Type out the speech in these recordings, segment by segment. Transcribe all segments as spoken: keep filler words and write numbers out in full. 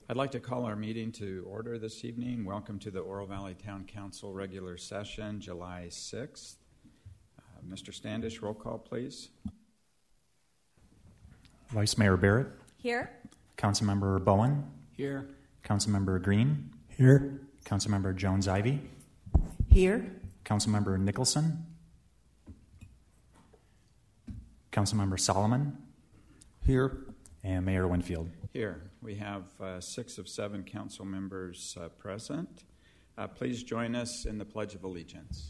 I'd like to call our meeting to order this evening. Welcome to the Oro Valley Town Council regular session, July sixth. Uh, Mister Standish, roll call, please. Vice Mayor Barrett. Here. Councilmember Bowen. Here. Councilmember Green. Here. Councilmember Jones-Ivy. Here. Councilmember Nicholson. Councilmember Solomon. Here. And Mayor Winfield. Here. We have uh, six of seven council members uh, present. Uh, please join us in the Pledge of Allegiance.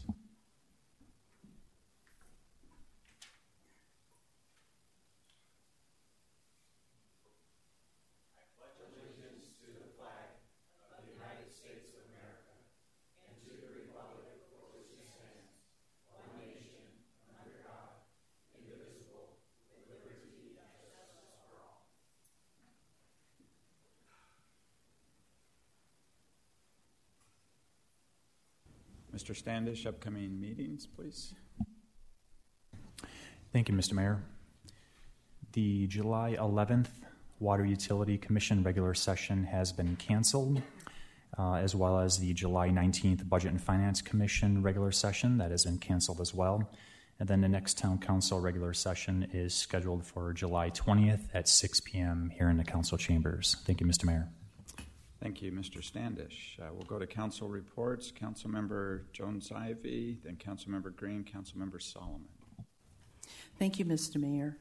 Mister Standish, upcoming meetings, please. Thank you, Mister Mayor. The July eleventh Water Utility Commission regular session has been canceled, uh, as well as the July nineteenth Budget and Finance Commission regular session that has been canceled as well. And then the next Town Council regular session is scheduled for July twentieth at six p.m. here in the council chambers. Thank you, Mister Mayor. Thank you, Mister Standish. Uh, we'll go to council reports. Councilmember Jones-Ivy, then Councilmember Green, Councilmember Solomon. Thank you, Mister Mayor.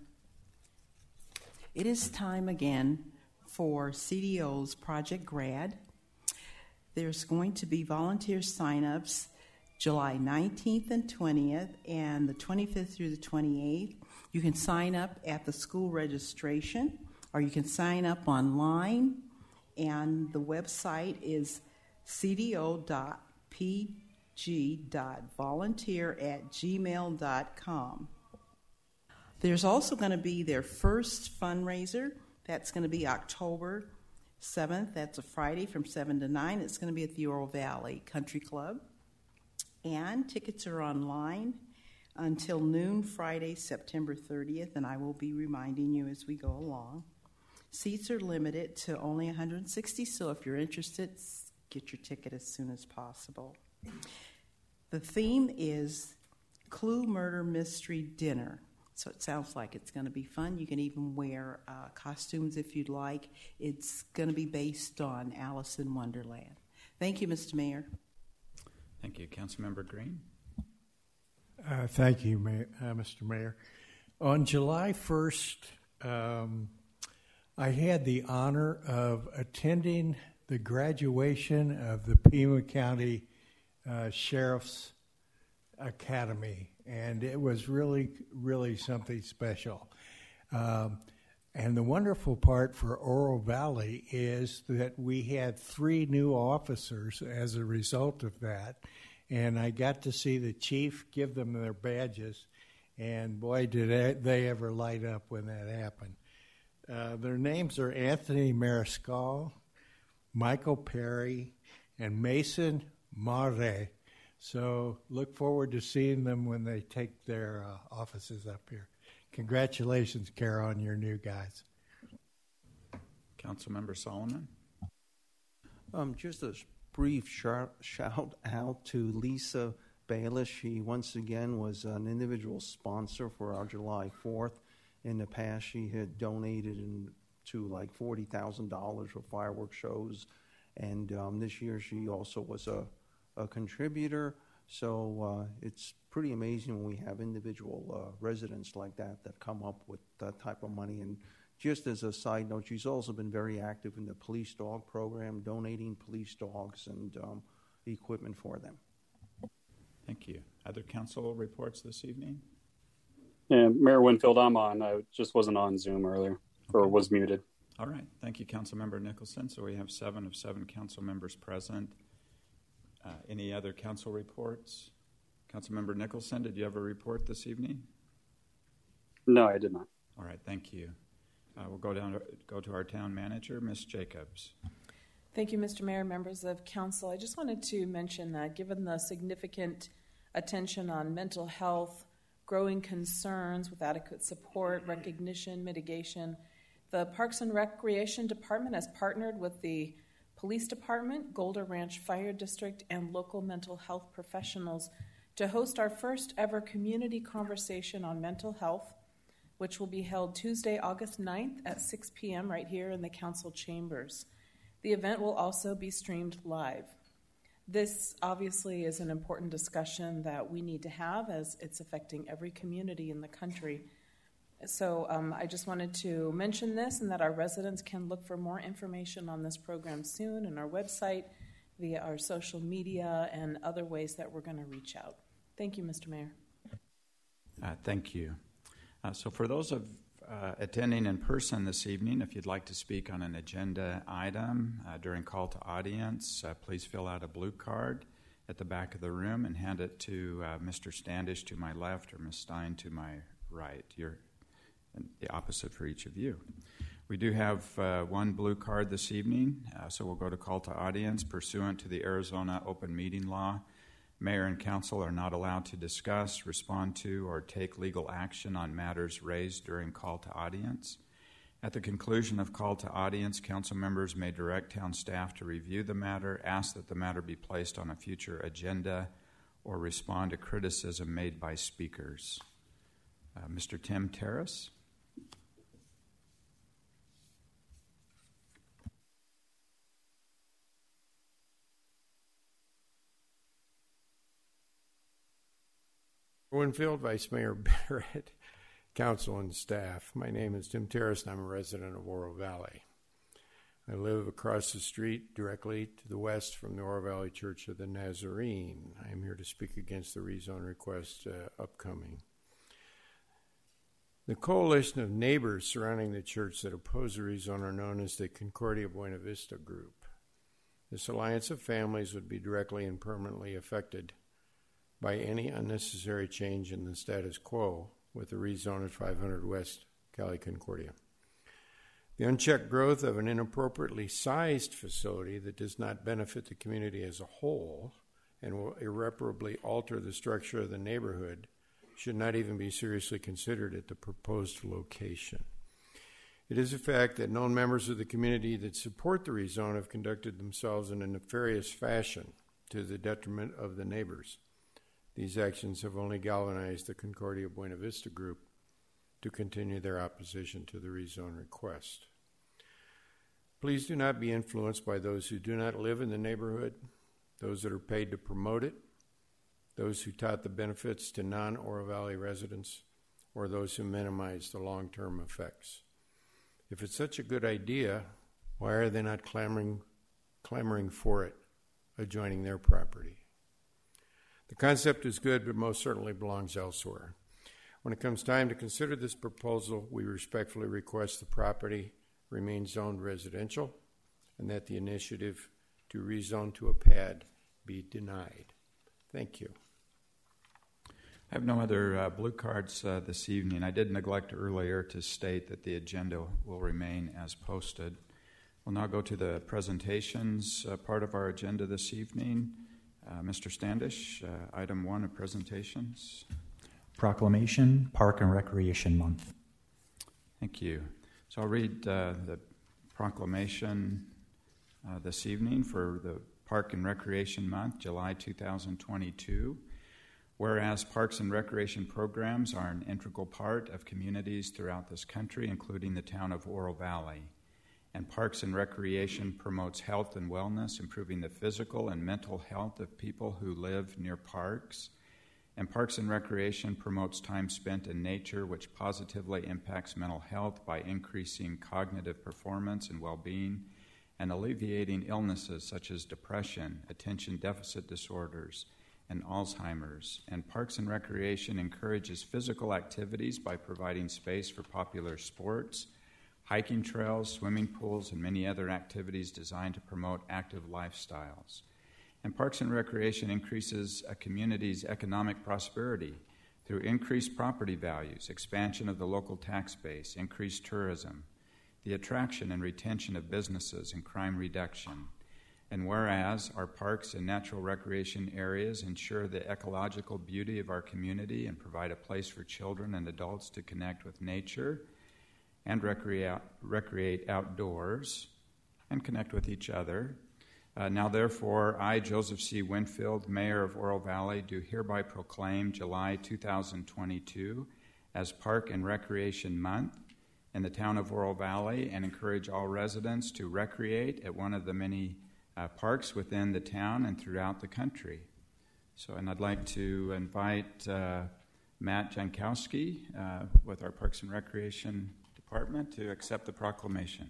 It is time again for C D O's Project Grad. There's going to be volunteer sign-ups July nineteenth and twentieth, and the twenty-fifth through the twenty-eighth. You can sign up at the school registration, or you can sign up online. And the website is c d o dot p g dot volunteer at gmail dot com. There's also going to be their first fundraiser. That's going to be October seventh. That's a Friday from seven to nine. It's going to be at the Oro Valley Country Club. And tickets are online until noon Friday, September thirtieth, and I will be reminding you as we go along. Seats are limited to only one hundred sixty, so if you're interested, get your ticket as soon as possible. The theme is Clue Murder Mystery Dinner, so it sounds like it's going to be fun. You can even wear uh, costumes if you'd like. It's going to be based on Alice in Wonderland. Thank you, Mister Mayor. Thank you. Councilmember Green. Uh, thank you, Mayor, uh, Mister Mayor. On July first, um, I had the honor of attending the graduation of the Pima County uh, Sheriff's Academy, and it was really, really something special. Um, and the wonderful part for Oro Valley is that we had three new officers as a result of that, and I got to see the chief give them their badges, and boy, did they ever light up when that happened. Uh, their names are Anthony Mariscal, Michael Perry, and Mason Mare. So look forward to seeing them when they take their uh, offices up here. Congratulations, Kara, on your new guys. Councilmember Solomon. Um, just a brief shout, shout out to Lisa Bayless. She once again was an individual sponsor for our July fourth. In the past, she had donated in, to like forty thousand dollars for fireworks shows. And um, this year, she also was a, a contributor. So uh, it's pretty amazing when we have individual uh, residents like that that come up with that type of money. And just as a side note, she's also been very active in the police dog program, donating police dogs and um, equipment for them. Thank you. Other council reports this evening? Yeah, Mayor Winfield, I'm on. I just wasn't on Zoom earlier, or was muted. All right. Thank you, Councilmember Nicholson. So we have seven of seven council members present. Uh, any other council reports? Councilmember Nicholson, did you have a report this evening? No, I did not. All right. Thank you. Uh, we'll go down to, go to our town manager, Miz Jacobs. Thank you, Mister Mayor, members of council. I just wanted to mention that given the significant attention on mental health, growing concerns with adequate support, recognition, mitigation, The Parks and Recreation Department has partnered with the Police Department, Golder Ranch Fire District, and local mental health professionals to host our first ever community conversation on mental health, which will be held Tuesday, August ninth at six p.m. right here in the council chambers. The event will also be streamed live. This obviously is an important discussion that we need to have as it's affecting every community in the country. So um, I just wanted to mention this and that our residents can look for more information on this program soon on our website, via our social media, and other ways that we're going to reach out. Thank you, Mister Mayor. Uh, thank you. Uh, so for those of uh, attending in person this evening, if you'd like to speak on an agenda item uh, during call to audience, uh, please fill out a blue card at the back of the room and hand it to uh, Mister Standish to my left or Miz Stein to my right. You're the opposite for each of you. We do have uh, one blue card this evening, uh, so we'll go to call to audience. Pursuant to the Arizona Open Meeting Law, Mayor and Council are not allowed to discuss, respond to, or take legal action on matters raised during call to audience. At the conclusion of call to audience, council members may direct town staff to review the matter, ask that the matter be placed on a future agenda, or respond to criticism made by speakers. Uh, Mister Tim Terrace. Winfield, Vice Mayor Barrett, Council and staff. My name is Tim Terrace, and I'm a resident of Oro Valley. I live across the street directly to the west from the Oro Valley Church of the Nazarene. I am here to speak against the rezone request uh, upcoming. The coalition of neighbors surrounding the church that oppose the rezone are known as the Concordia Buena Vista Group. This alliance of families would be directly and permanently affected by any unnecessary change in the status quo with the rezone at five hundred West Cali Concordia. The unchecked growth of an inappropriately sized facility that does not benefit the community as a whole and will irreparably alter the structure of the neighborhood should not even be seriously considered at the proposed location. It is a fact that known members of the community that support the rezone have conducted themselves in a nefarious fashion to the detriment of the neighbors. These actions have only galvanized the Concordia Buena Vista Group to continue their opposition to the rezone request. Please do not be influenced by those who do not live in the neighborhood, those that are paid to promote it, those who tout the benefits to non-Oro Valley residents, or those who minimize the long-term effects. If it's such a good idea, why are they not clamoring, clamoring for it, adjoining their property? The concept is good, but most certainly belongs elsewhere. When it comes time to consider this proposal, we respectfully request the property remain zoned residential and that the initiative to rezone to a pad be denied. Thank you. I have no other uh, blue cards uh, this evening. I did neglect earlier to state that the agenda will remain as posted. We'll now go to the presentations uh, part of our agenda this evening. Uh, Mister Standish, uh, item one of presentations. Proclamation, Park and Recreation Month. Thank you. So I'll read uh, the proclamation uh, this evening for the Park and Recreation Month, July two thousand twenty-two. Whereas parks and recreation programs are an integral part of communities throughout this country, including the town of Oro Valley. And parks and recreation promotes health and wellness, improving the physical and mental health of people who live near parks. And parks and recreation promotes time spent in nature, which positively impacts mental health by increasing cognitive performance and well-being and alleviating illnesses such as depression, attention deficit disorders, and Alzheimer's. And parks and recreation encourages physical activities by providing space for popular sports, hiking trails, swimming pools, and many other activities designed to promote active lifestyles. And Parks and Recreation increases a community's economic prosperity through increased property values, expansion of the local tax base, increased tourism, the attraction and retention of businesses, and crime reduction. And whereas our parks and natural recreation areas ensure the ecological beauty of our community and provide a place for children and adults to connect with nature, and recreate, recreate outdoors and connect with each other. Uh, now, therefore, I, Joseph C. Winfield, Mayor of Oro Valley, do hereby proclaim July two thousand twenty-two as Park and Recreation Month in the town of Oro Valley, and encourage all residents to recreate at one of the many uh, parks within the town and throughout the country. So, and I'd like to invite uh, Matt Jankowski uh, with our Parks and Recreation Department to accept the proclamation.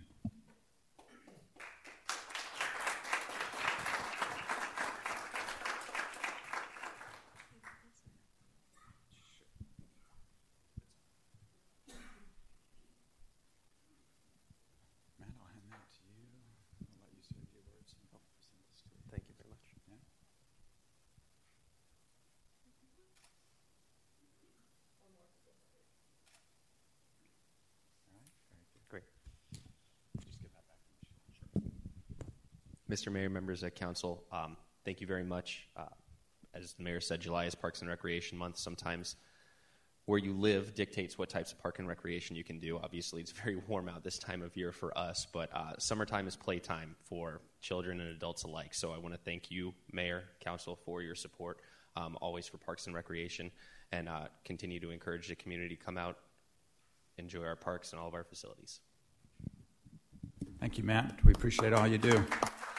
Mister Mayor, members of council, um, thank you very much. Uh, as the mayor said, July is Parks and Recreation Month. Sometimes where you live dictates what types of park and recreation you can do. Obviously, it's very warm out this time of year for us, but uh, summertime is playtime for children and adults alike. So I want to thank you, Mayor, council, for your support, um, always for Parks and Recreation, and uh, continue to encourage the community to come out, enjoy our parks and all of our facilities. Thank you, Matt. We appreciate all you do.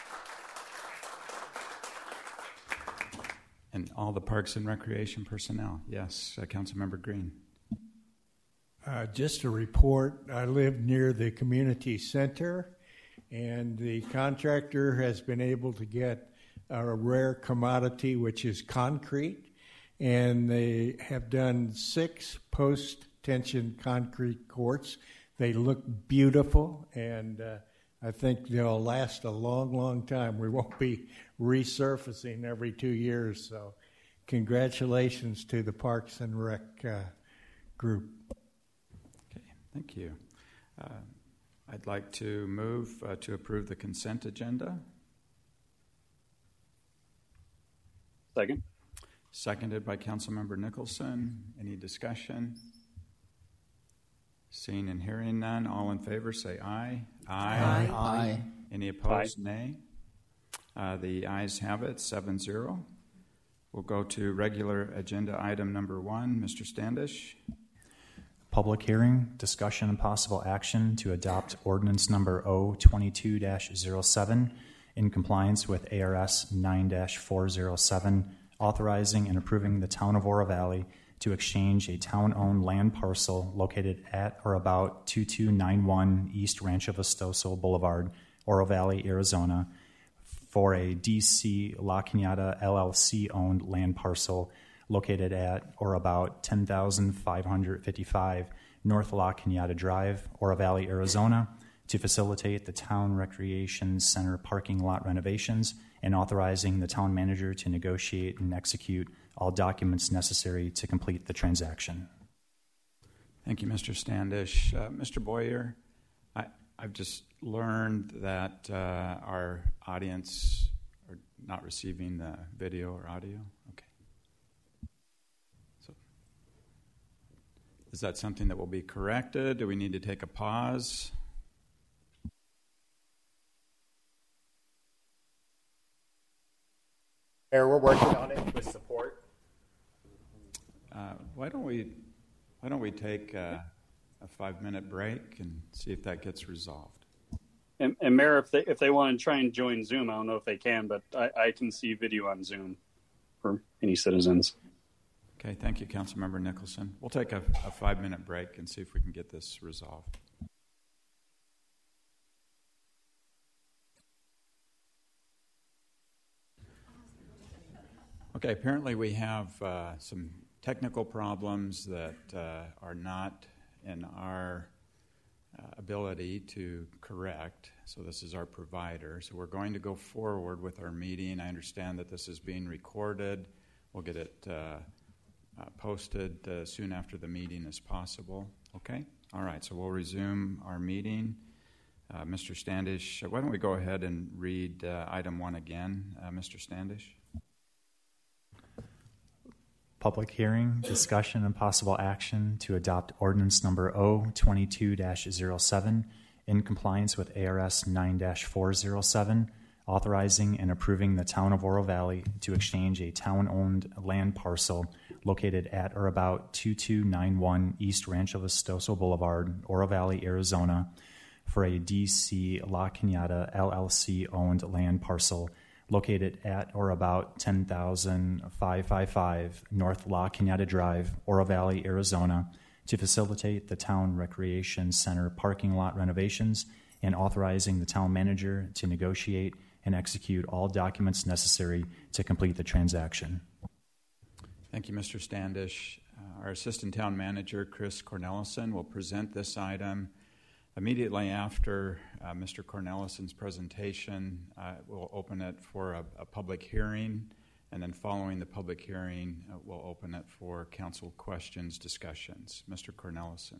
And all the Parks and Recreation personnel. Yes, uh, Councilmember Green. Uh, just a report, I live near the community center, and the contractor has been able to get a rare commodity, which is concrete, and they have done six post-tension concrete courts. They look beautiful, and uh, I think they'll last a long, long time. We won't be resurfacing every two years, so congratulations to the Parks and Rec uh, group. Okay, thank you. Uh, I'd like to move uh, to approve the consent agenda. Second. Seconded by Councilmember Nicholson. Any discussion? Seeing and hearing none, all in favor say aye. Aye. Aye. Aye. Any opposed, aye. Nay. Uh, the ayes have it, seven zero. We'll go to regular agenda item number one. Mister Standish. Public hearing, discussion, and possible action to adopt ordinance number O twenty-two dash zero seven in compliance with A R S nine dash four oh seven, authorizing and approving the town of Oro Valley to exchange a town-owned land parcel located at or about two two nine one East Rancho Vistoso Boulevard, Oro Valley, Arizona, for a D C La Cañada L L C-owned land parcel located at or about ten thousand five hundred fifty-five North La Cañada Drive, Oro Valley, Arizona, to facilitate the town recreation center parking lot renovations, and authorizing the town manager to negotiate and execute all documents necessary to complete the transaction. Thank you, Mister Standish. Uh, Mister Boyer, I, I've just learned that uh, our audience are not receiving the video or audio. Okay. So, is that something that will be corrected? Do we need to take a pause? Mayor, we're working on it with support. Uh, why don't we why don't we take uh, a five-minute break and see if that gets resolved? And, and Mayor, if they if they want to try and join Zoom, I don't know if they can, but I, I can see video on Zoom for any citizens. Okay, thank you, Councilmember Nicholson. We'll take a, a five-minute break and see if we can get this resolved. Okay, apparently we have uh, some technical problems that uh, are not in our uh, ability to correct. So this is our provider. So we're going to go forward with our meeting. I understand that this is being recorded. We'll get it uh, uh, posted uh, soon after the meeting as possible. Okay? All right, so we'll resume our meeting. Uh, Mister Standish, why don't we go ahead and read uh, item one again, uh, Mister Standish? Public hearing, discussion, and possible action to adopt ordinance number O twenty-two dash zero seven in compliance with A R S nine dash four oh seven, authorizing and approving the town of Oro Valley to exchange a town-owned land parcel located at or about twenty-two ninety-one East Rancho Vistoso Boulevard, Oro Valley, Arizona, for a D C La Cañada L L C-owned land parcel located at or about ten thousand five hundred fifty-five North La Cañada Drive, Oro Valley, Arizona, to facilitate the town recreation center parking lot renovations and authorizing the town manager to negotiate and execute all documents necessary to complete the transaction. Thank you, Mister Standish. Uh, our Assistant Town Manager, Chris Cornelison, will present this item. Immediately after uh, Mister Cornelison's presentation, uh, we'll open it for a, a public hearing, and then following the public hearing, uh, we'll open it for council questions, discussions. Mister Cornelison.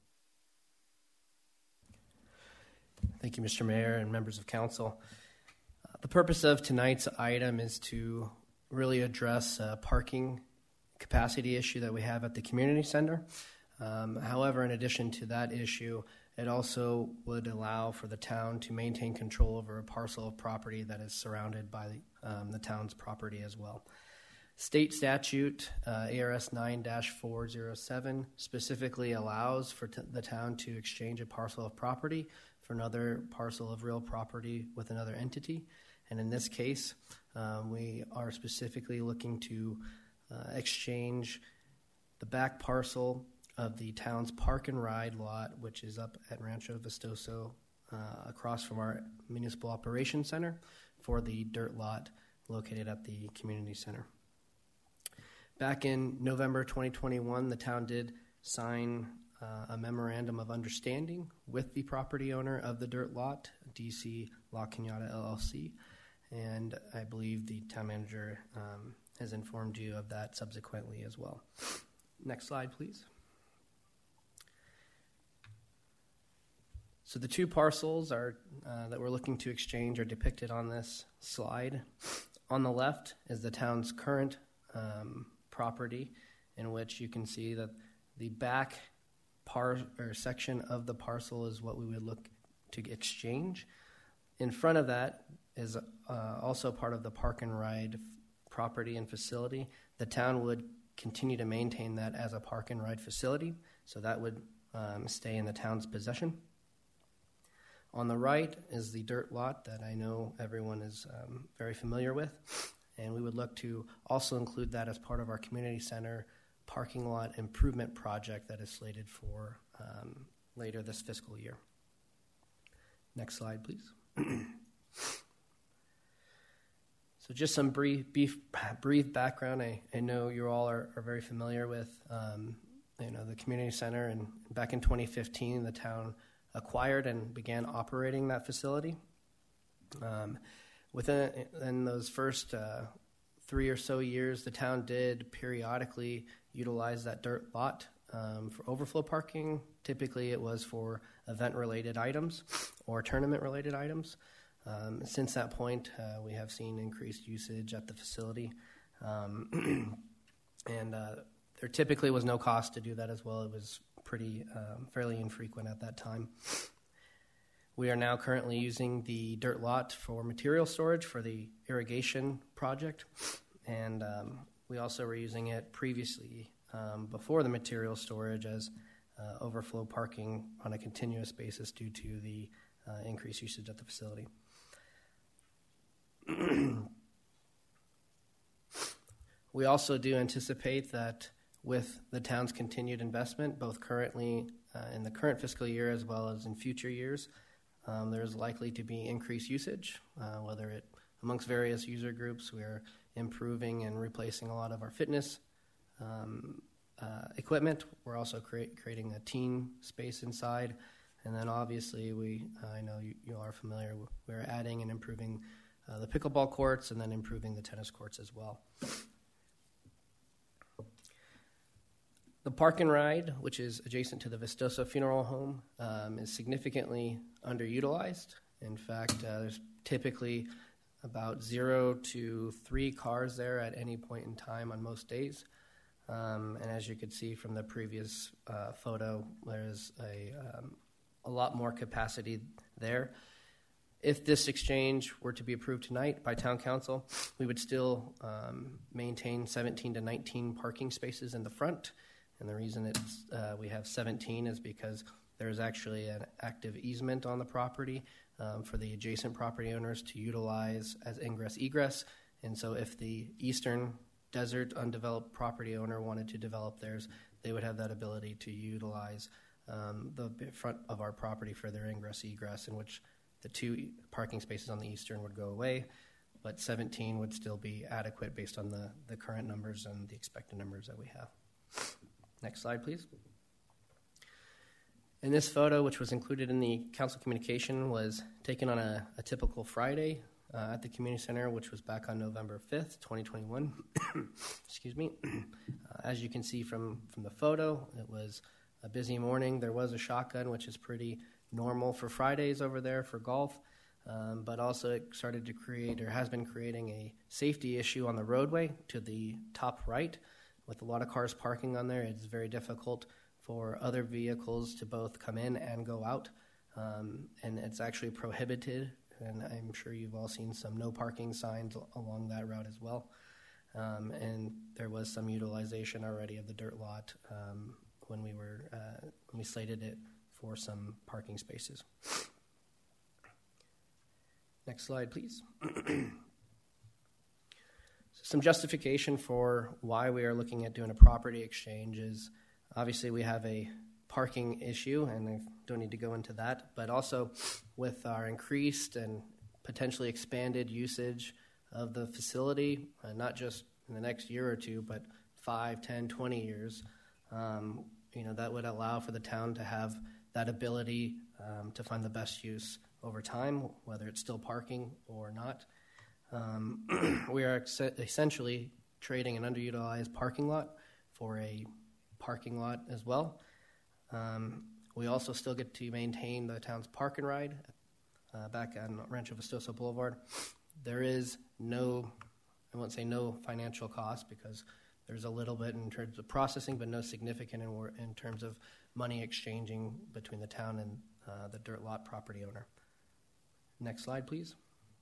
Thank you, Mister Mayor and members of council. Uh, the purpose of tonight's item is to really address a parking capacity issue that we have at the community center. Um, however, in addition to that issue, it also would allow for the town to maintain control over a parcel of property that is surrounded by the, um, the town's property as well. State statute uh, A R S nine dash four oh seven specifically allows for t- the town to exchange a parcel of property for another parcel of real property with another entity. And in this case, um, we are specifically looking to uh, exchange the back parcel of the town's park and ride lot, which is up at Rancho Vistoso, uh, across from our municipal operations center, for the dirt lot located at the community center. Back in November twenty twenty-one, the town did sign uh, a memorandum of understanding with the property owner of the dirt lot, D C La Cañada L L C, and I believe the town manager um, has informed you of that subsequently as well. Next slide, please. So the two parcels are uh, that we're looking to exchange are depicted on this slide. On the left is the town's current um, property, in which you can see that the back par or section of the parcel is what we would look to exchange. In front of that is uh, also part of the park and ride property and facility. The town would continue to maintain that as a park and ride facility, so that would um, stay in the town's possession. On the right is the dirt lot that I know everyone is um, very familiar with, and we would look to also include that as part of our community center parking lot improvement project that is slated for um, later this fiscal year. Next slide, please. So just some brief, brief, brief background. I, I know you all are, are very familiar with um, you know, the community center, and back in twenty fifteen, the town acquired and began operating that facility. Um, within in those first uh, three or so years, the town did periodically utilize that dirt lot um, for overflow parking. Typically, it was for event-related items or tournament-related items. Um, since that point, uh, we have seen increased usage at the facility, um, and uh, there typically was no cost to do that as well. It was pretty um, fairly infrequent at that time. We are now currently using the dirt lot for material storage for the irrigation project, and um, we also were using it previously um, before the material storage as uh, overflow parking on a continuous basis due to the uh, increased usage at the facility. We also do anticipate that with the town's continued investment, both currently uh, in the current fiscal year as well as in future years, um, there's likely to be increased usage, uh, whether it amongst various user groups. We are improving and replacing a lot of our fitness um, uh, equipment. We're also create, creating a teen space inside. And then obviously, we uh, I know you, you are familiar, we're adding and improving uh, the pickleball courts and then improving the tennis courts as well. The park and ride, which is adjacent to the Vistoso Funeral Home, um, is significantly underutilized. In fact, uh, there's typically about zero to three cars there at any point in time on most days. Um, and as you could see from the previous uh, photo, there's a, um, a lot more capacity there. If this exchange were to be approved tonight by Town Council, we would still um, maintain seventeen to nineteen parking spaces in the front. And the reason it's, uh, we have seventeen is because there's actually an active easement on the property um, for the adjacent property owners to utilize as ingress egress. And so if the eastern desert undeveloped property owner wanted to develop theirs, they would have that ability to utilize um, the front of our property for their ingress egress, in which the two parking spaces on the eastern would go away, but seventeen would still be adequate based on the, the current numbers and the expected numbers that we have. Next slide, please. And this photo, which was included in the council communication, was taken on a, a typical Friday uh, at the community center, which was back on November fifth, twenty twenty-one. Excuse me. Uh, as you can see from, from the photo, it was a busy morning. There was a shotgun, which is pretty normal for Fridays over there for golf, um, but also it started to create, or has been creating, a safety issue on the roadway to the top right. With a lot of cars parking on there, it's very difficult for other vehicles to both come in and go out, um, and it's actually prohibited, and I'm sure you've all seen some no parking signs along that route as well. Um, and there was some utilization already of the dirt lot um, when we were uh, when we slated it for some parking spaces. Next slide, please. Some justification for why we are looking at doing a property exchange is, obviously we have a parking issue, and I don't need to go into that, but also with our increased and potentially expanded usage of the facility, uh, not just in the next year or two, but five, ten, twenty years, um, you know, that would allow for the town to have that ability um, to find the best use over time, whether it's still parking or not. Um, we are ex- essentially trading an underutilized parking lot for a parking lot as well. Um, we also still get to maintain the town's park and ride uh, back on Rancho Vistoso Boulevard. There is no, I won't say no financial cost, because there's a little bit in terms of processing, but no significant in, in terms of money exchanging between the town and uh, the dirt lot property owner. Next slide, please.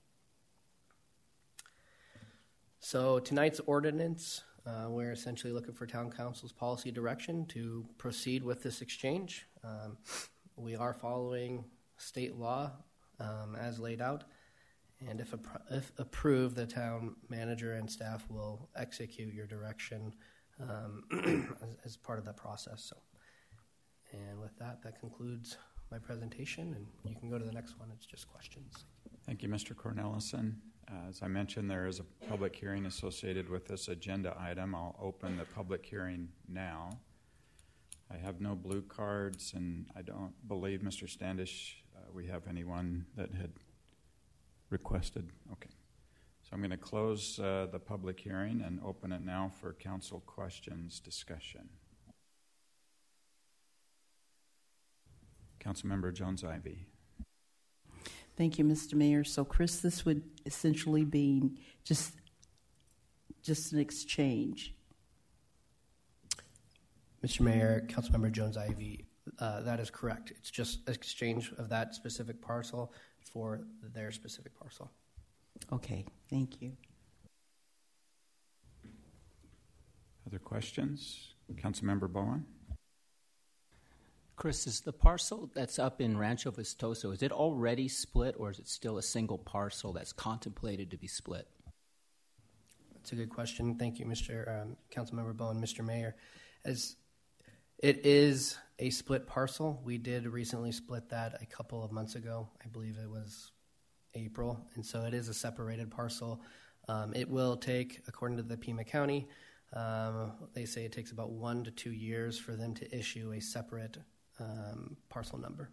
So tonight's ordinance, uh, we're essentially looking for town council's policy direction to proceed with this exchange. Um, we are following state law um, as laid out, and if, appro- if approved, the town manager and staff will execute your direction um, as, as part of that process. So, and with that, that concludes my presentation, and you can go to the next one. It's just questions. Thank you, Mister Cornelison. Uh, as I mentioned, there is a public hearing associated with this agenda item. I'll open the public hearing now. I have no blue cards, and I don't believe, Mister Standish, uh, we have anyone that had requested. Okay. So I'm going to close uh, the public hearing and open it now for council questions, discussion. Councilmember Jones-Ivy. Thank you, Mister Mayor. So, Chris, this would essentially be just just an exchange. Mister Mayor, Councilmember Jones-Ivy, uh, that is correct. It's just exchange of that specific parcel for their specific parcel. Okay, thank you. Other questions? Councilmember Bowen? Chris, is the parcel that's up in Rancho Vistoso, is it already split, or is it still a single parcel that's contemplated to be split? That's a good question. Thank you, Mister Um, Councilmember Bowen, Mister Mayor. As it is a split parcel, we did recently split that a couple of months ago. I believe it was April, and so it is a separated parcel. Um, it will take, according to the Pima County, um, they say it takes about one to two years for them to issue a separate Um, parcel number.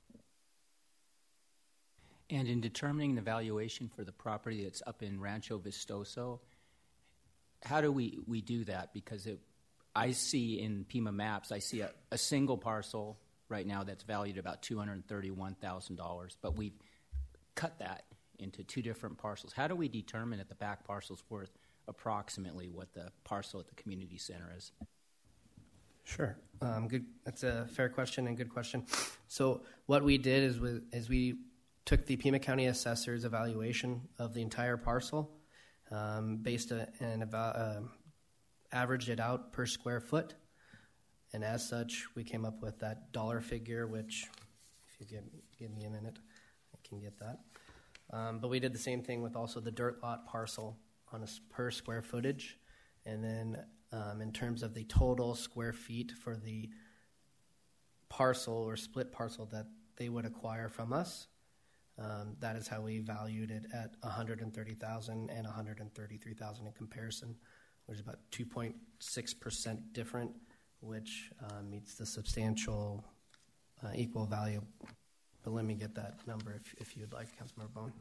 And in determining the valuation for the property that's up in Rancho Vistoso, how do we, we do that? Because it, I see in Pima Maps, I see a, a single parcel right now that's valued about two hundred thirty-one thousand dollars, but we've cut that into two different parcels. How do we determine that the back parcel's worth approximately what the parcel at the community center is? Sure. Um, good. That's a fair question and good question. So what we did is we, is we took the Pima County Assessor's evaluation of the entire parcel, um, based a, and about, uh, averaged it out per square foot, and as such, we came up with that dollar figure. Which, if you give give me a minute, I can get that. Um, but we did the same thing with also the dirt lot parcel on a s- per square footage, and then um, in terms of the total square feet for the parcel or split parcel that they would acquire from us, um, that is how we valued it at one hundred thirty thousand dollars and one hundred thirty-three thousand dollars in comparison, which is about two point six percent different, which uh, meets the substantial uh, equal value. But let me get that number if, if you'd like, Councilmember Bone.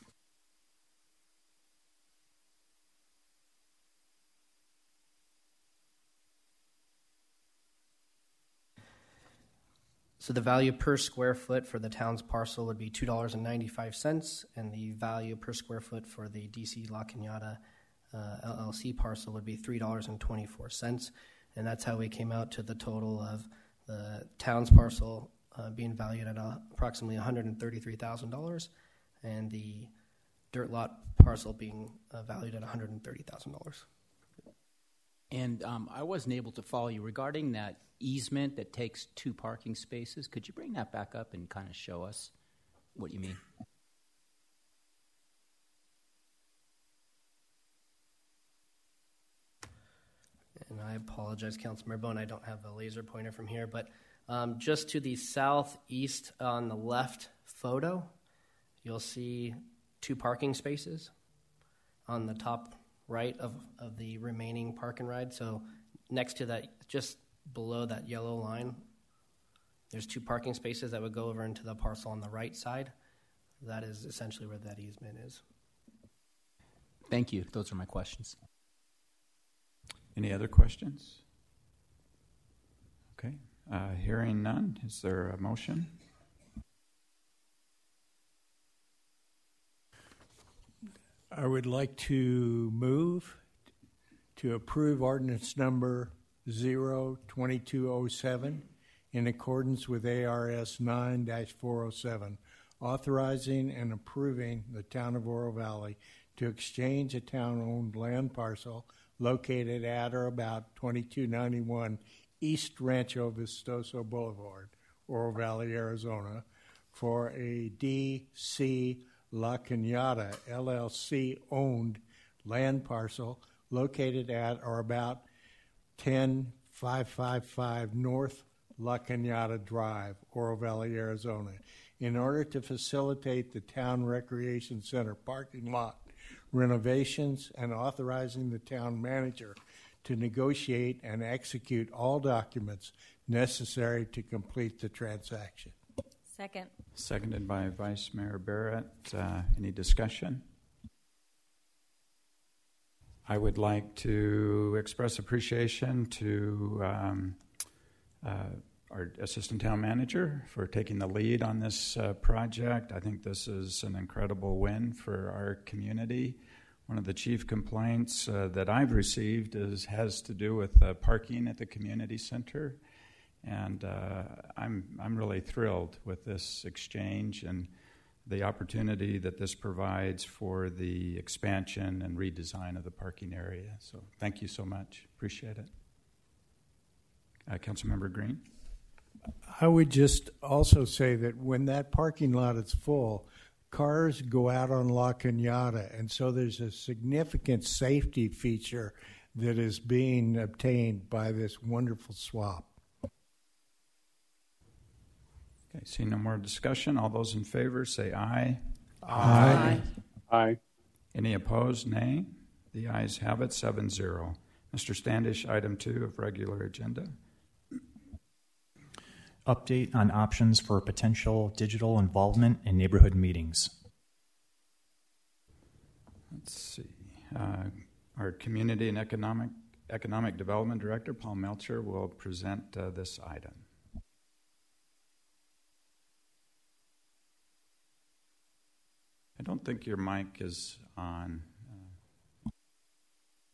So the value per square foot for the town's parcel would be two dollars and ninety-five cents, and the value per square foot for the D C La Cañada uh, L L C parcel would be three dollars and twenty-four cents. And that's how we came out to the total of the town's parcel uh, being valued at uh, approximately one hundred thirty-three thousand dollars, and the dirt lot parcel being uh, valued at one hundred thirty thousand dollars. And um, I wasn't able to follow you regarding that easement that takes two parking spaces. Could you bring that back up and kind of show us what you mean? And I apologize, Councilmember Bone, I don't have the laser pointer from here, but um, just to the southeast on the left photo, you'll see two parking spaces on the top right of, of the remaining park and ride. So next to that, just below that yellow line, there's two parking spaces that would go over into the parcel on the right side. That is essentially where that easement is. Thank you. Those are my questions. Any other questions? Okay. Uh, hearing none, is there a motion? I would like to move to approve ordinance number zero twenty-two oh seven in accordance with A R S nine dash four oh seven, authorizing and approving the town of Oro Valley to exchange a town-owned land parcel located at or about twenty-two ninety-one East Rancho Vistoso Boulevard, Oro Valley, Arizona, for a D C La Cañada L L C owned land parcel located at or about ten five fifty-five North La Cañada Drive, Oro Valley, Arizona, in order to facilitate the town recreation center parking lot renovations and authorizing the town manager to negotiate and execute all documents necessary to complete the transaction. Second. Seconded by Vice Mayor Barrett. Uh, any discussion? I would like to express appreciation to um, uh, our Assistant Town Manager for taking the lead on this uh, project. I think this is an incredible win for our community. One of the chief complaints uh, that I've received is has to do with uh, parking at the community center. And uh, I'm I'm really thrilled with this exchange and the opportunity that this provides for the expansion and redesign of the parking area. So thank you so much. Appreciate it. Uh, Councilmember Green? I would just also say that when that parking lot is full, cars go out on La Cañada, and so there's a significant safety feature that is being obtained by this wonderful swap. Okay, seeing no more discussion, all those in favor say aye. Aye. Aye. Any opposed, nay? The ayes have it, seven zero. Mister Standish, item two of regular agenda. Update on options for potential digital involvement in neighborhood meetings. Let's see. Uh, our Community and Economic Economic Development Director, Paul Melcher, will present uh, this item. I don't think your mic is on.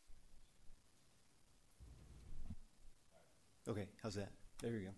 Okay, how's that? There you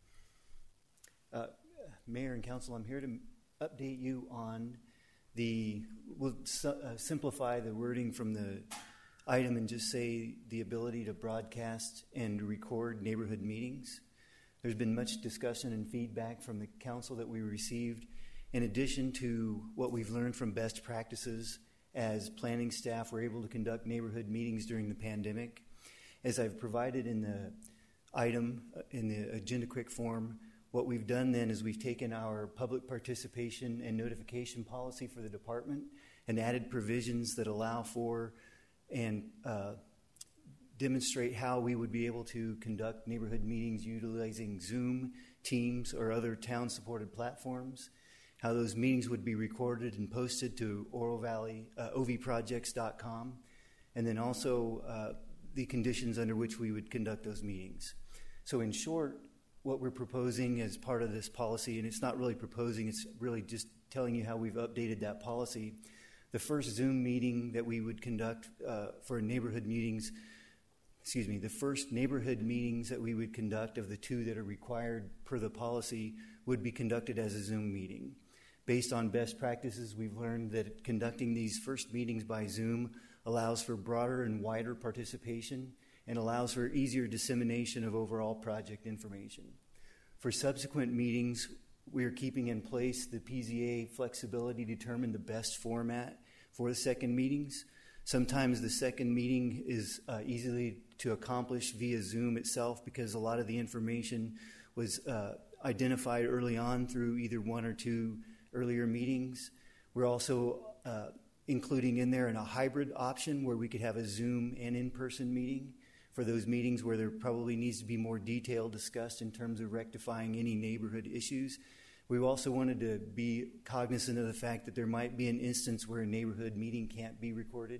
go. Uh, Mayor and Council, I'm here to update you on the, we'll su- uh, simplify the wording from the item and just say the ability to broadcast and record neighborhood meetings. There's been much discussion and feedback from the council that we received, in addition to what we've learned from best practices as planning staff were able to conduct neighborhood meetings during the pandemic. As I've provided in the item, uh, in the agenda quick form, what we've done then is we've taken our public participation and notification policy for the department and added provisions that allow for and uh, demonstrate how we would be able to conduct neighborhood meetings utilizing Zoom, Teams, or other town-supported platforms, how those meetings would be recorded and posted to Oro Valley, uh, O V projects dot com, and then also uh, the conditions under which we would conduct those meetings. So in short, what we're proposing as part of this policy, and it's not really proposing, it's really just telling you how we've updated that policy. The first Zoom meeting that we would conduct uh, for neighborhood meetings, excuse me, the first neighborhood meetings that we would conduct of the two that are required per the policy would be conducted as a Zoom meeting. Based on best practices, we've learned that conducting these first meetings by Zoom allows for broader and wider participation and allows for easier dissemination of overall project information. For subsequent meetings, we are keeping in place the P Z A flexibility to determine the best format for the second meetings. Sometimes the second meeting is uh, easily to accomplish via Zoom itself because a lot of the information was uh, identified early on through either one or two earlier meetings. We're also uh, including in there in a hybrid option where we could have a Zoom and in-person meeting for those meetings where there probably needs to be more detail discussed in terms of rectifying any neighborhood issues. We also wanted to be cognizant of the fact that there might be an instance where a neighborhood meeting can't be recorded.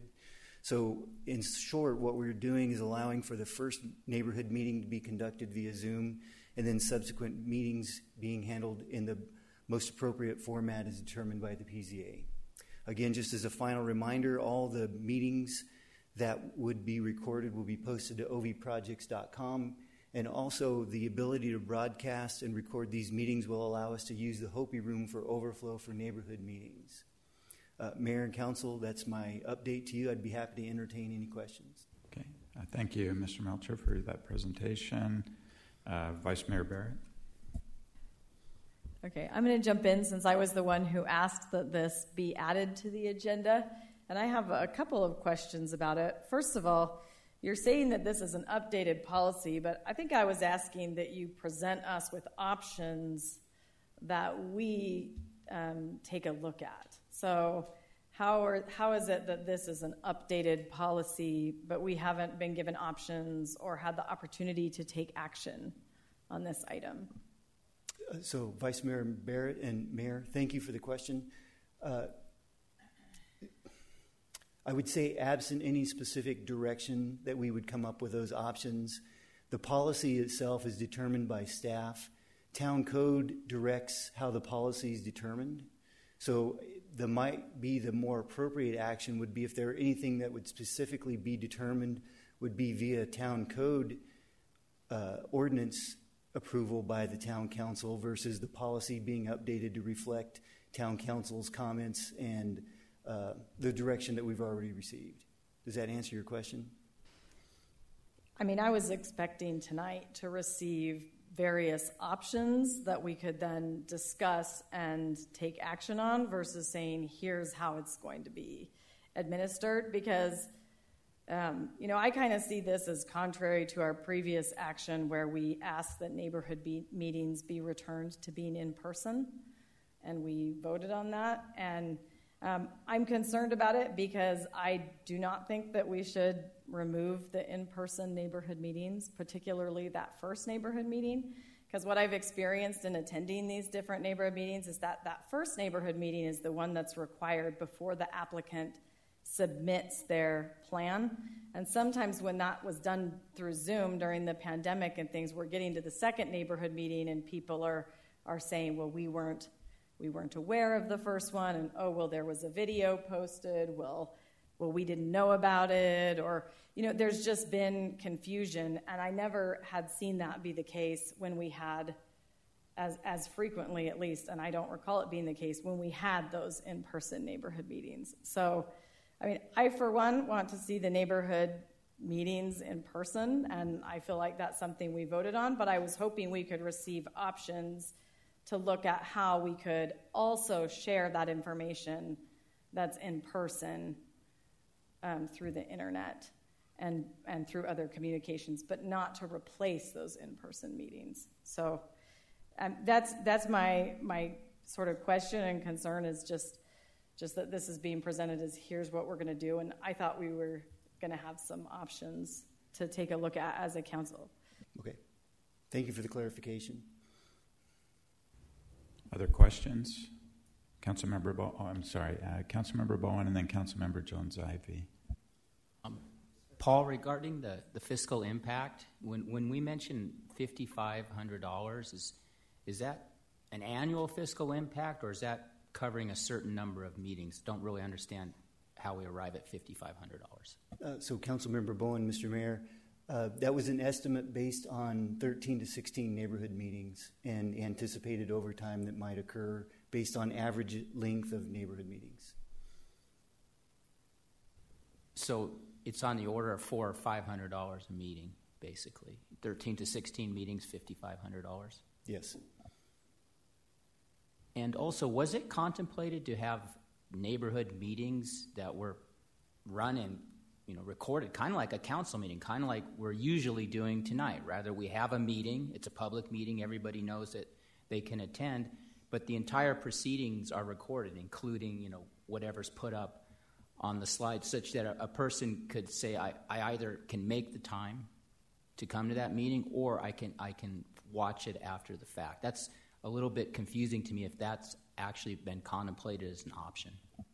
So in short, what we're doing is allowing for the first neighborhood meeting to be conducted via Zoom and then subsequent meetings being handled in the most appropriate format as determined by the P Z A. Again, just as a final reminder, all the meetings that would be recorded will be posted to O V projects dot com, and also the ability to broadcast and record these meetings will allow us to use the Hopi Room for overflow for neighborhood meetings. Uh, Mayor and Council, that's my update to you. I'd be happy to entertain any questions. Okay, uh, thank you, Mister Melcher, for that presentation. Uh, Vice Mayor Barrett. Okay, I'm going to jump in since I was the one who asked that this be added to the agenda. And I have a couple of questions about it. First of all, you're saying that this is an updated policy, but I think I was asking that you present us with options that we um, take a look at. So how are, how is it that this is an updated policy, but we haven't been given options or had the opportunity to take action on this item? Uh, so Vice Mayor Barrett and Mayor, thank you for the question. Uh, I would say absent any specific direction that we would come up with those options. The policy itself is determined by staff. Town code directs how the policy is determined. So the might be the more appropriate action would be if there were anything that would specifically be determined would be via town code uh, ordinance approval by the town council versus the policy being updated to reflect town council's comments and uh, the direction that we've already received. Does that answer your question? I mean, I was expecting tonight to receive various options that we could then discuss and take action on versus saying, here's how it's going to be administered, because Um, you know, I kind of see this as contrary to our previous action where we asked that neighborhood be- meetings be returned to being in person, and we voted on that. And um, I'm concerned about it because I do not think that we should remove the in-person neighborhood meetings, particularly that first neighborhood meeting, because what I've experienced in attending these different neighborhood meetings is that that first neighborhood meeting is the one that's required before the applicant submits their plan. And sometimes when that was done through Zoom during the pandemic and things, we're getting to the second neighborhood meeting and people are are saying, well, we weren't we weren't aware of the first one, and oh, well, there was a video posted. Well, well, we didn't know about it, or, you know, there's just been confusion, and I never had seen that be the case when we had, as as frequently at least, and I don't recall it being the case when we had those in-person neighborhood meetings. So, I mean, I, for one, want to see the neighborhood meetings in person, and I feel like that's something we voted on, but I was hoping we could receive options to look at how we could also share that information that's in person um, through the internet and, and through other communications, but not to replace those in-person meetings. So um, that's that's my my sort of question and concern is just just that this is being presented as here's what we're going to do, and I thought we were going to have some options to take a look at as a council. Okay. Thank you for the clarification. Other questions? Councilmember Bo- oh, I'm sorry, uh, Councilmember Bowen and then Councilmember Jones-Ivy. Um, Paul, regarding the, the fiscal impact, when when we mention fifty-five hundred dollars, is is that an annual fiscal impact, or is that covering a certain number of meetings? Don't really understand how we arrive at fifty-five hundred dollars. Uh, so, Councilmember Bowen, Mister Mayor, uh, that was an estimate based on thirteen to sixteen neighborhood meetings and anticipated overtime that might occur based on average length of neighborhood meetings. So it's on the order of four or five hundred dollars a meeting, basically. Thirteen to sixteen meetings, fifty-five hundred dollars. Yes. And also, was it contemplated to have neighborhood meetings that were run and, you know, recorded, kind of like a council meeting, kind of like we're usually doing tonight? Rather, we have a meeting, it's a public meeting, everybody knows that they can attend, but the entire proceedings are recorded, including, you know, whatever's put up on the slide, such that a, a person could say, I, I either can make the time to come to that meeting, or I can I can watch it after the fact. That's a little bit confusing to me if that's actually been contemplated as an option.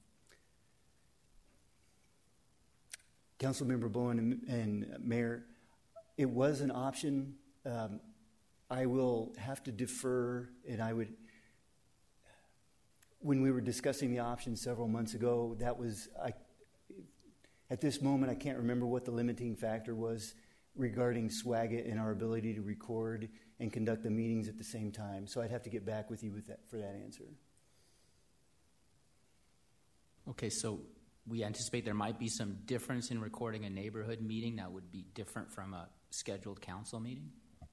Councilmember Bowen and, and Mayor, it was an option. Um, I will have to defer, and I would, when we were discussing the option several months ago, that was, I, at this moment, I can't remember what the limiting factor was regarding SWAGIT and our ability to record and conduct the meetings at the same time. So I'd have to get back with you with that for that answer. Okay, so we anticipate there might be some difference in recording a neighborhood meeting that would be different from a scheduled council meeting?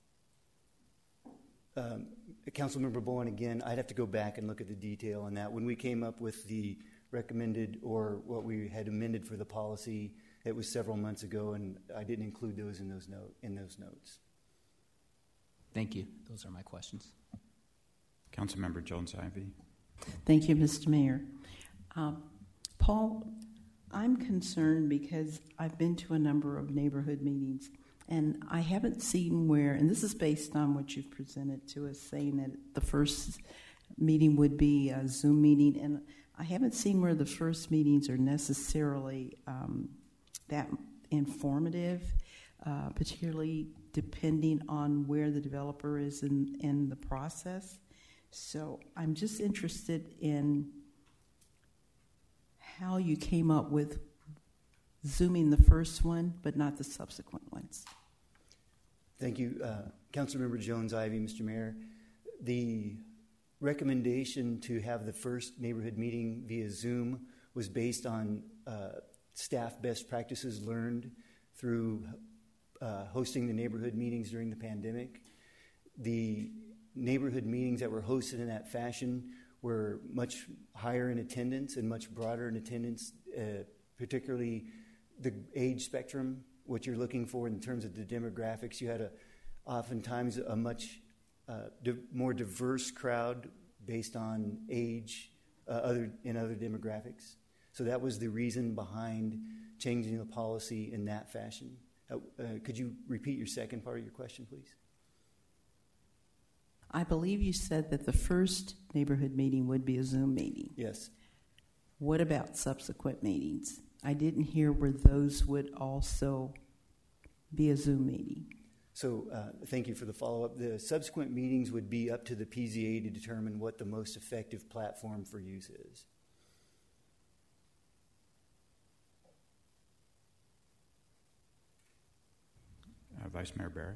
Um, Councilmember Bowen, again, I'd have to go back and look at the detail on that. When we came up with the recommended or what we had amended for the policy, it was several months ago, and I didn't include those in those note in those notes. Thank you. Those are my questions. Councilmember Jones-Ivy. Thank you, Mister Mayor. Um, Paul, I'm concerned because I've been to a number of neighborhood meetings, and I haven't seen where, and this is based on what you've presented to us, saying that the first meeting would be a Zoom meeting, and I haven't seen where the first meetings are necessarily um, that informative, uh, particularly depending on where the developer is in, in the process. So I'm just interested in how you came up with Zooming the first one, but not the subsequent ones. Thank you, uh, Councilmember Jones-Ivy, Mister Mayor. The recommendation to have the first neighborhood meeting via Zoom was based on uh, staff best practices learned through uh, hosting the neighborhood meetings during the pandemic. The neighborhood meetings that were hosted in that fashion were much higher in attendance and much broader in attendance, uh, particularly the age spectrum, what you're looking for in terms of the demographics. You had a, oftentimes a much uh, di- more diverse crowd based on age uh, other in other demographics. So that was the reason behind changing the policy in that fashion. Uh, uh, could you repeat your second part of your question, please? I believe you said that the first neighborhood meeting would be a Zoom meeting. Yes. What about subsequent meetings? I didn't hear where those would also be a Zoom meeting. So uh, thank you for the follow-up. The subsequent meetings would be up to the P Z A to determine what the most effective platform for use is. Uh, Vice Mayor Barrett.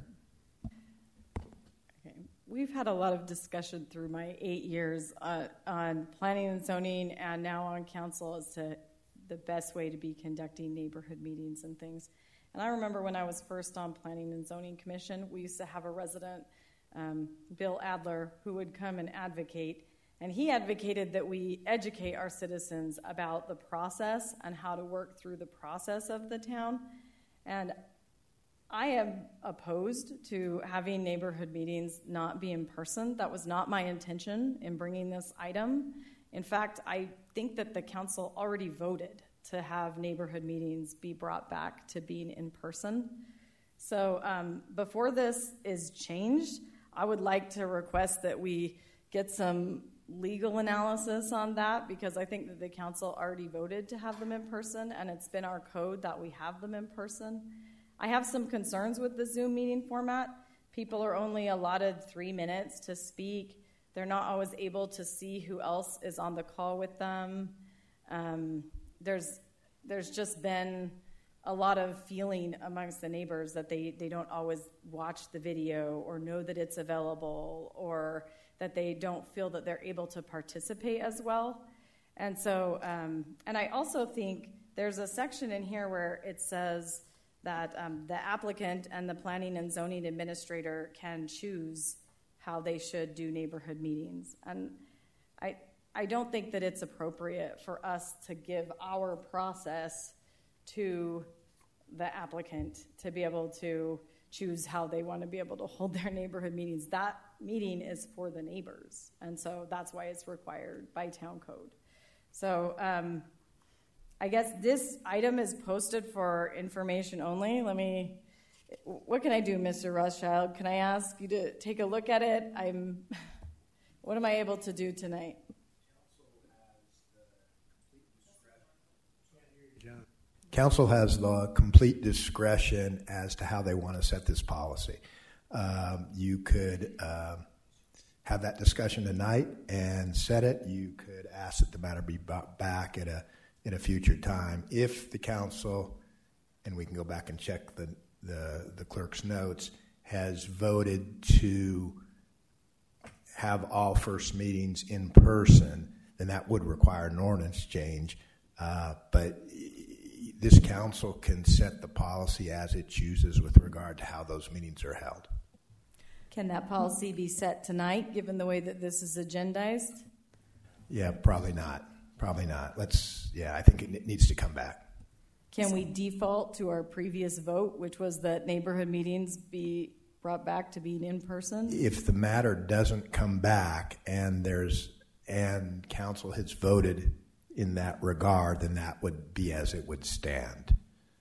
Okay. We've had a lot of discussion through my eight years uh, on planning and zoning and now on council as to the best way to be conducting neighborhood meetings and things. And I remember when I was first on Planning and Zoning Commission, we used to have a resident, um, Bill Adler, who would come and advocate. And he advocated that we educate our citizens about the process and how to work through the process of the town. And I am opposed to having neighborhood meetings not be in person. That was not my intention in bringing this item. In fact, I think that the council already voted to have neighborhood meetings be brought back to being in person. So um, before this is changed, I would like to request that we get some legal analysis on that, because I think that the council already voted to have them in person, and it's been our code that we have them in person. I have some concerns with the Zoom meeting format. People are only allotted three minutes to speak. They're not always able to see who else is on the call with them. Um, there's there's just been a lot of feeling amongst the neighbors that they, they don't always watch the video or know that it's available, or that they don't feel that they're able to participate as well. And so, um, and I also think there's a section in here where it says that um, the applicant and the planning and zoning administrator can choose how they should do neighborhood meetings. And I I don't think that it's appropriate for us to give our process to the applicant to be able to choose how they want to be able to hold their neighborhood meetings. That meeting is for the neighbors, and so that's why it's required by town code. So um, I guess this item is posted for information only. Let me, what can I do, Mister Rothschild? Can I ask you to take a look at it? I'm, what am I able to do tonight? Council has the complete discretion as to how they want to set this policy. Um, you could uh, have that discussion tonight and set it. You could ask that the matter be brought back at a at a future time. If the council, and we can go back and check the the, the clerk's notes, has voted to have all first meetings in person, then that would require an ordinance change. Uh, but this council can set the policy as it chooses with regard to how those meetings are held. Can that policy be set tonight, given the way that this is agendized? Yeah, probably not. Probably not. Let's, yeah, I think it needs to come back. Can we default to our previous vote, which was that neighborhood meetings be brought back to being in person? If the matter doesn't come back and there's, and council has voted in that regard, then that would be as it would stand.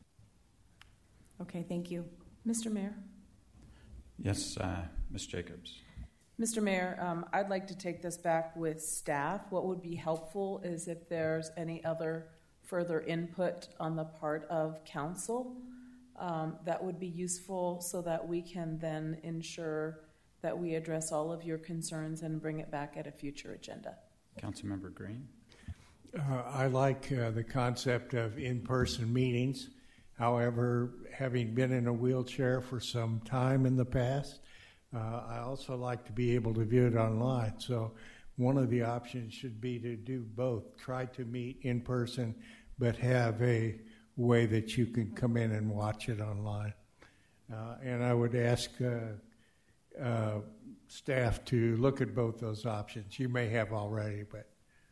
Okay, thank you. Mister Mayor? Yes, uh, Miz Jacobs. Mister Mayor, um, I'd like to take this back with staff. What would be helpful is if there's any other further input on the part of council um, that would be useful, so that we can then ensure that we address all of your concerns and bring it back at a future agenda. Councilmember Green. Uh, I like uh, the concept of in-person meetings. However, having been in a wheelchair for some time in the past, uh, I also like to be able to view it online. So one of the options should be to do both. Try to meet in person, but have a way that you can come in and watch it online. Uh, and I would ask uh, uh, staff to look at both those options. You may have already, but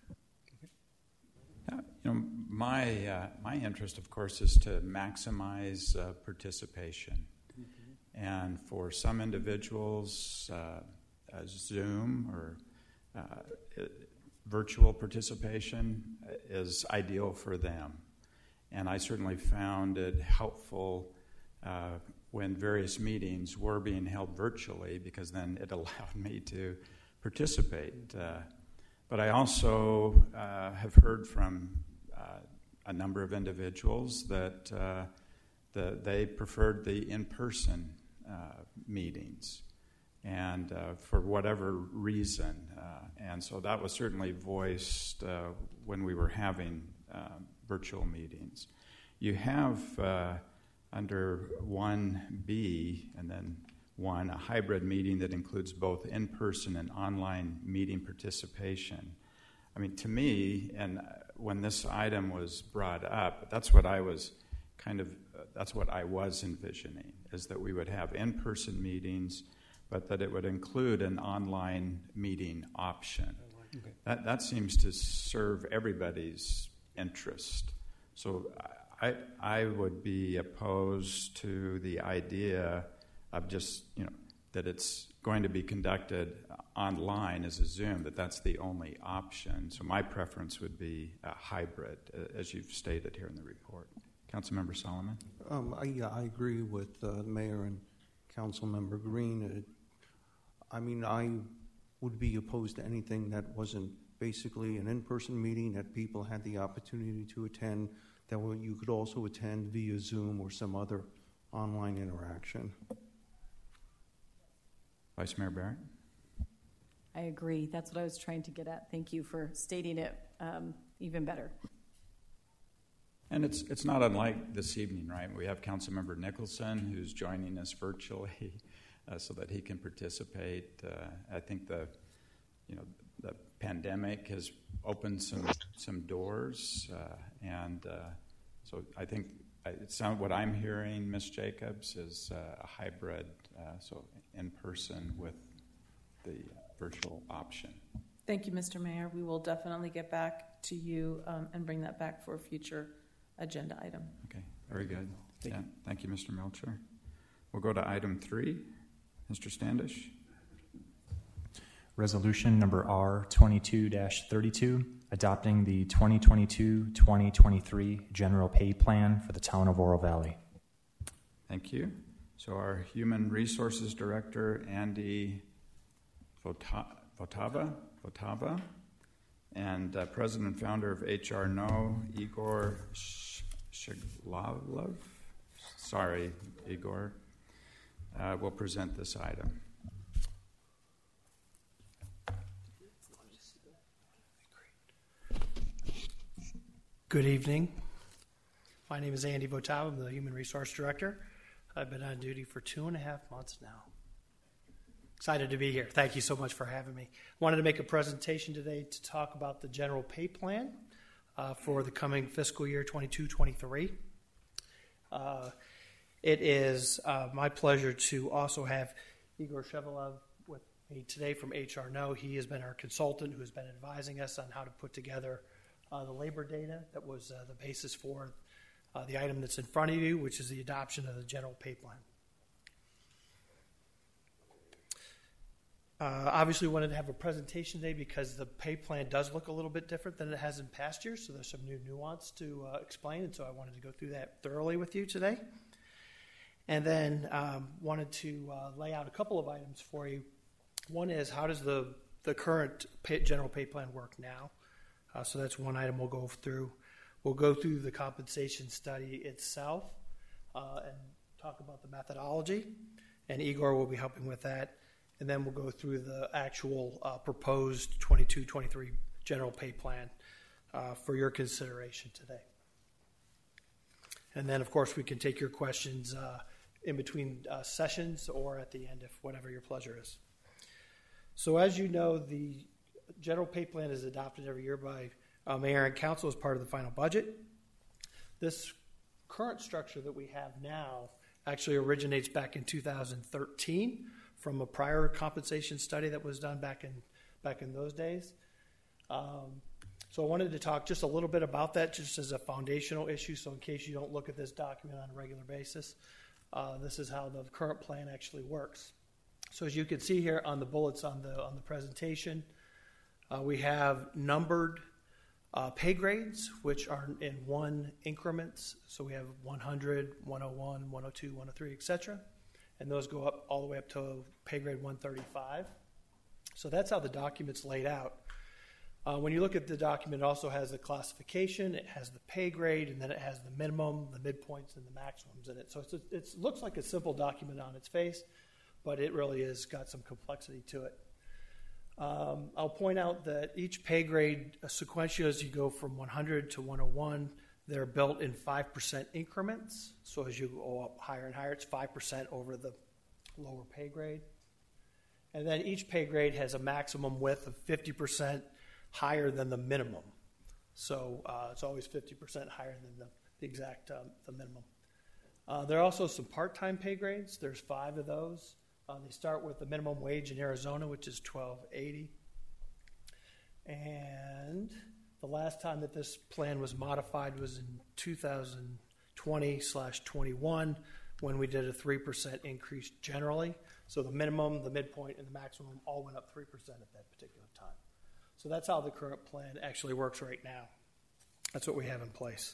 You know, my uh, my interest, of course, is to maximize uh, participation, mm-hmm. and for some individuals, uh, uh, Zoom or uh, virtual participation is ideal for them, and I certainly found it helpful uh, when various meetings were being held virtually, because then it allowed me to participate. Uh, but I also uh, have heard from Uh, a number of individuals that uh, the, they preferred the in-person uh, meetings, and uh, for whatever reason. Uh, and so that was certainly voiced uh, when we were having uh, virtual meetings. You have uh, under one B and then one, a hybrid meeting that includes both in-person and online meeting participation. I mean, to me, and when this item was brought up, that's what I was kind of, uh, that's what I was envisioning, is that we would have in-person meetings, but that it would include an online meeting option. Okay. That that seems to serve everybody's interest. So I I would be opposed to the idea of just, you know, that it's going to be conducted online as a Zoom, that that's the only option. So my preference would be a hybrid, uh, as you've stated here in the report. Councilmember Solomon? Um, I, yeah, I agree with uh, the Mayor and Councilmember Green. It, I mean, I would be opposed to anything that wasn't basically an in-person meeting that people had the opportunity to attend, that you could also attend via Zoom or some other online interaction. Vice Mayor Barrett? I agree. That's what I was trying to get at. Thank you for stating it um, even better. And it's it's not unlike this evening, right? We have Councilmember Nicholson, who's joining us virtually uh, so that he can participate. Uh, I think the you know the pandemic has opened some some doors, uh, and uh, so I think it sound what I'm hearing, Miz Jacobs, is uh, a hybrid, uh, so in person with the virtual option. Thank you, Mister Mayor. We will definitely get back to you um, and bring that back for a future agenda item. Okay, very good. Thank yeah, you. Thank you, Mister Melcher. We'll go to item three. Mister Standish. Resolution number R twenty-two dash thirty-two, adopting the twenty twenty-two twenty twenty-three general pay plan for the town of Oro Valley. Thank you. So our Human Resources Director, Andy Vota- Votava, Votava, and uh, President and Founder of H R N O, Igor Shiglavlov, sorry, Igor, uh, will present this item. Good evening. My name is Andy Votava. I'm the Human Resource Director. I've been on duty for two and a half months now. Excited to be here. Thank you so much for having me. Wanted to make a presentation today to talk about the general pay plan uh, for the coming fiscal year twenty-two twenty-three. Uh, it is uh, my pleasure to also have Igor Shevelov with me today from H R N O. He has been our consultant who has been advising us on how to put together uh, the labor data that was uh, the basis for uh, the item that's in front of you, which is the adoption of the general pay plan. Uh, obviously, we wanted to have a presentation today because the pay plan does look a little bit different than it has in past years, so there's some new nuance to uh, explain, and so I wanted to go through that thoroughly with you today. And then um, wanted to uh, lay out a couple of items for you. One is, how does the, the current pay, general pay plan work now? Uh, so that's one item we'll go through. We'll go through the compensation study itself uh, and talk about the methodology, and Igor will be helping with that. And then we'll go through the actual uh, proposed twenty-two twenty-three general pay plan uh, for your consideration today. And then, of course, we can take your questions uh, in between uh, sessions or at the end, if whatever your pleasure is. So as you know, the general pay plan is adopted every year by uh, Mayor and Council as part of the final budget. This current structure that we have now actually originates back in two thousand thirteen. From a prior compensation study that was done back in back in those days. Um, so I wanted to talk just a little bit about that just as a foundational issue, so in case you don't look at this document on a regular basis, uh, this is how the current plan actually works. So as you can see here on the bullets on the on the presentation, uh, we have numbered uh, pay grades, which are in one increments. So we have one hundred, one oh one, one oh two, one oh three, et cetera. And those go up all the way up to pay grade one thirty-five. So that's how the document's laid out. Uh, when you look at the document, it also has the classification, it has the pay grade, and then it has the minimum, the midpoints, and the maximums in it. So it's a, it looks like a simple document on its face, but it really has got some complexity to it. Um, I'll point out that each pay grade uh, sequential, as you go from one hundred to one oh one, They're built in five percent increments. So as you go up higher and higher, it's five percent over the lower pay grade. And then each pay grade has a maximum width of fifty percent higher than the minimum. So uh, it's always fifty percent higher than the, the exact um, the minimum. Uh, there are also some part-time pay grades. There's five of those. Uh, they start with the minimum wage in Arizona, which is twelve eighty. And the last time that this plan was modified was in two thousand twenty slash twenty-one when we did a three percent increase generally. So the minimum, the midpoint, and the maximum all went up three percent at that particular time. So that's how the current plan actually works right now. That's what we have in place.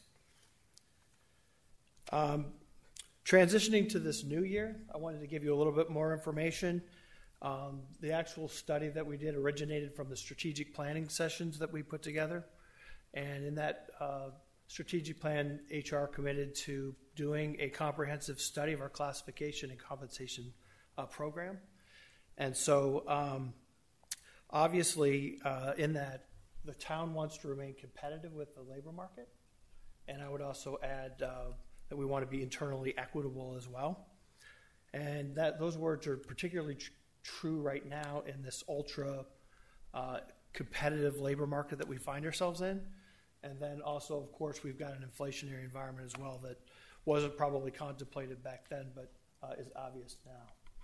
Um, transitioning to this new year, I wanted to give you a little bit more information. Um, the actual study that we did originated from the strategic planning sessions that we put together. And in that uh, strategic plan, H R committed to doing a comprehensive study of our classification and compensation uh, program. And so um, obviously uh, in that, the town wants to remain competitive with the labor market. And I would also add uh, that we want to be internally equitable as well. And that those words are particularly tr- true right now in this ultra uh, competitive labor market that we find ourselves in. And then also, of course, we've got an inflationary environment as well that wasn't probably contemplated back then, but uh, is obvious now.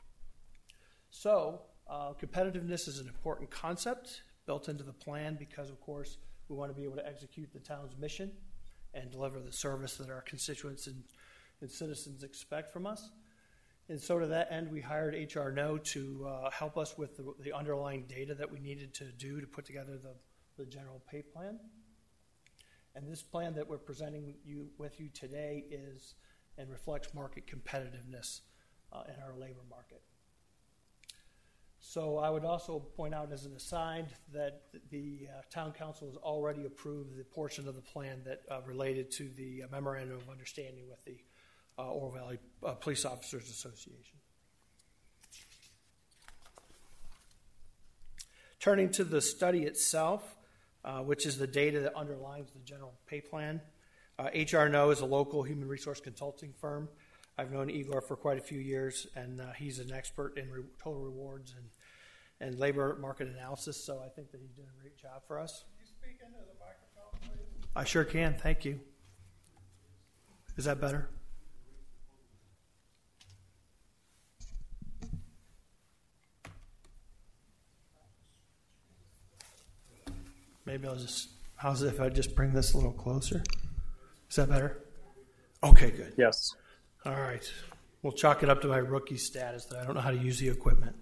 So uh, competitiveness is an important concept built into the plan because, of course, we want to be able to execute the town's mission and deliver the service that our constituents and, and citizens expect from us. And so to that end, we hired H R N O to uh, help us with the, the underlying data that we needed to do to put together the, the general pay plan. And this plan that we're presenting you with you today is and reflects market competitiveness uh, in our labor market. So I would also point out as an aside that the uh, town council has already approved the portion of the plan that uh, related to the uh, memorandum of understanding with the uh, Oro Valley uh, Police Officers Association. Turning to the study itself, uh, which is the data that underlines the general pay plan. Uh, H R N O is a local human resource consulting firm. I've known Igor for quite a few years, and uh, he's an expert in re- total rewards and, and labor market analysis, so I think that he's doing a great job for us. Can you speak into the microphone, please? I sure can. Thank you. Is that better? Maybe I'll just, how's it if I just bring this a little closer? Is that better? Okay, good. Yes. All right. We'll chalk it up to my rookie status that I don't know how to use the equipment.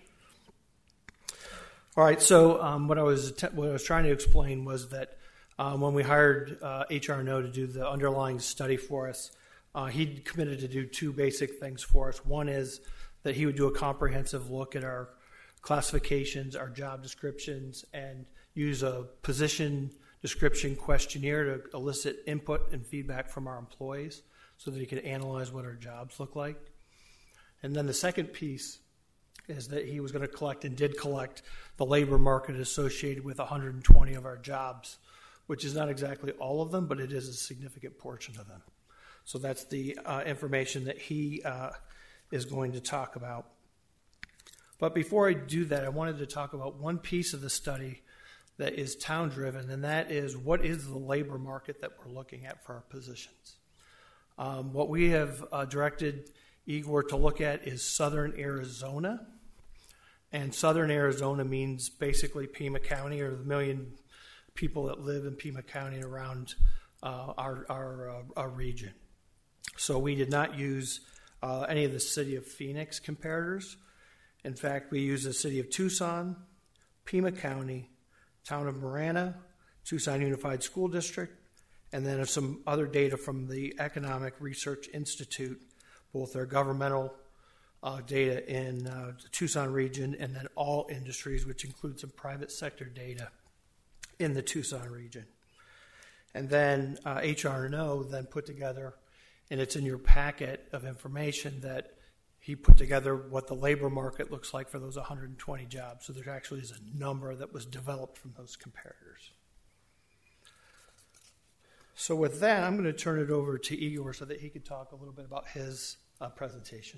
All right, so um, what I was what I was trying to explain was that um, when we hired uh, H R N O to do the underlying study for us, uh, he committed to do two basic things for us. One is that he would do a comprehensive look at our classifications, our job descriptions, and use a position description questionnaire to elicit input and feedback from our employees so that he could analyze what our jobs look like. And then the second piece is that he was going to collect and did collect the labor market associated with one hundred twenty of our jobs, which is not exactly all of them, but it is a significant portion of them. So that's the uh, information that he uh, is going to talk about. But before I do that, I wanted to talk about one piece of the study that is town-driven, and that is what is the labor market that we're looking at for our positions. Um, what we have uh, directed Igor to look at is southern Arizona, and southern Arizona means basically Pima County, or the million people that live in Pima County around uh, our, our, uh, our region. So we did not use uh, any of the city of Phoenix comparators. In fact, we used the city of Tucson, Pima County, Town of Marana, Tucson Unified School District, and then some other data from the Economic Research Institute, both their governmental uh, data in uh, the Tucson region and then all industries, which includes some private sector data in the Tucson region. And then uh, H R N O then put together, and it's in your packet of information that he put together what the labor market looks like for those one hundred twenty jobs. So there actually is a number that was developed from those comparators. So with that, I'm going to turn it over to Igor so that he can talk a little bit about his uh, presentation.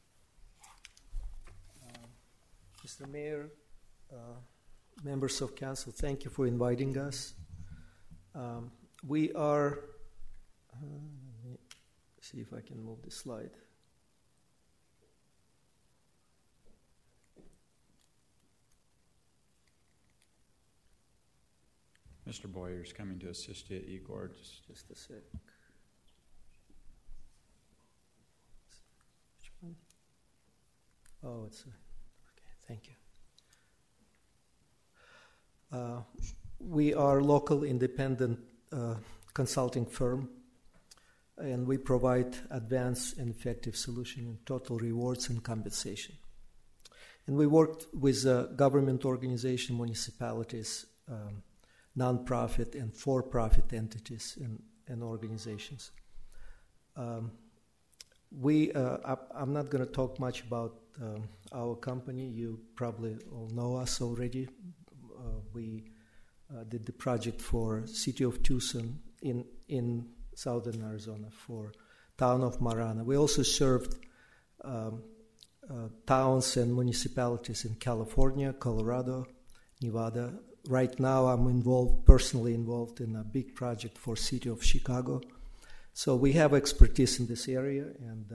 Uh, Mister Mayor, uh, members of council, thank you for inviting us. Um, we are, uh, let me see if I can move the slide. Mister Boyer is coming to assist you, Igor. Just, Just a sec. Which one? Oh, it's a, okay. Thank you. Uh, we are local independent uh, consulting firm, and we provide advanced and effective solution in total rewards and compensation. And we worked with uh, government organizations, municipalities, um, non-profit and for-profit entities and, and organizations. Um, we, uh, I, I'm not going to talk much about um, our company. You probably all know us already. Uh, we uh, did the project for City of Tucson in, in southern Arizona, for town of Marana. We also served um, uh, towns and municipalities in California, Colorado, Nevada. Right now, I'm involved, personally involved in a big project for City of Chicago. So we have expertise in this area, and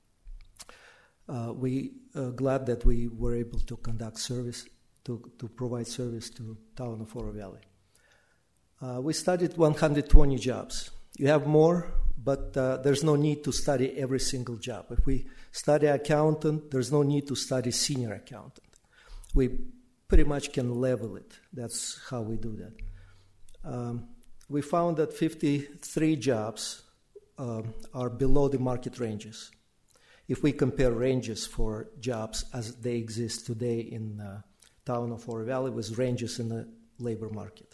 uh, uh, we are glad that we were able to conduct service, to, to provide service to town of Oro Valley. Uh, we studied one hundred twenty jobs. You have more, but uh, there's no need to study every single job. If we study accountant, there's no need to study senior accountant. We pretty much can level it. That's how we do that. Um, we found that fifty-three jobs um, are below the market ranges. If we compare ranges for jobs as they exist today in the town of Oro Valley with ranges in the labor market.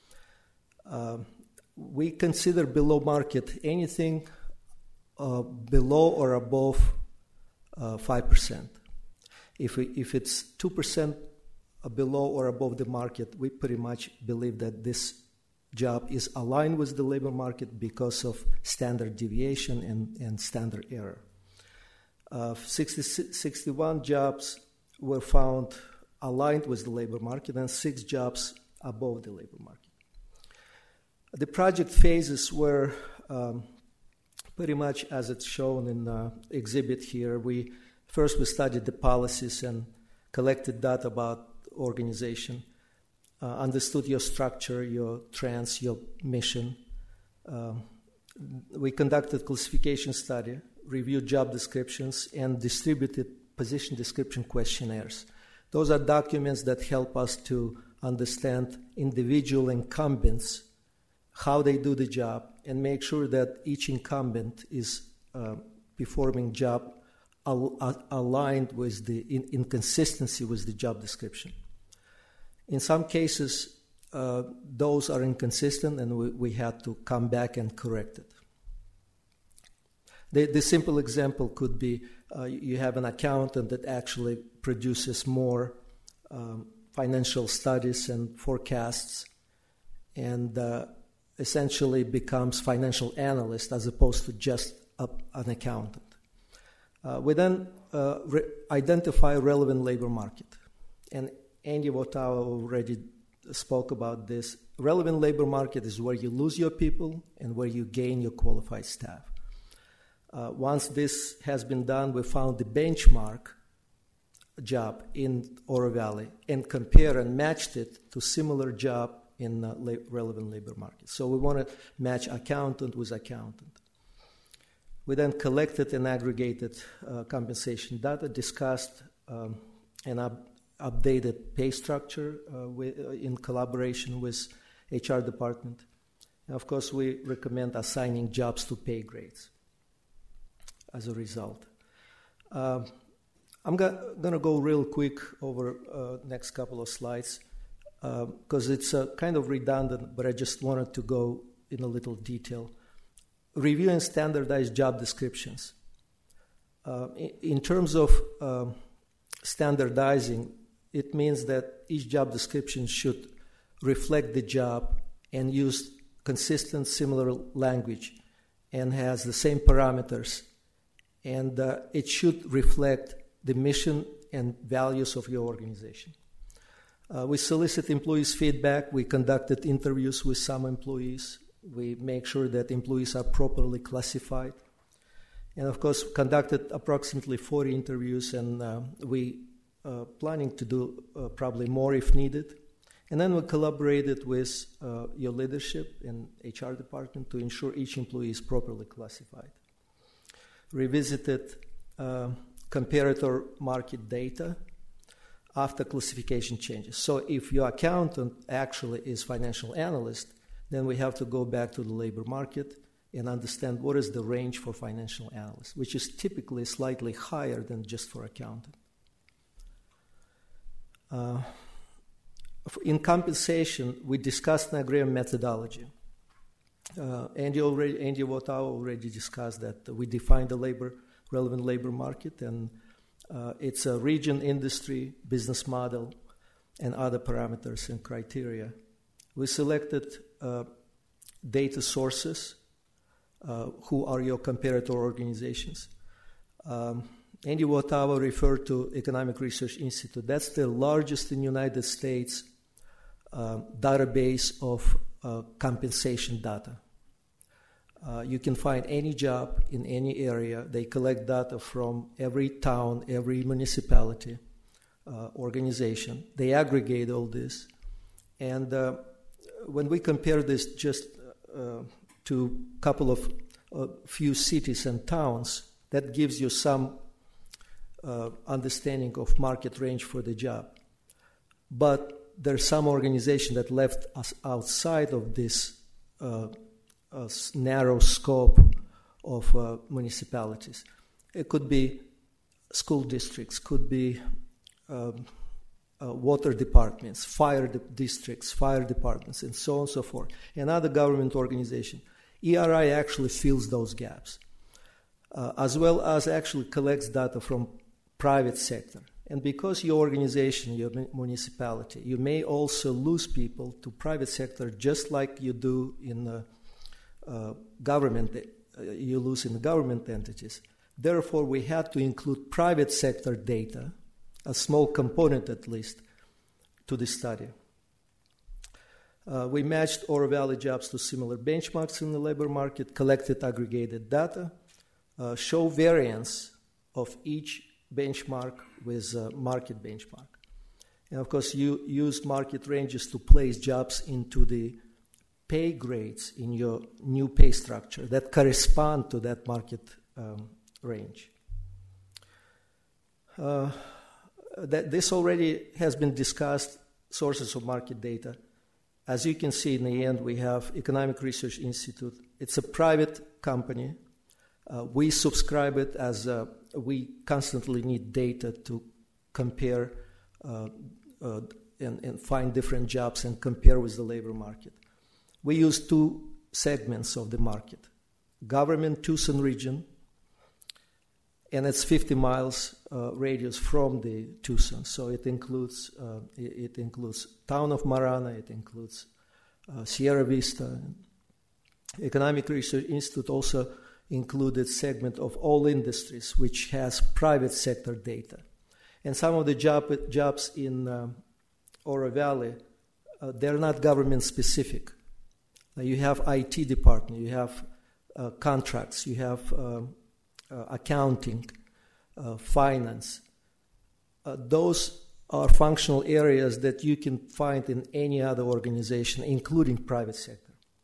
Uh, we consider below market anything uh, below or above uh, five percent. If, we, if it's two percent below or above the market, we pretty much believe that this job is aligned with the labor market because of standard deviation and, and standard error. Uh, sixty, sixty-one jobs were found aligned with the labor market and six jobs above the labor market. The project phases were um, pretty much as it's shown in the exhibit here. We first we studied the policies and collected data about organization, uh, understood your structure, your trends, your mission. Um, we conducted classification study, reviewed job descriptions, and distributed position description questionnaires. Those are documents that help us to understand individual incumbents, how they do the job, and make sure that each incumbent is uh, performing job al- al- aligned with the in- inconsistency with the job description. In some cases, uh, those are inconsistent, and we, we had to come back and correct it. The, the simple example could be uh, you have an accountant that actually produces more um, financial studies and forecasts, and uh, essentially becomes financial analyst as opposed to just a, an accountant. Uh, we then uh, re- identify relevant labor market, and Andy Wotawa already spoke about this. Relevant labor market is where you lose your people and where you gain your qualified staff. Uh, once this has been done, we found the benchmark job in Oro Valley and compare and matched it to similar job in uh, la- relevant labor market. So we want to match accountant with accountant. We then collected and aggregated uh, compensation data, discussed um, and up, updated pay structure uh, with, uh, in collaboration with H R department. And of course, we recommend assigning jobs to pay grades as a result. Uh, I'm go- going to go real quick over uh, next couple of slides because uh, it's uh, kind of redundant, but I just wanted to go in a little detail. Reviewing standardized job descriptions. Uh, in, in terms of uh, standardizing, it means that each job description should reflect the job and use consistent, similar language and has the same parameters, and uh, it should reflect the mission and values of your organization. Uh, we solicit employees' feedback. We conducted interviews with some employees. We make sure that employees are properly classified. And of course, conducted approximately forty interviews, and uh, we uh, planning to do uh, probably more if needed. And then we collaborated with uh, your leadership and H R department to ensure each employee is properly classified. Revisited uh, comparator market data after classification changes. So if your accountant actually is financial analyst, then we have to go back to the labor market and understand what is the range for financial analysts, which is typically slightly higher than just for accountant. Uh, in compensation, we discussed an agreement methodology. Uh, Andy already, Andy Wotau already discussed that we defined the labor relevant labor market, and uh, it's a region, industry, business model, and other parameters and criteria. We selected uh, data sources. Uh, who are your comparator organizations? Um, Andy Wotau referred to Economic Research Institute. That's the largest in the United States uh, database of uh, compensation data. Uh, you can find any job in any area. They collect data from every town, every municipality, uh, organization. They aggregate all this. And uh, when we compare this just uh, to a couple of uh, few cities and towns, that gives you some uh, understanding of market range for the job. But there's some organization that left us outside of this uh, uh, narrow scope of uh, municipalities. It could be school districts, could be um, uh, water departments, fire de- districts, fire departments, and so on and so forth, and other government organizations. E R I actually fills those gaps, uh, as well as actually collects data from private sector. And because your organization, your municipality, you may also lose people to private sector, just like you do in the uh, government, uh, you lose in the government entities. Therefore, we had to include private sector data, a small component at least, to the study. Uh, we matched Oro Valley jobs to similar benchmarks in the labor market, collected aggregated data, uh, show variance of each benchmark with uh, market benchmark. And of course, you use market ranges to place jobs into the pay grades in your new pay structure that correspond to that market um, range. Uh, that this already has been discussed, sources of market data. As you can see in the end, we have Economic Research Institute. It's a private company. Uh, we subscribe it as a, we constantly need data to compare uh, uh, and, and find different jobs and compare with the labor market. We use two segments of the market: government, Tucson region, and it's fifty miles uh, radius from the Tucson. So it includes uh, it, it includes town of Marana, it includes uh, Sierra Vista. Economic Research Institute also included segment of all industries, which has private sector data. And some of the job, jobs in uh, Oro Valley, uh, they're not government specific. Uh, you have I T department, you have uh, contracts, you have uh, uh, accounting, uh, finance. Uh, those are functional areas that you can find in any other organization, including private sector.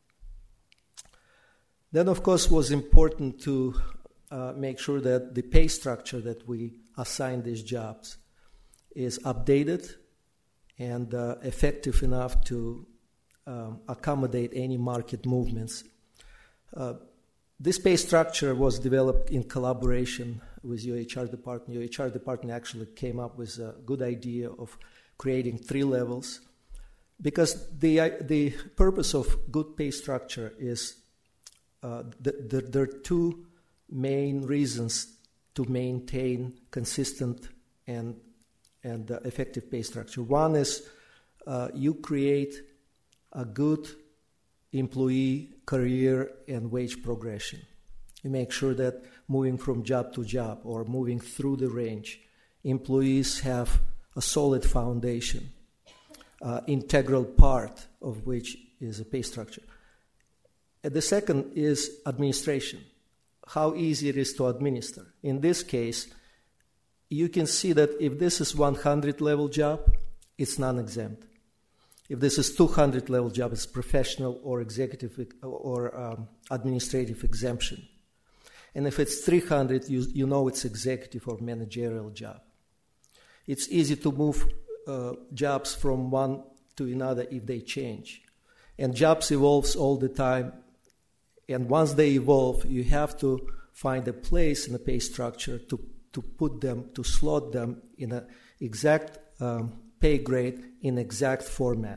Then, of course, was important to uh, make sure that the pay structure that we assign these jobs is updated and uh, effective enough to um, accommodate any market movements. Uh, this pay structure was developed in collaboration with your H R department. Your H R department actually came up with a good idea of creating three levels, because the, the purpose of good pay structure is Uh, the, the, there are two main reasons to maintain consistent and, and uh, effective pay structure. One is uh, you create a good employee career and wage progression. You make sure that moving from job to job or moving through the range, employees have a solid foundation, uh, integral part of which is a pay structure. And the second is administration, how easy it is to administer. In this case, you can see that if this is one hundred level job, it's non-exempt. If this is two hundred level job, it's professional or executive or um, administrative exemption. And if it's three hundred, you, you know it's executive or managerial job. It's easy to move uh, jobs from one to another if they change. And jobs evolves all the time. And once they evolve, you have to find a place in the pay structure to, to put them, to slot them in an exact um, pay grade in exact format.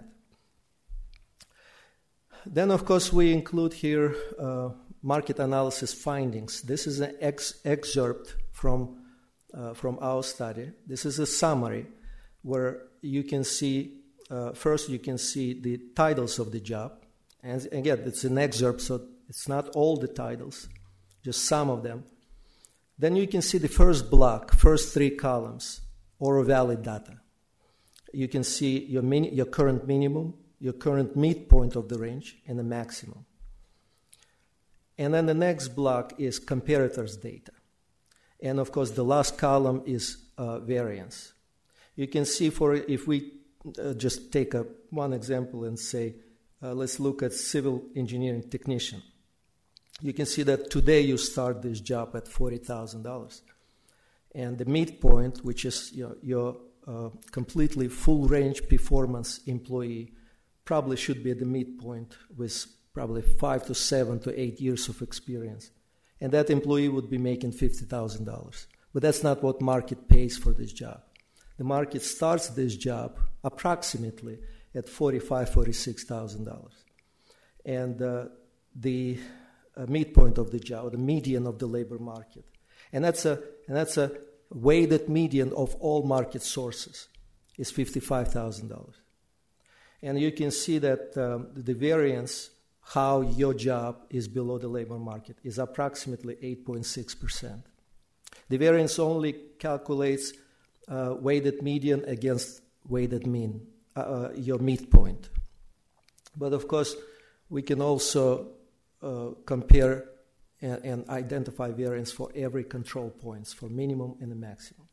Then, of course, we include here uh, market analysis findings. This is an ex- excerpt from, uh, from our study. This is a summary where you can see, uh, first you can see the titles of the job. And again, it's an excerpt, so it's not all the titles, just some of them. Then you can see the first block, first three columns, or valid data. You can see your, min- your current minimum, your current midpoint of the range, and the maximum. And then the next block is comparators data. And of course, the last column is uh, variance. You can see for if we uh, just take a, one example and say, uh, let's look at civil engineering technician. You can see that today you start this job at forty thousand dollars. And the midpoint, which is you know, your uh, completely full range performance employee, probably should be at the midpoint with probably five to seven to eight years of experience. And that employee would be making fifty thousand dollars. But that's not what market pays for this job. The market starts this job approximately at forty-five thousand dollars, forty-six thousand dollars. And uh, the uh, midpoint of the job, or the median of the labor market. And that's a, and that's a weighted median of all market sources is fifty-five thousand dollars. And you can see that um, the variance, how your job is below the labor market, is approximately eight point six percent. The variance only calculates uh, weighted median against weighted mean, uh, uh, your midpoint. But of course, we can also uh, compare and, and identify variance for every control points, for minimum and the maximum.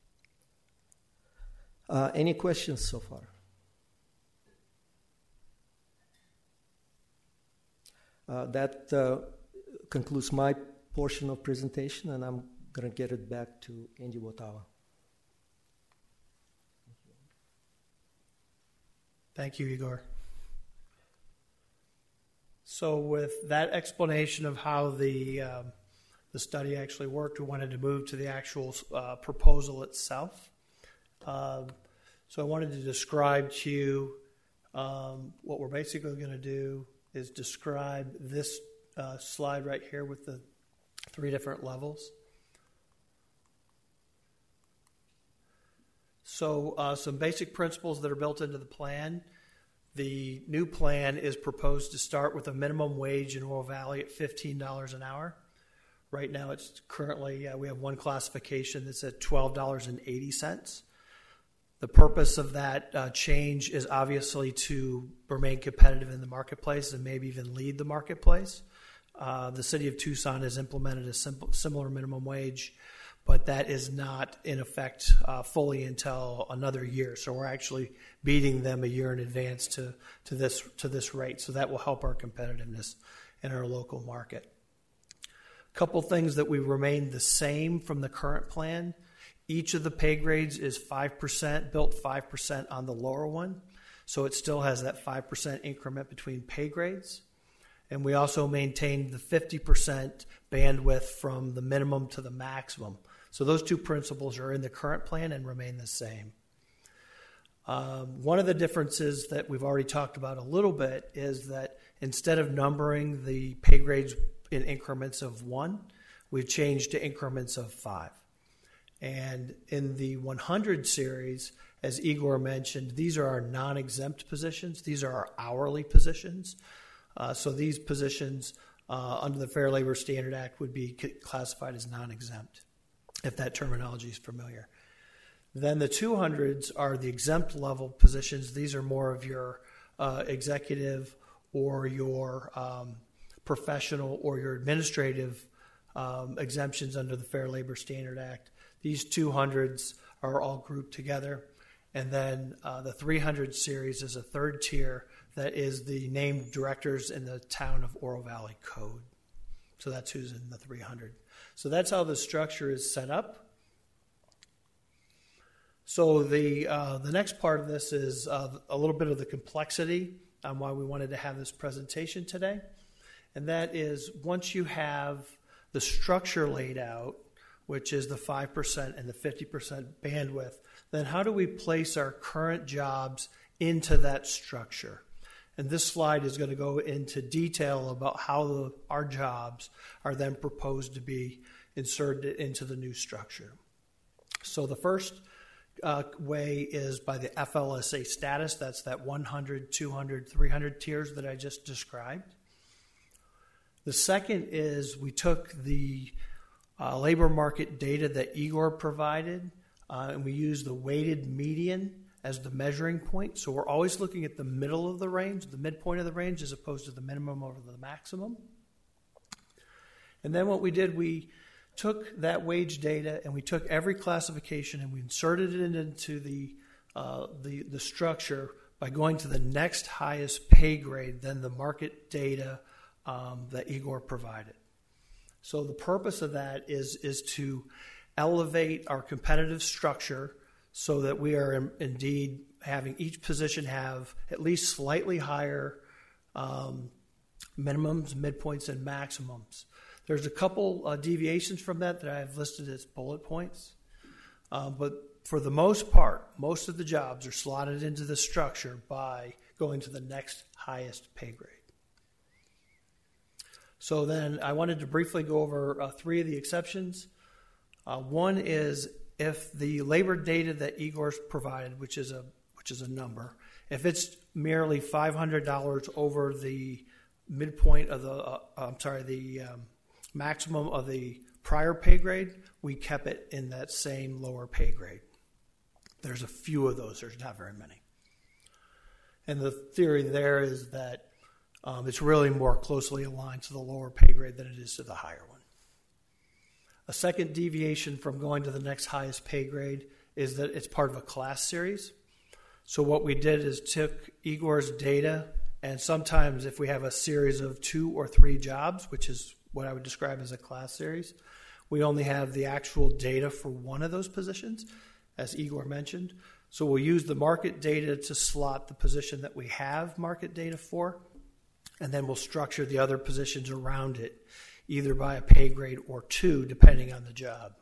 Uh, any questions so far? Uh, that uh, concludes my portion of presentation, and I'm going to get it back to Andy Watawa. Thank you, Igor. So with that explanation of how the um, the study actually worked, we wanted to move to the actual uh, proposal itself. Um, so I wanted to describe to you um, what we're basically going to do is describe this uh, slide right here with the three different levels. So uh, some basic principles that are built into the plan. The new plan is proposed to start with a minimum wage in Oro Valley at fifteen dollars an hour. Right now it's currently, uh, we have one classification that's at twelve dollars and eighty cents. The purpose of that uh, change is obviously to remain competitive in the marketplace and maybe even lead the marketplace. Uh, the city of Tucson has implemented a simple, similar minimum wage, but that is not in effect uh, fully until another year. So we're actually beating them a year in advance to, to this to this rate. So that will help our competitiveness in our local market. A couple things that we remain the same from the current plan. Each of the pay grades is five percent, built five percent on the lower one. So it still has that five percent increment between pay grades. And we also maintained the fifty percent bandwidth from the minimum to the maximum. So those two principles are in the current plan and remain the same. Um, one of the differences that we've already talked about a little bit is that instead of numbering the pay grades in increments of one, we've changed to increments of five. And in the one hundred series, as Igor mentioned, these are our non-exempt positions. These are our hourly positions. Uh, so these positions uh, under the Fair Labor Standard Act would be c- classified as non-exempt, if that terminology is familiar. Then the two hundreds are the exempt level positions. These are more of your uh, executive or your um, professional or your administrative um, exemptions under the Fair Labor Standard Act. These two hundreds are all grouped together. And then uh, the three hundred series is a third tier that is the named directors in the town of Oro Valley Code. So that's who's in the three hundred. So that's how the structure is set up. So the uh, the next part of this is uh, a little bit of the complexity on why we wanted to have this presentation today. And that is, once you have the structure laid out, which is the five percent and the fifty percent bandwidth, then how do we place our current jobs into that structure? And this slide is going to go into detail about how the, our jobs are then proposed to be inserted into the new structure. So the first uh, way is by the F L S A status. That's that one hundred, two hundred, three hundred tiers that I just described. The second is we took the uh, labor market data that Igor provided, uh, and we used the weighted median as the measuring point. So we're always looking at the middle of the range, the midpoint of the range, as opposed to the minimum over the maximum. And then what we did, we took that wage data and we took every classification and we inserted it into the uh, the, the structure by going to the next highest pay grade than the market data um, that Igor provided. So the purpose of that is is to elevate our competitive structure so that we are in, indeed having each position have at least slightly higher um, minimums, midpoints, and maximums. There's a couple uh, deviations from that that I've listed as bullet points. Uh, but for the most part, most of the jobs are slotted into the structure by going to the next highest pay grade. So then I wanted to briefly go over uh, three of the exceptions. Uh, one is if the labor data that Igor's provided, which is a which is a number, if it's merely five hundred dollars over the midpoint of the, uh, I'm sorry, the um, maximum of the prior pay grade, we kept it in that same lower pay grade. There's a few of those. There's not very many. And the theory there is that um, it's really more closely aligned to the lower pay grade than it is to the higher one. A second deviation from going to the next highest pay grade is that it's part of a class series. So what we did is took Igor's data, and sometimes if we have a series of two or three jobs, which is what I would describe as a class series, we only have the actual data for one of those positions, as Igor mentioned. So we'll use the market data to slot the position that we have market data for, and then we'll structure the other positions around it, either by a pay grade or two, depending on the job.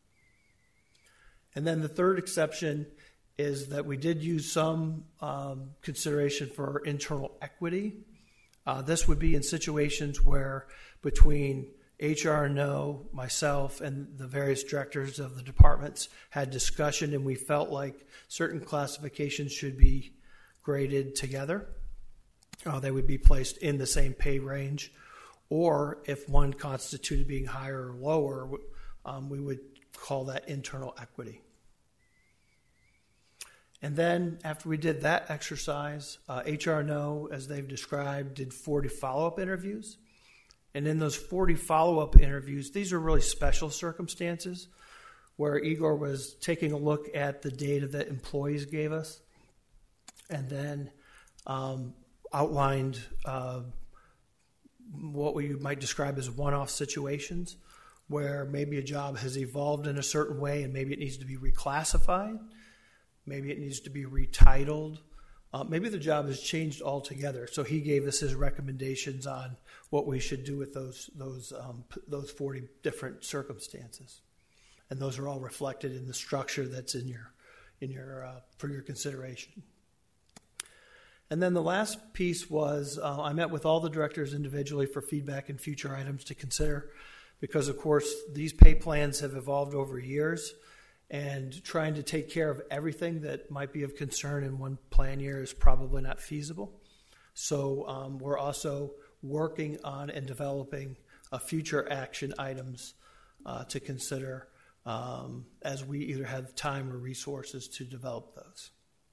And then the third exception is that we did use some um, consideration for internal equity. Uh, this would be in situations where between H R and O, myself, and the various directors of the departments had discussion, and we felt like certain classifications should be graded together. Uh, they would be placed in the same pay range. Or if one constituted being higher or lower, um, we would call that internal equity. And then after we did that exercise, uh, H R and O, as they've described, did forty follow-up interviews. And in those forty follow-up interviews, these are really special circumstances where Igor was taking a look at the data that employees gave us and then um, outlined uh, what we might describe as one-off situations where maybe a job has evolved in a certain way and maybe it needs to be reclassified, maybe it needs to be retitled, uh, maybe the job has changed altogether. So he gave us his recommendations on what we should do with those those um, those forty different circumstances, and those are all reflected in the structure that's in your in your uh, for your consideration. And then the last piece was uh, I met with all the directors individually for feedback and future items to consider because, of course, these pay plans have evolved over years, and trying to take care of everything that might be of concern in one plan year is probably not feasible. So um, we're also working on and developing uh, future action items uh, to consider um, as we either have time or resources to develop those.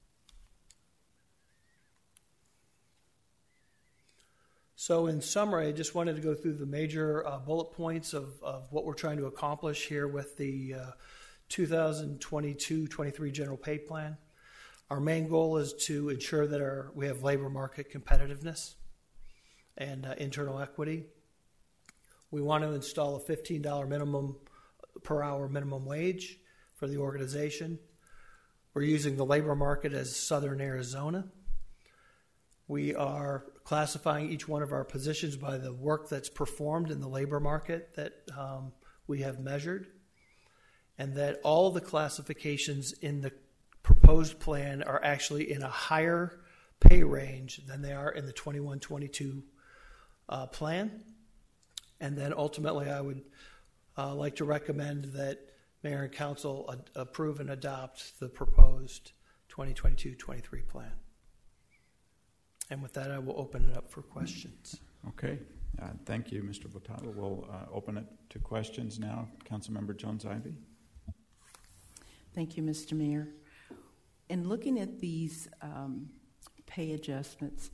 So in summary, I just wanted to go through the major uh, bullet points of, of what we're trying to accomplish here with the uh, two thousand twenty-two twenty-three General Pay Plan. Our main goal is to ensure that our, we have labor market competitiveness and uh, internal equity. We want to install a fifteen dollars minimum per hour minimum wage for the organization. We're using the labor market as Southern Arizona. We are classifying each one of our positions by the work that's performed in the labor market that um, we have measured, and that all the classifications in the proposed plan are actually in a higher pay range than they are in the twenty-one twenty-two uh, plan. And then ultimately I would uh, like to recommend that Mayor and Council ad- approve and adopt the proposed twenty twenty-two twenty-three plan. And with that, I will open it up for questions. Okay. Uh, thank you, Mister Botava. We'll uh, open it to questions now. Councilmember Jones-Ivy. Thank you, Mister Mayor. In looking at these um, pay adjustments,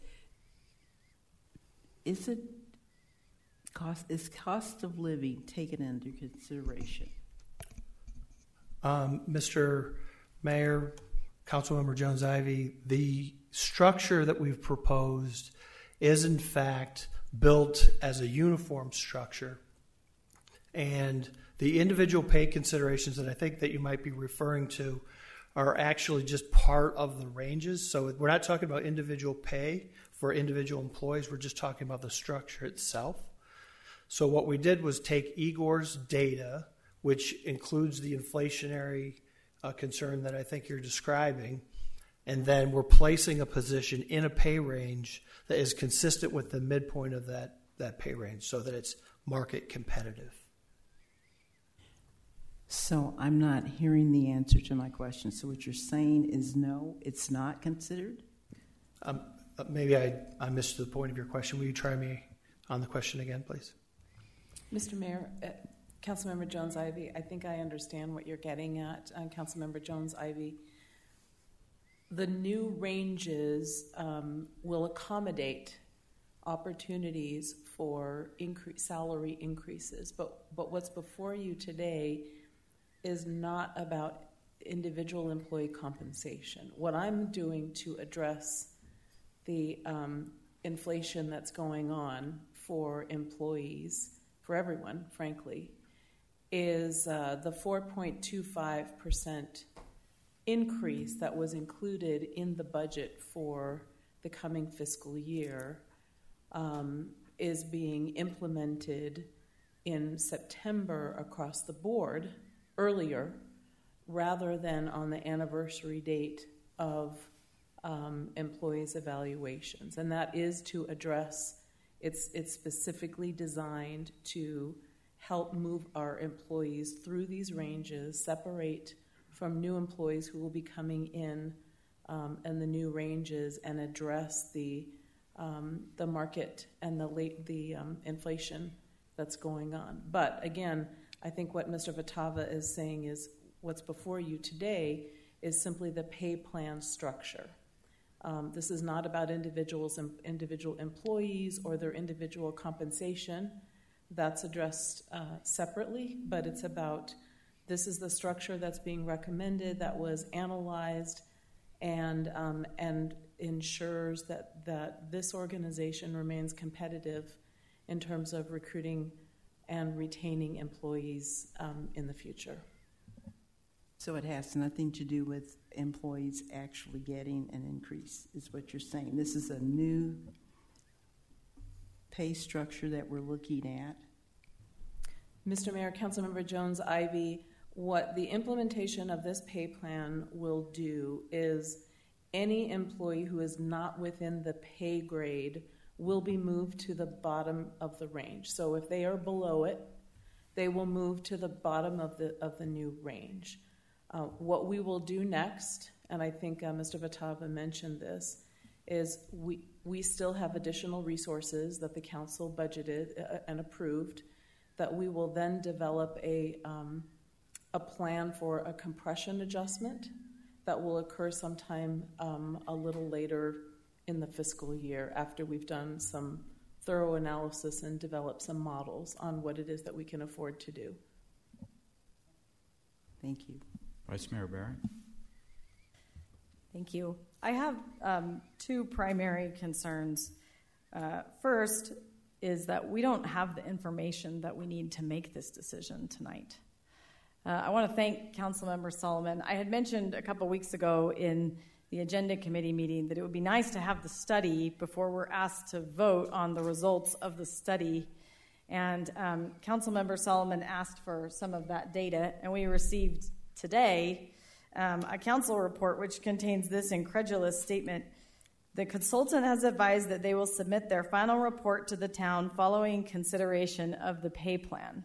is it cost is cost of living taken into consideration? Um, Mister Mayor, Councilmember Jones-Ivy, the structure that we've proposed is in fact built as a uniform structure, and the individual pay considerations that I think that you might be referring to are actually just part of the ranges. So we're not talking about individual pay for individual employees, we're just talking about the structure itself. So what we did was take E G O R's data, which includes the inflationary uh, concern that I think you're describing, and then we're placing a position in a pay range that is consistent with the midpoint of that, that pay range so that it's market competitive. So I'm not hearing the answer to my question. So what you're saying is no, it's not considered? Um, maybe I, I missed the point of your question. Will you try me on the question again, please? Mister Mayor, uh, Councilmember Jones-Ivy, I think I understand what you're getting at, uh, Councilmember Jones-Ivy. The new ranges um, will accommodate opportunities for increase, salary increases, but but what's before you today is not about individual employee compensation. What I'm doing to address the um, inflation that's going on for employees, for everyone, frankly, is uh, the four point two five percent increase that was included in the budget for the coming fiscal year um, is being implemented in September across the board earlier rather than on the anniversary date of um, employees' evaluations. And that is to address, it's, it's specifically designed to help move our employees through these ranges, separate from new employees who will be coming in um, and the new ranges, and address the um, the market and the late, the um, inflation that's going on. But again, I think what Mister Botava is saying is what's before you today is simply the pay plan structure. Um, this is not about individuals, individual employees or their individual compensation. That's addressed uh, separately, but it's about this is the structure that's being recommended, that was analyzed, and um, and ensures that, that this organization remains competitive in terms of recruiting and retaining employees um, in the future. So it has nothing to do with employees actually getting an increase, is what you're saying. This is a new pay structure that we're looking at. Mister Mayor, Councilmember Jones-Ivy, what the implementation of this pay plan will do is any employee who is not within the pay grade will be moved to the bottom of the range. So if they are below it, they will move to the bottom of the of the new range. Uh, what we will do next, and I think uh, Mister Botava mentioned this, is we we still have additional resources that the council budgeted uh, and approved, that we will then develop a, um, a plan for a compression adjustment that will occur sometime um, a little later in the fiscal year after we've done some thorough analysis and developed some models on what it is that we can afford to do. Thank you. Vice Mayor Barrett. Thank you. I have um, two primary concerns. Uh, first is that we don't have the information that we need to make this decision tonight. Uh, I want to thank Councilmember Solomon. I had mentioned a couple weeks ago in the Agenda Committee meeting that it would be nice to have the study before we're asked to vote on the results of the study. And um, Councilmember Solomon asked for some of that data, and we received today um, a council report which contains this incredulous statement. The consultant has advised that they will submit their final report to the town following consideration of the pay plan.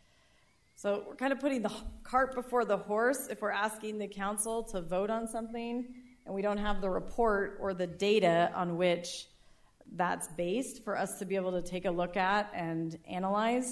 So we're kind of putting the cart before the horse if we're asking the council to vote on something and we don't have the report or the data on which that's based for us to be able to take a look at and analyze.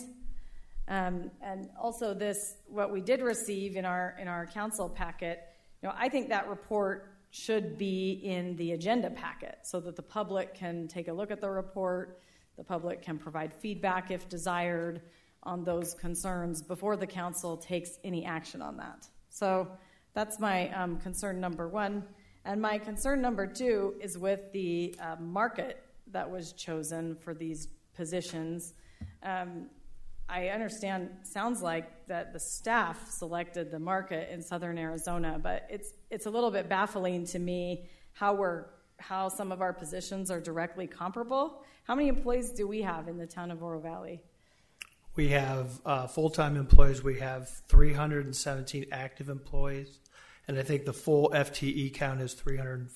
Um, and also this, what we did receive in our in our council packet, you know, I think that report should be in the agenda packet so that the public can take a look at the report, the public can provide feedback if desired on those concerns before the council takes any action on that. So that's my um, concern number one. And my concern number two is with the uh, market that was chosen for these positions. Um, I understand, sounds like that the staff selected the market in Southern Arizona, but it's it's a little bit baffling to me how we're how some of our positions are directly comparable. How many employees do we have in the town of Oro Valley? We have uh, full-time employees. We have three hundred seventeen active employees, and I think the full F T E count is three hundred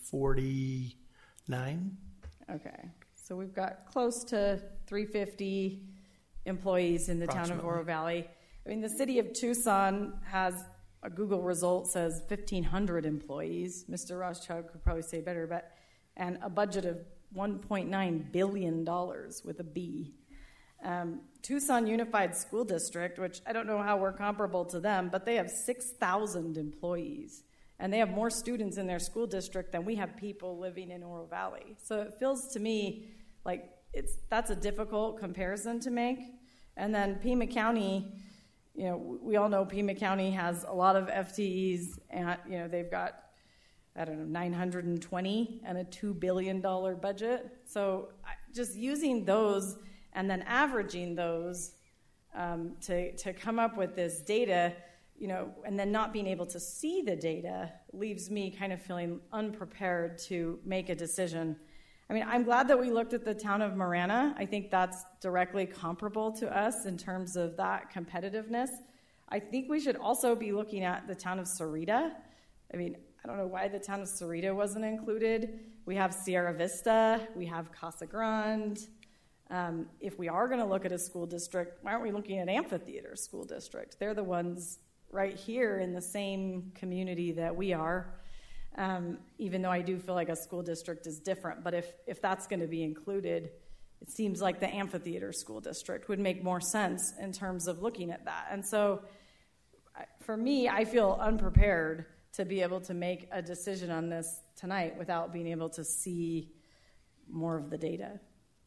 forty-nine. Okay, so we've got close to three hundred fifty employees in the town of Oro Valley. I mean, the city of Tucson has a Google result says fifteen hundred employees. Mister Rothschild could probably say better, but and a budget of one point nine billion dollars with a B. Um, Tucson Unified School District, which I don't know how we're comparable to them, but they have six thousand employees, and they have more students in their school district than we have people living in Oro Valley. So it feels to me like it's that's a difficult comparison to make. And then Pima County, you know, we all know Pima County has a lot of F T Es, and you know they've got I don't know nine hundred twenty and a two billion dollars budget. So just using those and then averaging those um, to to come up with this data, you know, and then not being able to see the data leaves me kind of feeling unprepared to make a decision. I mean, I'm glad that we looked at the town of Marana. I think that's directly comparable to us in terms of that competitiveness. I think we should also be looking at the town of Sarita. I mean, I don't know why the town of Sarita wasn't included. We have Sierra Vista. We have Casa Grande. Um, if we are going to look at a school district, why aren't we looking at Amphitheater School District? They're the ones right here in the same community that we are. Um, even though I do feel like a school district is different. But if, if that's going to be included, it seems like the Amphitheater School District would make more sense in terms of looking at that. And so for me, I feel unprepared to be able to make a decision on this tonight without being able to see more of the data.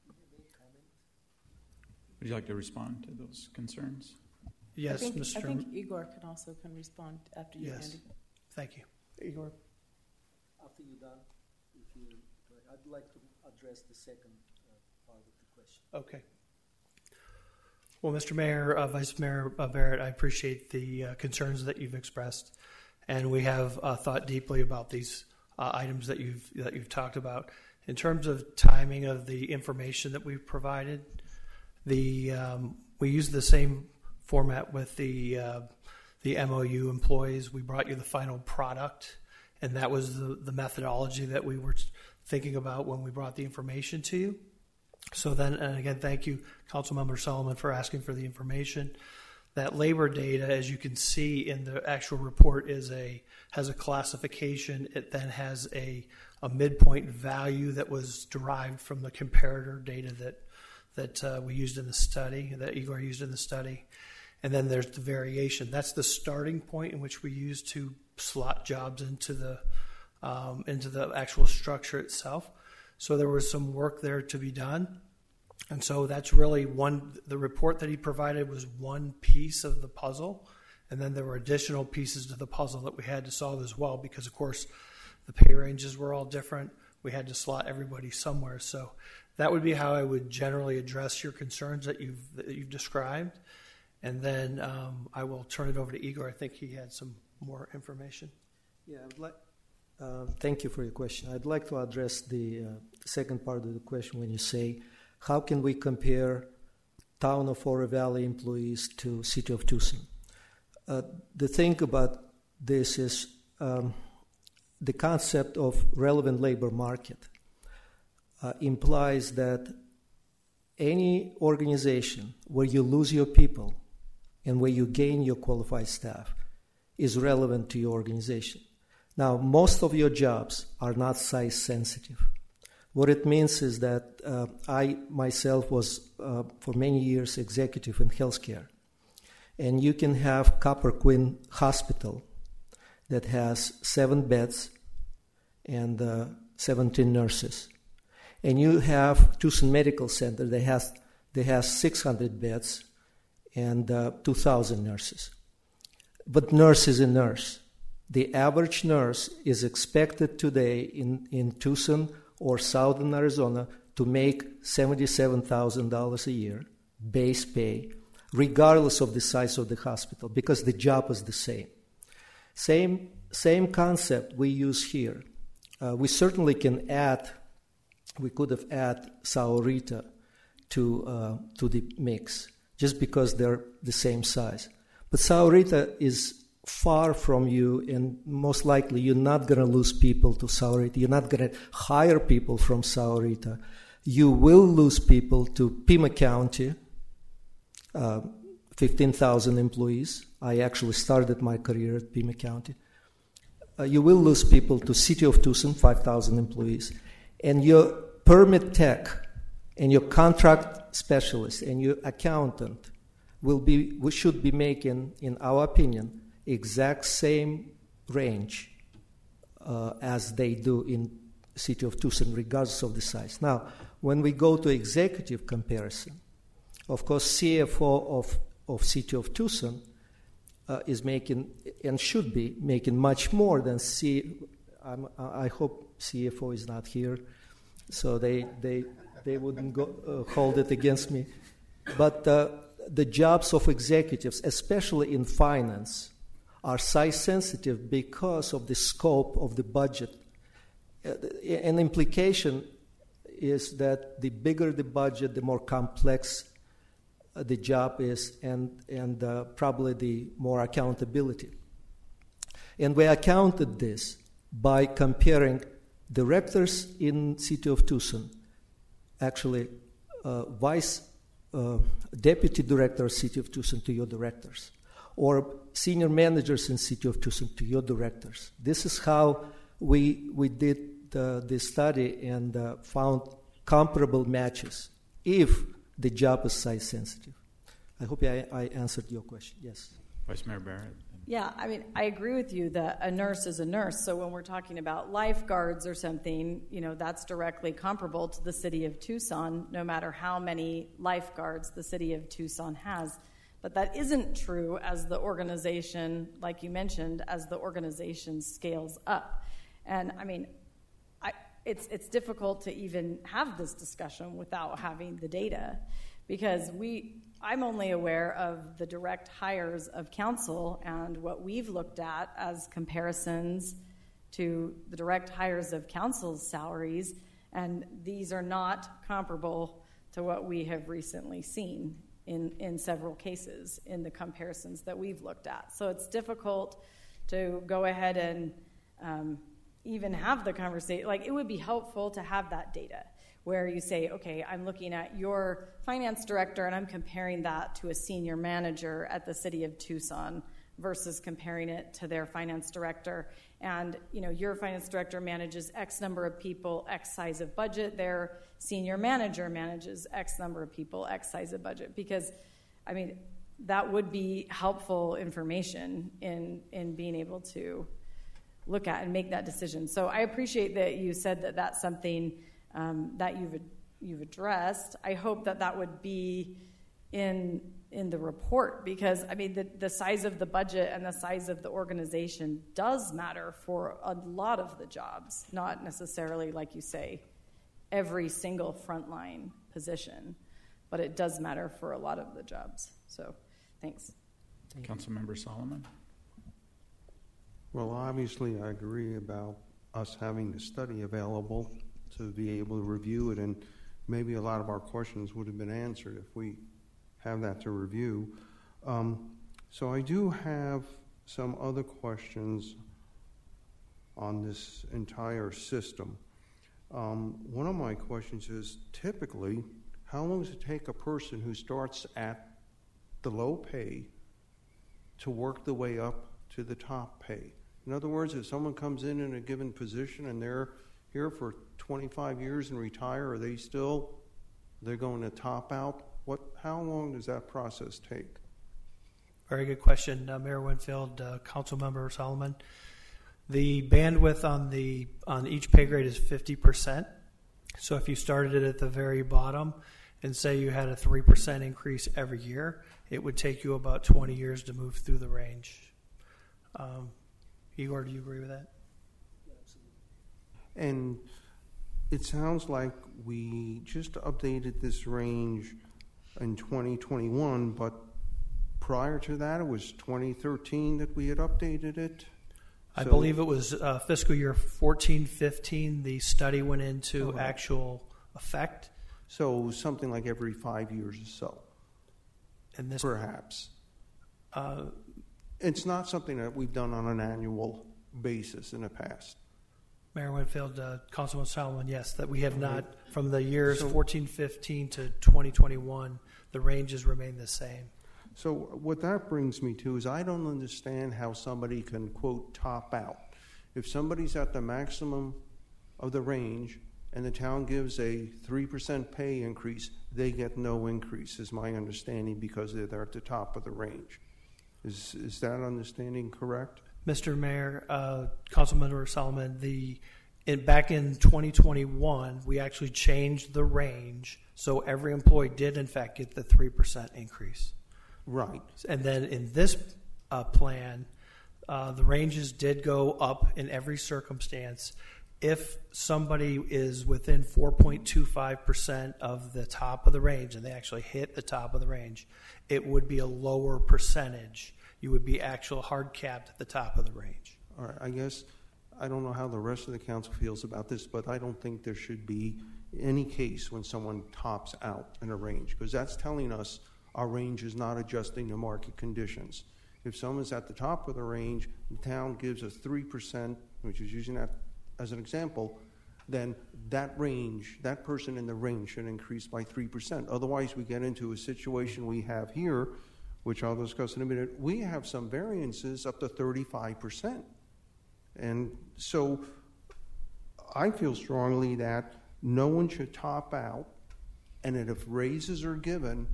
Would you like to respond to those concerns? Yes, I think, Mister I think Igor can also can respond after you, yes. Andy. Thank you. Igor. After you're done, if you, I'd like to address the second uh, part of the question. Okay. Well, Mister Mayor, uh, Vice Mayor uh, Barrett, I appreciate the uh, concerns that you've expressed, and we have uh, thought deeply about these uh, items that you've that you've talked about. In terms of timing of the information that we've provided, the um, we use the same format with the uh, the M O U employees. We brought you the final product. And that was the, the methodology that we were thinking about when we brought the information to you. So then, and again, thank you, Councilmember Solomon, for asking for the information. that labor data, as you can see in the actual report, is a has a classification. It then has a a midpoint value that was derived from the comparator data that that uh, we used in the study, that Igor used in the study. And then there's the variation. That's the starting point in which we use to slot jobs into the um, into the actual structure itself. So there was some work there to be done. And so that's really one, the report that he provided was one piece of the puzzle. And then there were additional pieces to the puzzle that we had to solve as well, because of course the pay ranges were all different. We had to slot everybody somewhere. So that would be how I would generally address your concerns that you've, that you've described. And then um, I will turn it over to Igor. I think he had some more information. Yeah, I would like, uh, thank you for your question. I'd like to address the uh, second part of the question when you say, how can we compare town of Oro Valley employees to city of Tucson? Uh, the thing about this is um, the concept of relevant labor market uh, implies that any organization where you lose your people and where you gain your qualified staff is relevant to your organization. Now, most of your jobs are not size sensitive. What it means is that uh, I myself was uh, for many years executive in healthcare. And you can have Copper Queen Hospital that has seven beds and uh, seventeen nurses. And you have Tucson Medical Center that has, that has six hundred beds and uh, two thousand nurses. But nurse is a nurse. The average nurse is expected today in, in Tucson or Southern Arizona to make seventy-seven thousand dollars a year, base pay, regardless of the size of the hospital, because the job is the same. Same, same concept we use here. Uh, we certainly can add, we could have added Sahuarita to, uh, to the mix, just because they're the same size. But Sahuarita is far from you, and most likely you're not going to lose people to Sahuarita. You're not going to hire people from Sahuarita. You will lose people to Pima County, uh, fifteen thousand employees. I actually started my career at Pima County. Uh, you will lose people to City of Tucson, five thousand employees. And your permit tech and your contract specialist and your accountant will be, we should be making, in our opinion, exact same range uh, as they do in City of Tucson, regardless of the size. Now, when we go to executive comparison, of course, C F O of, of City of Tucson uh, is making, and should be making much more than C. I'm, I hope C F O is not here, so they they they wouldn't go, uh, hold it against me. But uh, the jobs of executives, especially in finance, are size sensitive because of the scope of the budget. Uh, an implication is that the bigger the budget, the more complex uh, the job is, and, and uh, probably the more accountability. And we accounted this by comparing directors in City of Tucson, actually uh, vice uh, deputy director of City of Tucson to your directors, or senior managers in City of Tucson to your directors. This is how we we did uh, this study and uh, found comparable matches if the job is size sensitive. I hope I, I answered your question. Yes. Vice Mayor Barrett. Yeah, I mean, I agree with you that a nurse is a nurse. So when we're talking about lifeguards or something, you know, that's directly comparable to the city of Tucson, no matter how many lifeguards the city of Tucson has. But that isn't true as the organization, like you mentioned, as the organization scales up. And I mean, I, it's it's difficult to even have this discussion without having the data, because we. I'm only aware of the direct hires of council and what we've looked at as comparisons to the direct hires of council's salaries, and these are not comparable to what we have recently seen in, in several cases in the comparisons that we've looked at. So it's difficult to go ahead and um, even have the conversation. Like, it would be helpful to have that data. where you say, okay, I'm looking at your finance director and I'm comparing that to a senior manager at the city of Tucson versus comparing it to their finance director. And, you know, your finance director manages X number of people, X size of budget. Their senior manager manages X number of people, X size of budget. Because, I mean, that would be helpful information in, in being able to look at and make that decision. So I appreciate that you said that that's something um, that you've you've addressed. I hope that that would be in in the report, because I mean the, the size of the budget and the size of the organization does matter for a lot of the jobs, not necessarily, like you say, every single frontline position, but it does matter for a lot of the jobs. So thanks. Thank Councilmember Solomon. Well, obviously I agree about us having the study available to be able to review it, and maybe a lot of our questions would have been answered if we have that to review. Um, so I do have some other questions on this entire system. Um, one of my questions is, typically, how long does it take a person who starts at the low pay to work the way up to the top pay? In other words, if someone comes in in a given position and they're here for twenty-five years and retire, are they still, they're going to top out? What? How long does that process take? Very good question, uh, Mayor Winfield, uh, Councilmember Solomon. The bandwidth on the on each pay grade is fifty percent. So if you started it at the very bottom and say you had a three percent increase every year, it would take you about twenty years to move through the range. Um, Igor, do you agree with that? And it sounds like we just updated this range in twenty twenty-one, but prior to that, it was twenty thirteen that we had updated it. I So- believe it was uh, fiscal year fourteen fifteen. The study went into Oh. actual effect. So something like every five years or so. And this perhaps. Uh, it's not something that we've done on an annual basis in the past. Mayor Winfield, uh, Councilman Solomon, yes, that we have not, from the years So- fourteen fifteen to twenty twenty-one, the ranges remain the same. So what that brings me to is I don't understand how somebody can, quote, top out. If somebody's at the maximum of the range and the town gives a three percent pay increase, they get no increase, is my understanding, because they're at the top of the range. Is, is that understanding correct? Mister Mayor, uh, Councilmember Solomon, the in, back in twenty twenty-one, we actually changed the range, so every employee did, in fact, get the three percent increase. Right. And then in this uh, plan, uh, the ranges did go up in every circumstance. If somebody is within four point two five percent of the top of the range, and they actually hit the top of the range, it would be a lower percentage. You would be actual hard capped at the top of the range. All right, I guess I don't know how the rest of the council feels about this, but I don't think there should be any case when someone tops out in a range, because that's telling us our range is not adjusting to market conditions. If someone's at the top of the range, the town gives us three percent, which is using that as an example, then that range, that person in the range should increase by three percent. Otherwise, we get into a situation we have here, which I'll discuss in a minute. We have some variances up to thirty-five percent. And so I feel strongly that no one should top out, and that if raises are given,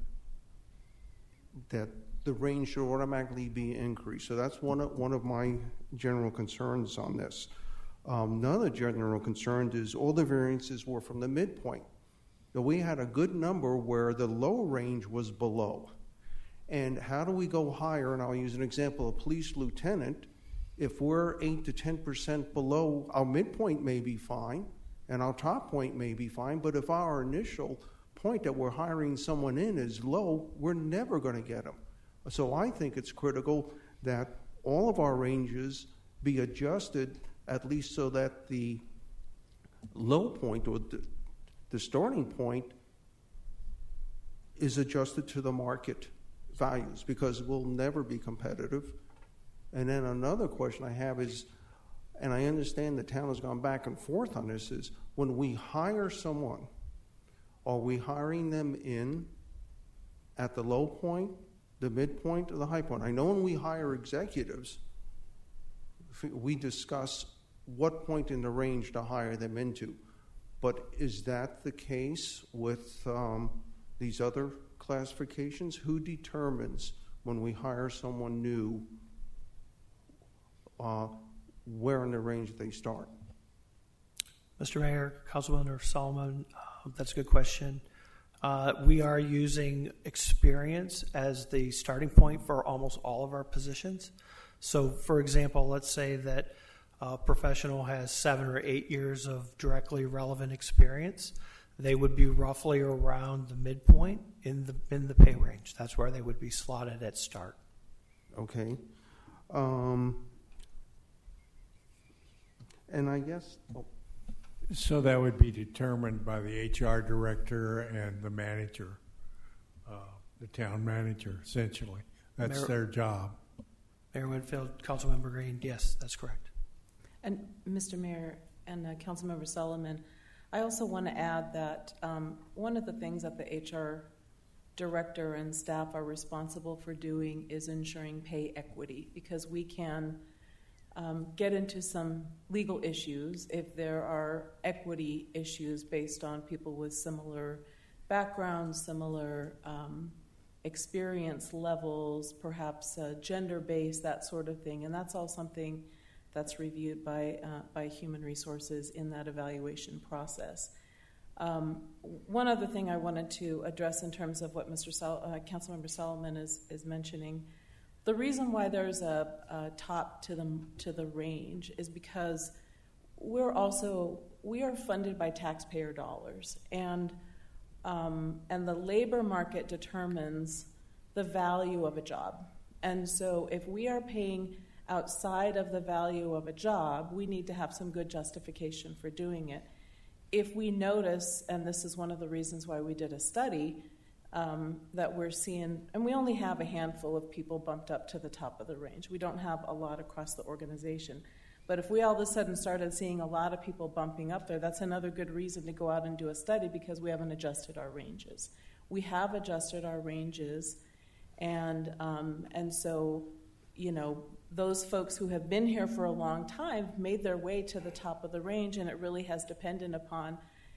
that the range should automatically be increased. So that's one of, one of my general concerns on this. Um, another general concern is all the variances were from the midpoint. Now, we had a good number where the low range was below. And how do we go higher? And I'll use an example, a police lieutenant. If we're eight to ten percent below, our midpoint may be fine, and our top point may be fine, but if our initial point that we're hiring someone in is low, we're never going to get them. So I think it's critical that all of our ranges be adjusted, at least so that the low point or the, the starting point is adjusted to the market values, because we'll never be competitive. And then another question I have is, and I understand the town has gone back and forth on this, is when we hire someone are we hiring them in at the low point, the midpoint, or the high point? I know when we hire executives, we discuss what point in the range to hire them into. But is that the case with um, these other classifications? Who determines when we hire someone new uh, where in the range they start? Mister Mayor, Councilmember Solomon, uh, that's a good question. Uh, we are using experience as the starting point for almost all of our positions. So, for example, let's say that a professional has seven or eight years of directly relevant experience. They would be roughly around the midpoint in the in the pay range. That's where they would be slotted at start. Okay. Um, and I guess... Oh. So that would be determined by the H R director and the manager, uh, the town manager, essentially. That's Mayor, their job. Mayor Winfield, Councilmember Green, yes, that's correct. And Mister Mayor and uh, Councilmember Solomon, I also want to add that um, one of the things that the H R director and staff are responsible for doing is ensuring pay equity, because we can um, get into some legal issues if there are equity issues based on people with similar backgrounds, similar um, experience levels, perhaps uh, gender-based, that sort of thing. And that's all something that's reviewed by uh, by human resources in that evaluation process. Um, one other thing I wanted to address in terms of what Mister Sol- uh, Councilmember Solomon is is mentioning, the reason why there's a, a top to the to the range is because we're also we are funded by taxpayer dollars, and um, and the labor market determines the value of a job. And so if we are paying outside of the value of a job, we need to have some good justification for doing it. If we notice, and this is one of the reasons why we did a study, um, that we're seeing, and we only have a handful of people bumped up to the top of the range. We don't have a lot across the organization. But if we all of a sudden started seeing a lot of people bumping up there, that's another good reason to go out and do a study, because we haven't adjusted our ranges. We have adjusted our ranges, and um, and so, you know, those folks who have been here for a long time made their way to the top of the range, and it really has depended upon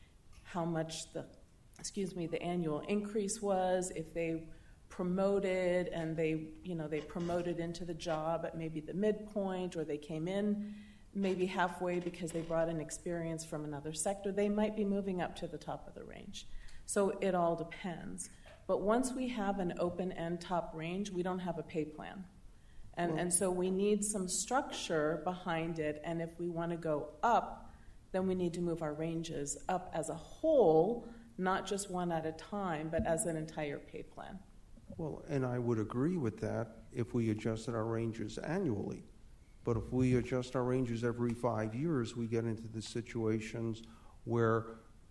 how much the, excuse me, the annual increase was, if they promoted and they, you know, they promoted into the job at maybe the midpoint, or they came in maybe halfway because they brought in experience from another sector, they might be moving up to the top of the range. So it all depends. But once we have an open-end top range, we don't have a pay plan. And, well, and so we need some structure behind it, and if we want to go up, then we need to move our ranges up as a whole, not just one at a time, but as an entire pay plan. Well, and I would agree with that if we adjusted our ranges annually. But if we adjust our ranges every five years, we get into the situations where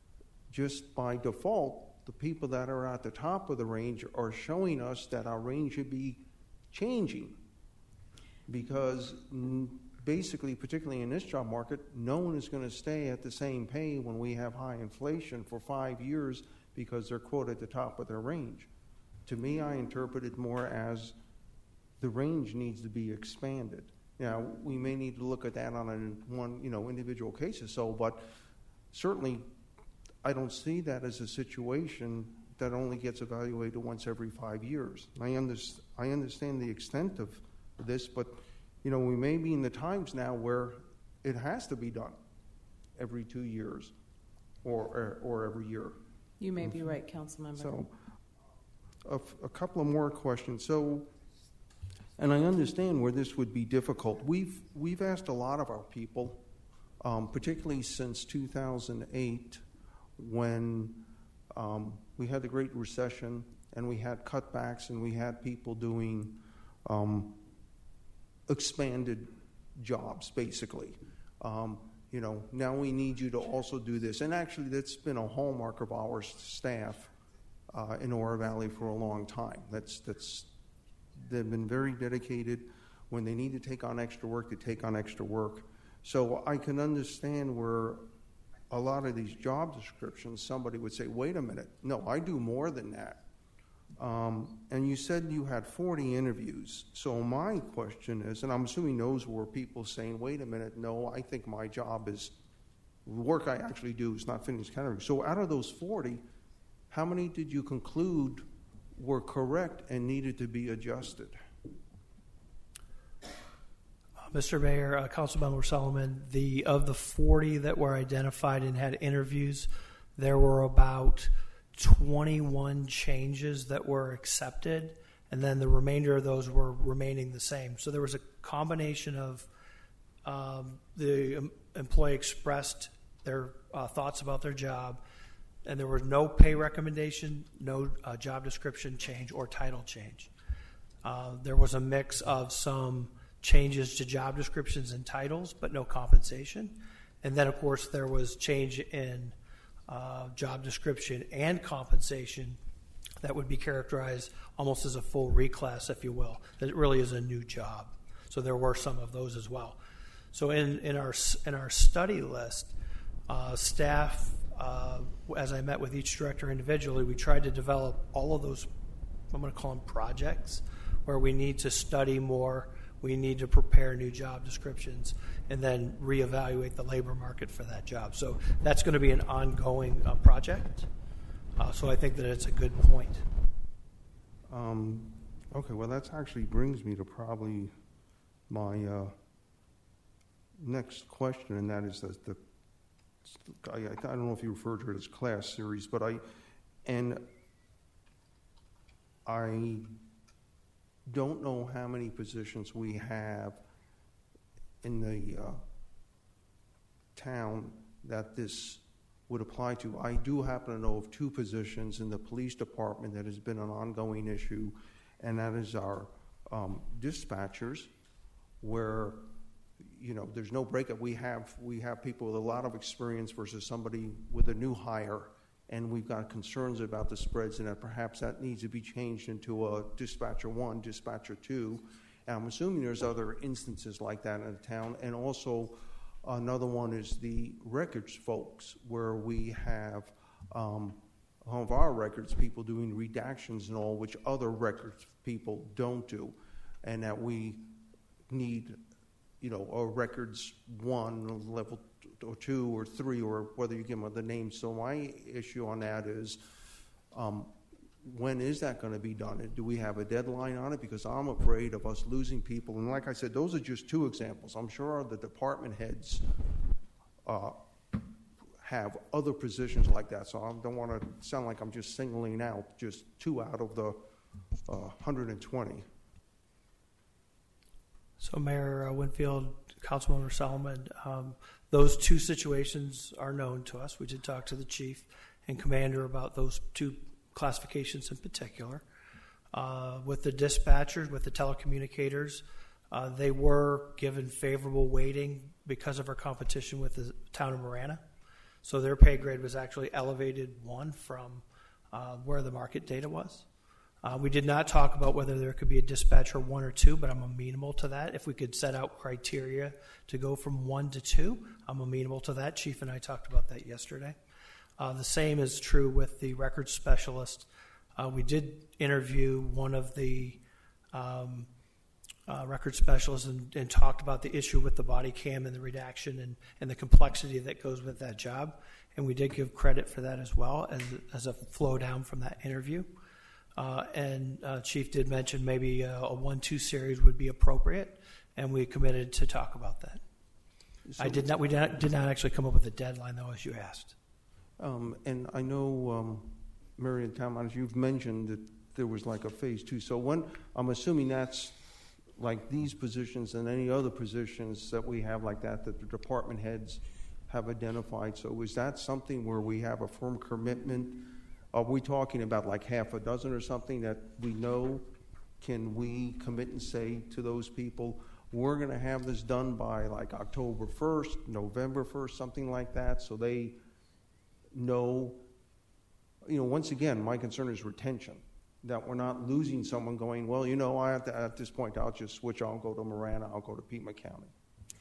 just by default, the people that are at the top of the range are showing us that our range should be changing. Because basically, particularly in this job market, no one is going to stay at the same pay when we have high inflation for five years because they're quoted at the top of their range. To me, I interpret it more as the range needs to be expanded. Now, we may need to look at that on a one, you know, individual case or so, but certainly I don't see that as a situation that only gets evaluated once every five years. I, under, I understand the extent of this, but you know, we may be in the times now where it has to be done every two years or or, or every year. You may be right, Councilmember. So, a, a couple of more questions. So, and I understand where this would be difficult. We've we've asked a lot of our people, um, particularly since two thousand eight, when um, we had the Great Recession and we had cutbacks and we had people doing Um, expanded jobs, basically. Um, you know, now we need you to also do this. And actually, that's been a hallmark of our staff uh, in Oro Valley for a long time. That's that's they've been very dedicated. When they need to take on extra work, they take on extra work. So I can understand where a lot of these job descriptions, somebody would say, wait a minute, no, I do more than that. Um, and you said you had forty interviews. So my question is, and I'm assuming those were people saying, wait a minute, no, I think my job is, the work I actually do is not fitting this category. So out of those forty, how many did you conclude were correct and needed to be adjusted? Mister Mayor, uh, Councilmember Solomon, the of the forty that were identified and had interviews, there were about twenty-one changes that were accepted, and then the remainder of those were remaining the same. So there was a combination of um, the employee expressed their uh, thoughts about their job, and there was no pay recommendation, no uh, job description change or title change. Uh, there was a mix of some changes to job descriptions and titles, but no compensation. And then, of course, there was change in uh, job description and compensation that would be characterized almost as a full reclass, if you will. That it really is a new job. So there were some of those as well. So in, in our in our study list, uh, staff, uh, as I met with each director individually, we tried to develop all of those, I'm going to call them projects, where we need to study more. We need to prepare new job descriptions and then reevaluate the labor market for that job. So that's going to be an ongoing uh, project. Uh, so I think that it's a good point. Um, okay, well, that actually brings me to probably my uh, next question, and that is that the I, I don't know if you refer to it as class series, but I and I. don't know how many positions we have in the uh, town that this would apply to. I do happen to know of two positions in the police department that has been an ongoing issue, and that is our um, dispatchers, where you know there's no breakup. We have we have people with a lot of experience versus somebody with a new hire. And we've got concerns about the spreads and that perhaps that needs to be changed into a dispatcher one, dispatcher two. And I'm assuming there's other instances like that in the town. And also another one is the records folks, where we have um, all of our records people doing redactions and all, which other records people don't do. And that we need, you know, a records one, level or two or three, or whether you give them the name. So my issue on that is, um, when is that going to be done? Do we have a deadline on it? Because I'm afraid of us losing people. And like I said, those are just two examples. I'm sure the department heads uh, have other positions like that. So I don't want to sound like I'm just singling out just two out of the uh, one hundred twenty. So Mayor uh, Winfield, Councilmember Solomon, um, those two situations are known to us. We did talk to the chief and commander about those two classifications in particular. Uh, with the dispatchers, with the telecommunicators, uh, they were given favorable weighting because of our competition with the town of Marana. So their pay grade was actually elevated one from uh, where the market data was. Uh, we did not talk about whether there could be a dispatcher one or two, but I'm amenable to that. If we could set out criteria to go from one to two, I'm amenable to that. Chief and I talked about that yesterday. Uh, the same is true with the records specialist. Uh, we did interview one of the um, uh, record specialists and, and talked about the issue with the body cam and the redaction and, and the complexity that goes with that job. And we did give credit for that as well as, as a flow down from that interview. Uh, and uh, Chief did mention maybe a, a one two series would be appropriate, and we committed to talk about that. So I did not. We did not, did not actually come up with a deadline, though, as you asked. Um, and I know, um, Marion Town Manager, you've mentioned that there was like a phase two. So when I'm assuming that's like these positions and any other positions that we have like that that the department heads have identified. So is that something where we have a firm commitment? Are we talking about like half a dozen or something that we know? Can we commit and say to those people, we're going to have this done by like October first, November first, something like that, so they know? You know, once again, my concern is retention, that we're not losing someone going, well, you know, I have to, at this point, I'll just switch, I'll go to Marana, I'll go to Pima County.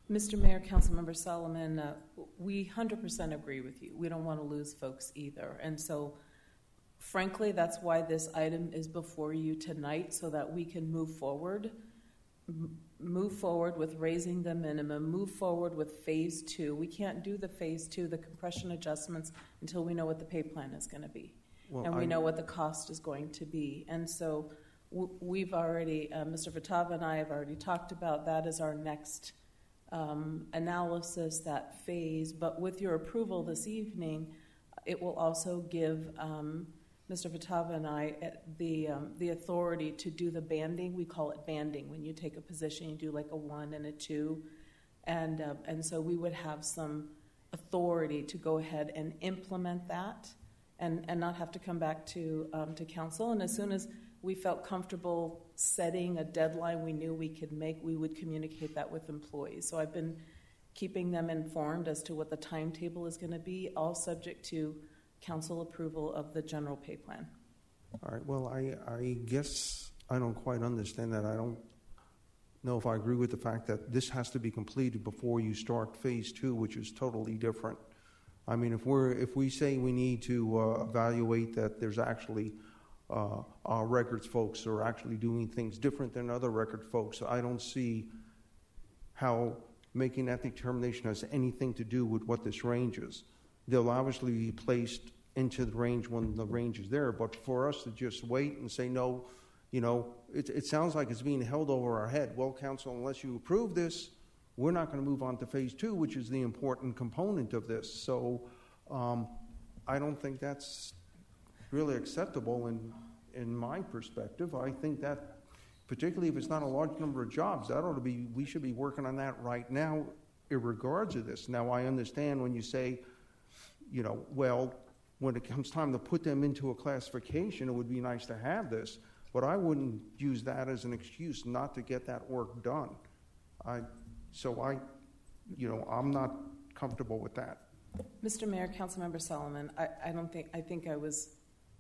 Mister Mayor, Councilmember Solomon, uh, we one hundred percent agree with you. We don't want to lose folks either. And so, frankly, that's why this item is before you tonight, so that we can move forward, m- move forward with raising the minimum, move forward with phase two. We can't do the phase two, the compression adjustments, until we know what the pay plan is going to be. Well, and we I... know what the cost is going to be. And so w- we've already, uh, Mister Vitava and I have already talked about that as our next Um, analysis, that phase. But with your approval this evening, it will also give um, Mister Vitava and I the um, the authority to do the banding. We call it banding. When you take a position, you do like a one and a two, and uh, and so we would have some authority to go ahead and implement that, and, and not have to come back to um, to council. And as soon as we felt comfortable setting a deadline we knew we could make, we would communicate that with employees. So I've been keeping them informed as to what the timetable is going to be, all subject to council approval of the general pay plan. All right. Well, I, I guess I don't quite understand that. I don't know if I agree with the fact that this has to be completed before you start phase two, which is totally different. I mean, if we're if we say we need to uh, evaluate that there's actually Uh, our records folks are actually doing things different than other record folks, I don't see how making that determination has anything to do with what this range is. They'll obviously be placed into the range when the range is there, but for us to just wait and say no, you know, it, it sounds like it's being held over our head. Well, council, unless you approve this, we're not going to move on to phase two, which is the important component of this. So um, I don't think that's really acceptable in in my perspective. I think that, particularly if it's not a large number of jobs, that ought to be, we should be working on that right now, irregardless of this. Now, I understand when you say, you know, well, when it comes time to put them into a classification, it would be nice to have this, but I wouldn't use that as an excuse not to get that work done. I, so I, you know, I'm not comfortable with that. Mister Mayor, Councilmember Solomon, I, I don't think, I think I was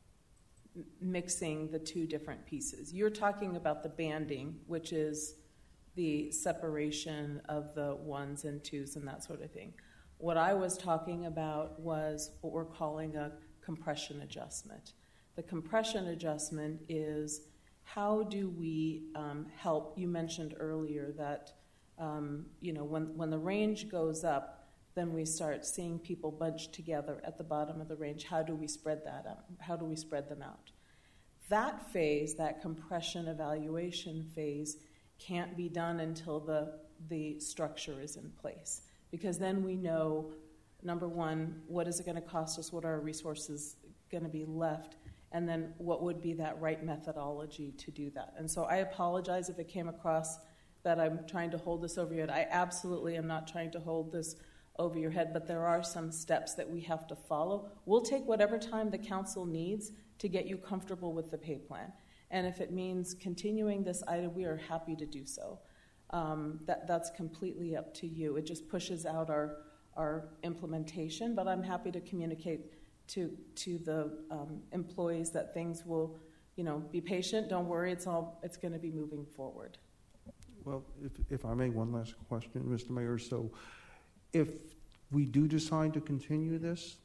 mixing the two different pieces. You're talking about the banding, which is the separation of the ones and twos and that sort of thing. What I was talking about was what we're calling a compression adjustment. The compression adjustment is how do we um, help, you mentioned earlier that um, you know, when, when the range goes up, then we start seeing people bunched together at the bottom of the range. How do we spread that out? How do we spread them out? That phase, that compression evaluation phase, can't be done until the, the structure is in place. Because then we know, number one, what is it going to cost us? What are our resources going to be left? And then what would be that right methodology to do that? And so I apologize if it came across that I'm trying to hold this over your head. I absolutely am not trying to hold this over your head, but there are some steps that we have to follow. We'll take whatever time the council needs to get you comfortable with the pay plan. And if it means continuing this item, we are happy to do so. Um, that, that's completely up to you. It just pushes out our, our implementation, but I'm happy to communicate to, to the um, employees that things will, you know, be patient. Don't worry, it's all, it's going to be moving forward. Well, if, if I may, one last question, Mister Mayor. So if we do decide to continue this,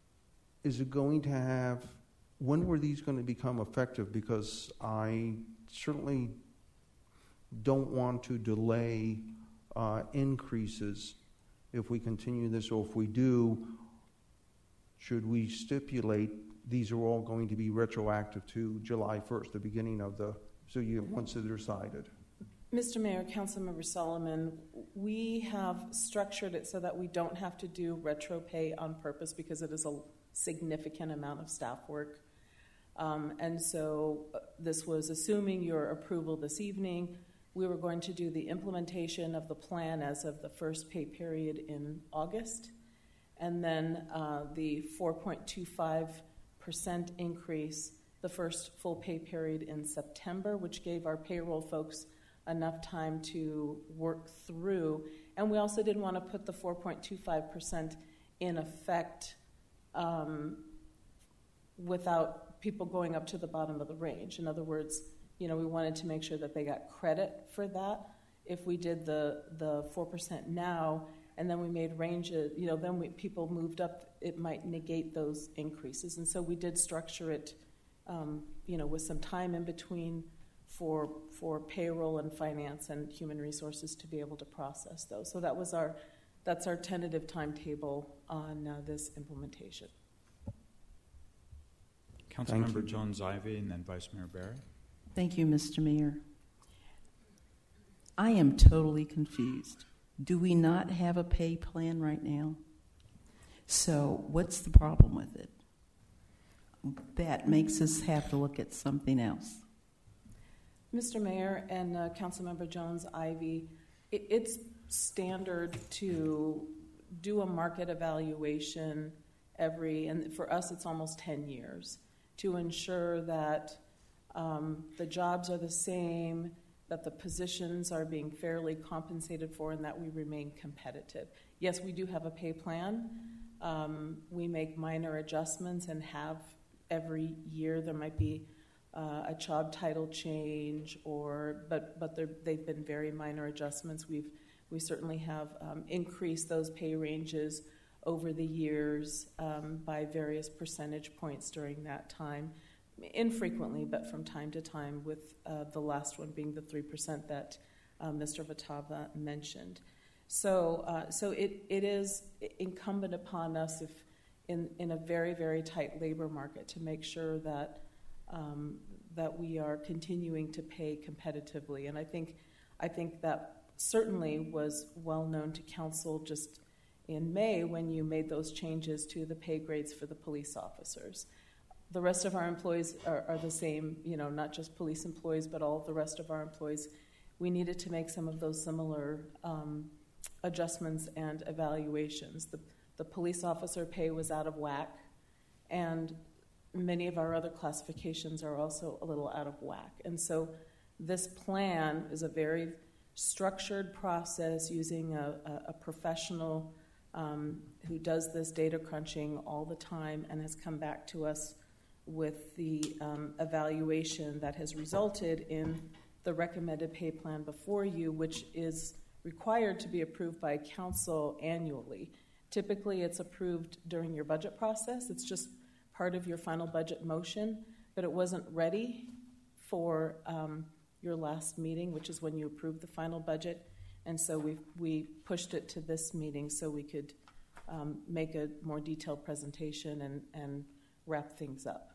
is it going to have, when were these going to become effective? Because I certainly don't want to delay uh, increases if we continue this, or if we do, should we stipulate these are all going to be retroactive to July first, the beginning of the, so you once they're decided? Mister Mayor, Councilmember Solomon, we have structured it so that we don't have to do retro pay on purpose because it is a significant amount of staff work. Um, and so uh, this was assuming your approval this evening. We were going to do the implementation of the plan as of the first pay period in August, and then uh, the four point two five percent increase the first full pay period in September, which gave our payroll folks enough time to work through. And we also didn't want to put the four point two five percent in effect um, without people going up to the bottom of the range. In other words, you know, we wanted to make sure that they got credit for that. if we did the the four percent now and then we made ranges, you know, then we, people moved up, it might negate those increases. And so we did structure it, um, you know, with some time in between for for payroll and finance and human resources to be able to process those. So that was our that's our tentative timetable on uh, this implementation. Councilmember Jones-Ivy and then Vice Mayor Barry. Thank you, Mister Mayor. I am totally confused. Do we not have a pay plan right now? So what's the problem with it? That makes us have to look at something else. Mister Mayor and uh, Councilmember Jones-Ivy, it, it's standard to do a market evaluation every, and for us it's almost ten years, to ensure that um, the jobs are the same, that the positions are being fairly compensated for, and that we remain competitive. Yes, we do have a pay plan. Um, we make minor adjustments and have every year. There might be uh, a job title change, or but but they've been very minor adjustments. We've we certainly have um, increased those pay ranges over the years um, by various percentage points during that time. Infrequently, but from time to time, with uh, the last one being the three percent that uh, Mister Votava mentioned. So, uh, so it, it is incumbent upon us, if in, in a very, very tight labor market, to make sure that um, that we are continuing to pay competitively. And I think, I think that certainly was well known to Council just in May when you made those changes to the pay grades for the police officers. The rest of our employees are, are the same, you know, not just police employees, but all of the rest of our employees. We needed to make some of those similar um, adjustments and evaluations. The, the police officer pay was out of whack, and many of our other classifications are also a little out of whack. And so this plan is a very structured process using a, a, a professional um, who does this data crunching all the time and has come back to us with the um, evaluation that has resulted in the recommended pay plan before you, which is required to be approved by Council annually. Typically, it's approved during your budget process. It's just part of your final budget motion, but it wasn't ready for um, your last meeting, which is when you approved the final budget, and so we we pushed it to this meeting so we could um, make a more detailed presentation and, and wrap things up.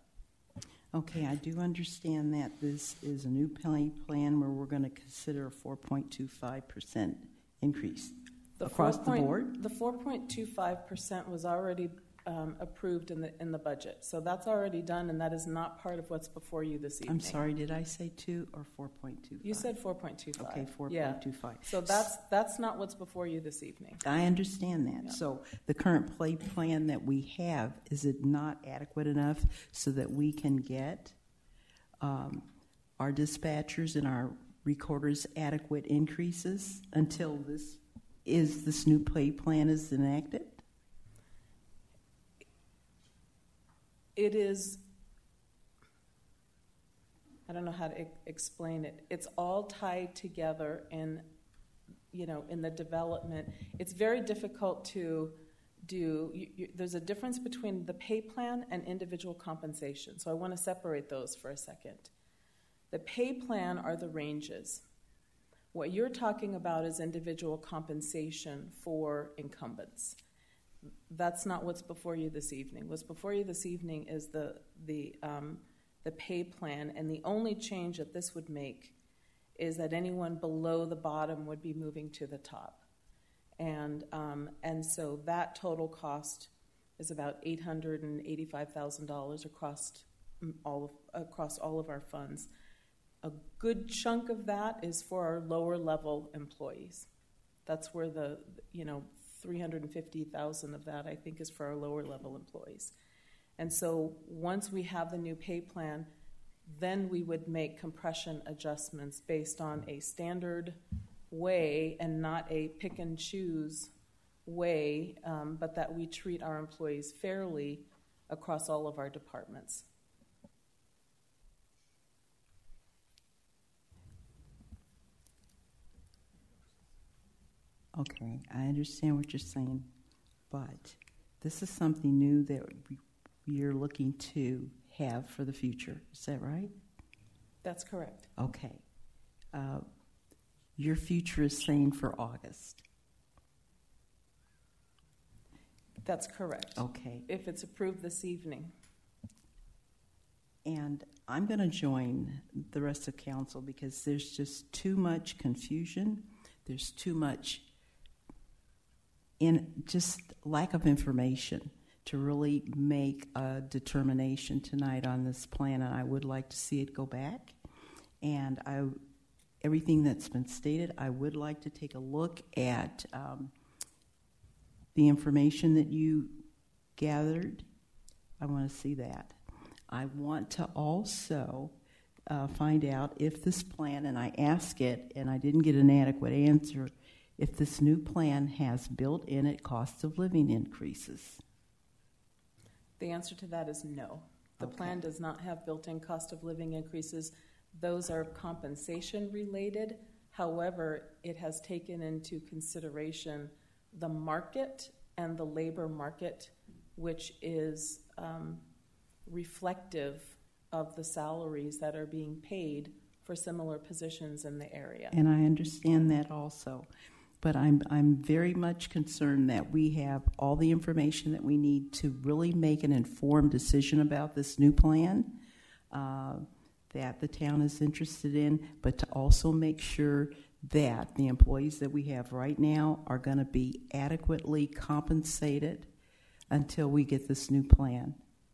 Okay, I do understand that this is a new pay plan where we're going to consider a four point two five percent increase the across the point, board. The four point two five percent was already um, approved in the in the budget, so that's already done, and that is not part of what's before you this evening. I'm sorry, did I say two or four point two five? You said four point two five. Okay, four point two five. Yeah. So that's that's not what's before you this evening. I understand that. Yeah. So the current pay plan that we have, is it not adequate enough so that we can get um, our dispatchers and our recorders adequate increases until this is this new pay plan is enacted? It is, I don't know how to e- explain it. It's all tied together in, you know, in the development. It's very difficult to do. You, you, there's a difference between the pay plan and individual compensation. So I want to separate those for a second. The pay plan are the ranges. What you're talking about is individual compensation for incumbents. That's not what's before you this evening. What's before you this evening is the the um, the pay plan, and the only change that this would make is that anyone below the bottom would be moving to the top, and um, and so that total cost is about eight hundred and eighty-five thousand dollars across all of, across all of our funds. A good chunk of that is for our lower level employees. That's where the you know. three hundred fifty thousand of that, I think, is for our lower level employees. And so once we have the new pay plan, then we would make compression adjustments based on a standard way and not a pick and choose way, um, but that we treat our employees fairly across all of our departments. Okay, I understand what you're saying, but this is something new that we are looking to have for the future. Is that right? That's correct. Okay. Uh, your future is saying for August. That's correct. Okay. If it's approved this evening. And I'm going to join the rest of council because there's just too much confusion. There's too much in just lack of information to really make a determination tonight on this plan, and I would like to see it go back. And I, everything that's been stated, I would like to take a look at um, the information that you gathered. I want to see that. I want to also uh, find out if this plan, and I asked it, and I didn't get an adequate answer, if this new plan has built in it cost of living increases. The answer to that is no. The Okay. plan does not have built-in cost of living increases. Those are compensation related. However, it has taken into consideration the market and the labor market, which is um, reflective of the salaries that are being paid for similar positions in the area. And I understand that also. But I'm I'm very much concerned that we have all the information that we need to really make an informed decision about this new plan uh, that the town is interested in, but to also make sure that the employees that we have right now are going to be adequately compensated until we get this new plan.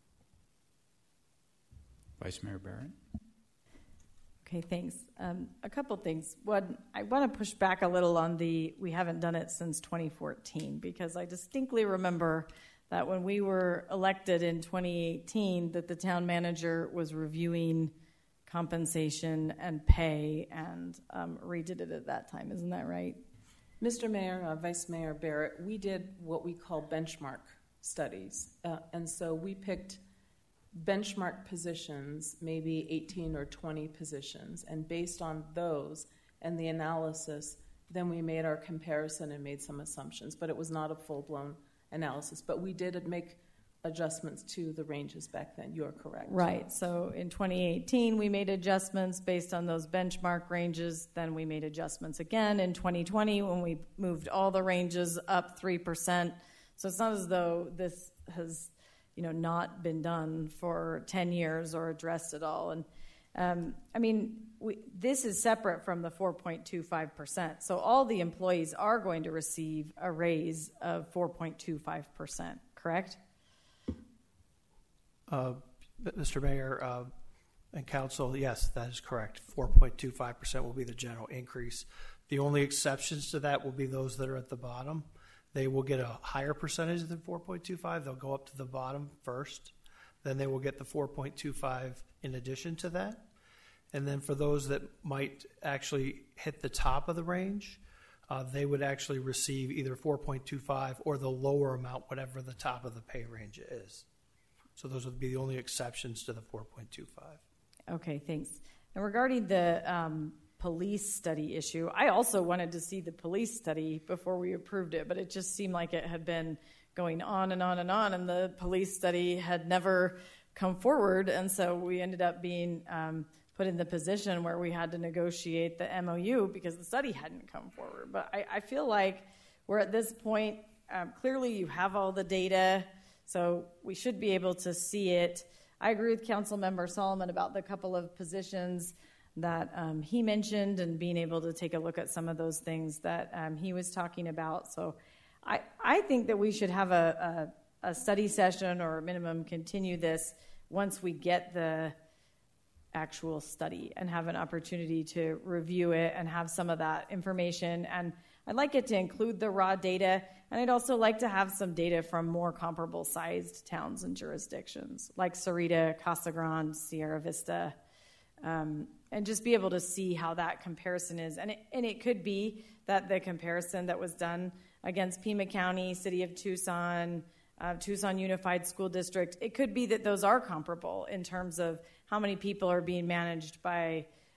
Vice Mayor Barrett. Okay, thanks. Um, a couple things. One, I want to push back a little on the we haven't done it since twenty fourteen, because I distinctly remember that when we were elected in twenty eighteen that the town manager was reviewing compensation and pay and um, redid it at that time. Isn't that right? Mister Mayor, uh, Vice Mayor Barrett, we did what we call benchmark studies. Uh, and so we picked benchmark positions, maybe eighteen or twenty positions, and based on those and the analysis, then we made our comparison and made some assumptions, but it was not a full-blown analysis. But we did make adjustments to the ranges back then. You are correct. Right. So in twenty eighteen, we made adjustments based on those benchmark ranges. Then we made adjustments again in twenty twenty when we moved all the ranges up three percent. So it's not as though this has you know, not been done for ten years or addressed at all. And um, I mean, we, this is separate from the four point two five percent. So all the employees are going to receive a raise of four point two five percent, correct? Uh, Mister Mayor uh, and Council, yes, that is correct. four point two five percent will be the general increase. The only exceptions to that will be those that are at the bottom. They will get a higher percentage than four point two five. They'll go up to the bottom first. Then they will get the four point two five in addition to that. And then for those that might actually hit the top of the range, uh, they would actually receive either four point two five or the lower amount, whatever the top of the pay range is. So those would be the only exceptions to the four point two five. Okay, thanks. And regarding the um, police study issue, I also wanted to see the police study before we approved it, but it just seemed like it had been going on and on and on, and the police study had never come forward, and so we ended up being um, put in the position where we had to negotiate the M O U because the study hadn't come forward. But I, I feel like we're at this point, um, clearly you have all the data, so we should be able to see it. I agree with Councilmember Solomon about the couple of positions that um, he mentioned and being able to take a look at some of those things that um, he was talking about. So I, I think that we should have a, a, a study session or a minimum continue this once we get the actual study and have an opportunity to review it and have some of that information. And I'd like it to include the raw data, and I'd also like to have some data from more comparable sized towns and jurisdictions like Sarita, Casa Grande, Sierra Vista, um, and just be able to see how that comparison is. And it, and it could be that the comparison that was done against Pima County, City of Tucson, uh, Tucson Unified School District, it could be that those are comparable in terms of how many people are being managed by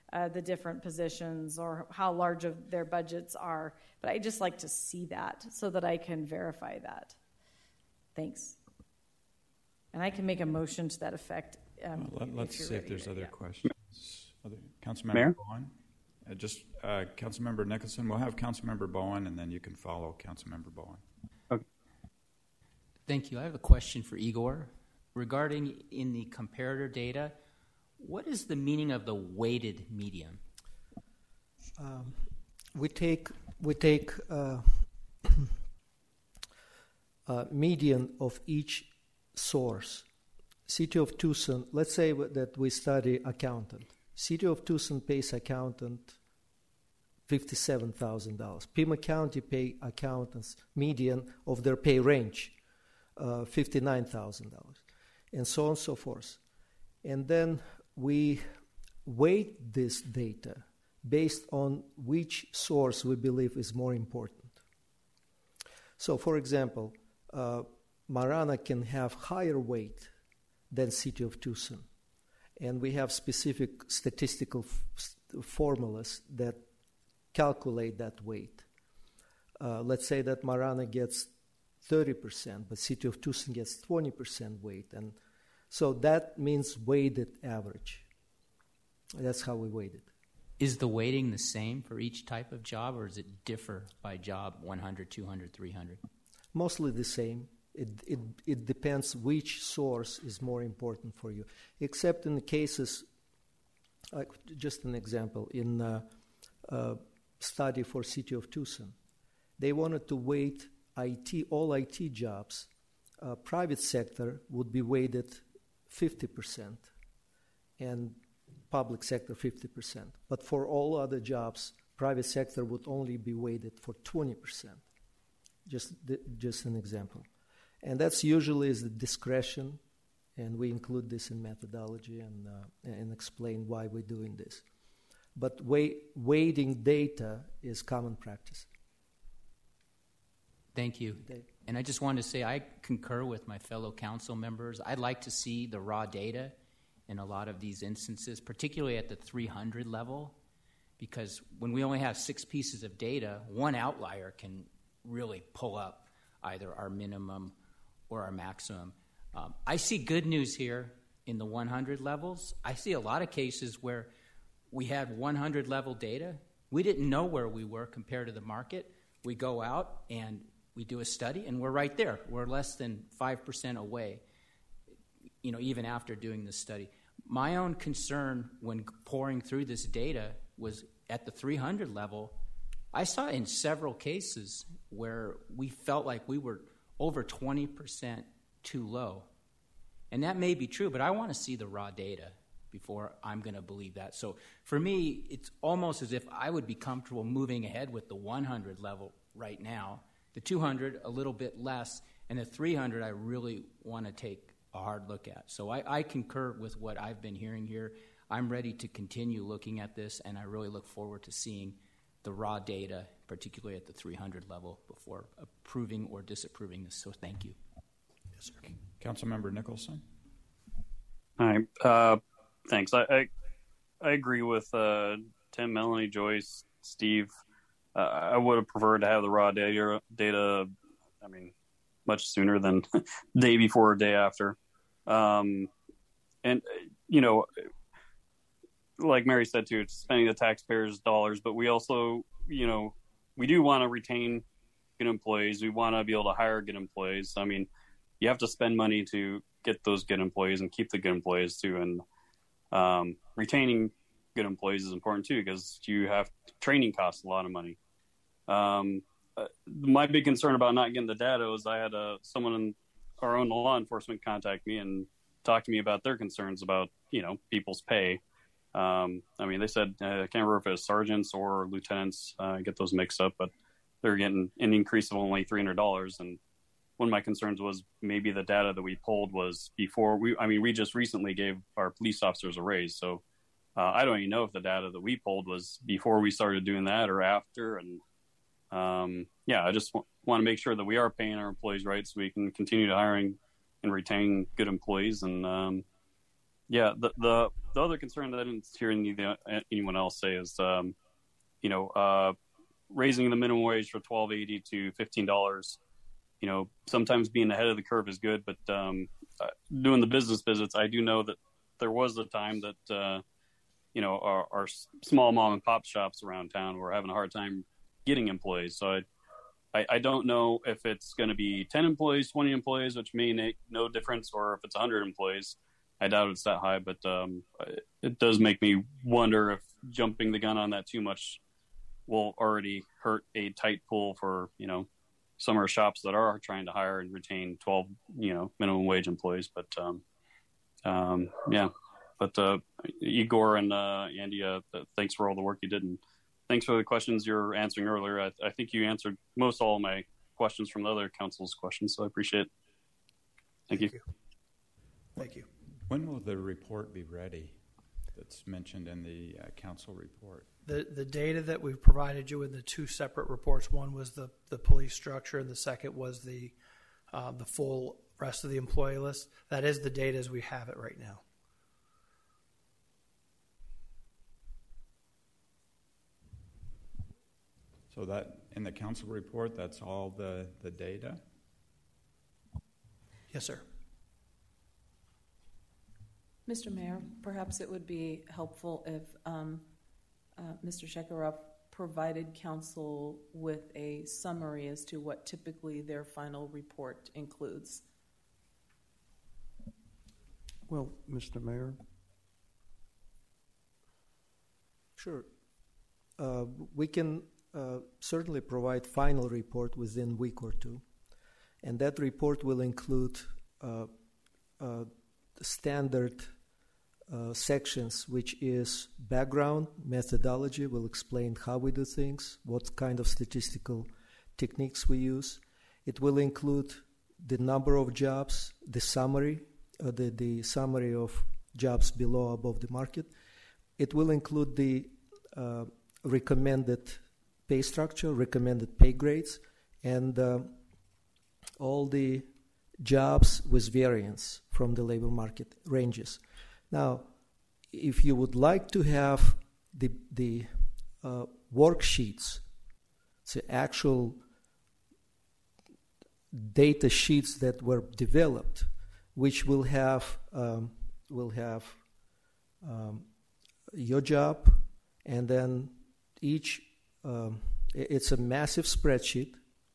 uh, the different positions or how large of their budgets are. But I just like to see that so that I can verify that. Thanks. And I can make a motion to that effect. Um, well, let, us see if there's other yeah. questions. Other, Councilmember Mayor? Bowen? Uh, just uh, Councilmember Nicholson. We'll have Councilmember Bowen, and then you can follow Councilmember Bowen. Okay. Thank you. I have a question for Igor. Regarding in the comparator data, what is the meaning of the weighted median? Um, we take we take uh, uh, median of each source. City of Tucson, let's say that we study accountant. City of Tucson pays accountant fifty-seven thousand dollars. Pima County pay accountants median of their pay range, uh, fifty-nine thousand dollars, and so on and so forth. And then we weight this data based on which source we believe is more important. So, for example, uh, Marana can have higher weight than City of Tucson. And we have specific statistical f- formulas that calculate that weight. Uh, let's say that Marana gets thirty percent, but City of Tucson gets twenty percent weight. And so that means weighted average. That's how we weight it. Is the weighting the same for each type of job, or does it differ by job, one hundred, two hundred, three hundred? Mostly the same. It, it it depends which source is more important for you, except in the cases, like just an example, in a, a study for City of Tucson, they wanted to weight I T, all I T jobs. Uh, private sector would be weighted fifty percent, and public sector fifty percent. But for all other jobs, private sector would only be weighted for twenty percent. Just, just an example. And that's usually is the discretion, and we include this in methodology and uh, and explain why we're doing this. But weight, weighting data is common practice. Thank you. And I just wanted to say I concur with my fellow council members. I'd like to see the raw data in a lot of these instances, particularly at the three hundred level, because when we only have six pieces of data, one outlier can really pull up either our minimum or our maximum. Um, I see good news here in the one hundred levels. I see a lot of cases where we had one hundred level data. We didn't know where we were compared to the market. We go out and we do a study, and we're right there. We're less than five percent away, you know, even after doing this study. My own concern when pouring through this data was at the three hundred level, I saw in several cases where we felt like we were over twenty percent too low. And that may be true, but I want to see the raw data before I'm going to believe that. So for me, it's almost as if I would be comfortable moving ahead with the one hundred level right now, the two hundred a little bit less, and the three hundred I really want to take a hard look at. So I, I concur with what I've been hearing here. I'm ready to continue looking at this, and I really look forward to seeing the raw data, particularly at the three hundred level, before approving or disapproving this. So thank you. Yes, sir. Councilmember Nicholson. Hi. Uh, thanks. I, I I agree with uh, Tim, Melanie, Joyce, Steve. Uh, I would have preferred to have the raw data. Data. I mean, much sooner than day before or day after. Um, and you know, like Mary said too, it's spending the taxpayers' dollars, but we also, you know, we do want to retain good employees. We want to be able to hire good employees. I mean, you have to spend money to get those good employees and keep the good employees too. And um, retaining good employees is important too, because you have training costs a lot of money. Um, uh, my big concern about not getting the data was I had uh, someone in our own law enforcement contact me and talk to me about their concerns about, you know, people's pay. Um, I mean, they said, uh, I can't remember if it was sergeants or lieutenants, uh, I get those mixed up, but they're getting an increase of only three hundred dollars. And one of my concerns was maybe the data that we pulled was before we, I mean, we just recently gave our police officers a raise. So uh, I don't even know if the data that we pulled was before we started doing that or after. And um, yeah, I just w- want to make sure that we are paying our employees right so we can continue to hiring and retain good employees. And um, Yeah, the, the the other concern that I didn't hear any, anyone else say is, um, you know, uh, raising the minimum wage from twelve eighty to fifteen dollars. You know, sometimes being ahead of the curve is good, but um, uh, doing the business visits, I do know that there was a time that uh, you know our, our small mom and pop shops around town were having a hard time getting employees. So I I, I don't know if it's going to be ten employees, twenty employees, which may make no difference, or if it's one hundred employees. I doubt it's that high, but um, it does make me wonder if jumping the gun on that too much will already hurt a tight pool for, you know, some of our shops that are trying to hire and retain twelve, you know, minimum wage employees. But um, um, yeah, but uh, Igor and uh, Andy, uh, thanks for all the work you did, and thanks for the questions you were answering earlier. I, I think you answered most all of my questions from the other council's questions, so I appreciate it. Thank, Thank you. you. Thank you. When will the report be ready that's mentioned in the uh, council report? The the data that we've provided you in the two separate reports, one was the, the police structure and the second was the uh, the full rest of the employee list. That is the data as we have it right now. So that in the council report, that's all the, the data? Yes, sir. Mister Mayor, perhaps it would be helpful if um, uh, Mister Shekharov provided council with a summary as to what typically their final report includes. Well, Mister Mayor. Sure. Uh, we can uh, certainly provide final report within a week or two. And that report will include uh, uh, standard Uh, sections, which is background, methodology, will explain how we do things, what kind of statistical techniques we use. It will include the number of jobs, the summary, uh, the, the summary of jobs below, above the market. It will include the uh, recommended pay structure, recommended pay grades, and uh, all the jobs with variance from the labor market ranges. Now, if you would like to have the the uh, worksheets, the actual data sheets that were developed, which will have um, will have um, your job, and then each um, it's a massive spreadsheet.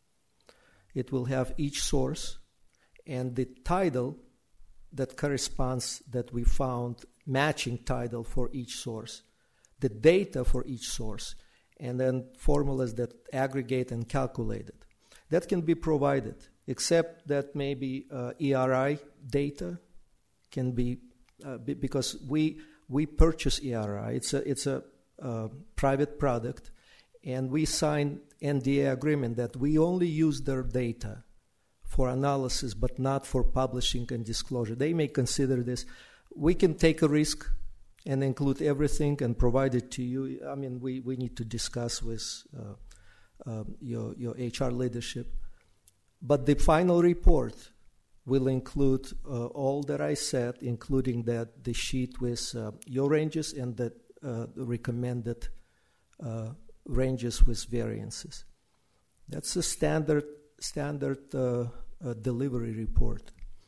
It will have each source and the title that corresponds, that we found matching title for each source, the data for each source, and then formulas that aggregate and calculate it. That can be provided, except that maybe uh, E R I data can be, uh, be because we we purchase E R I. It's a it's a uh, private product, and we sign N D A agreement that we only use their data for analysis, but not for publishing and disclosure. They may consider this. We can take a risk and include everything and provide it to you. I mean, we, we need to discuss with uh, uh, your, your H R leadership. But the final report will include uh, all that I said, including that the sheet with uh, your ranges and the, uh, the recommended uh, ranges with variances. That's a standard standard uh, uh, delivery report.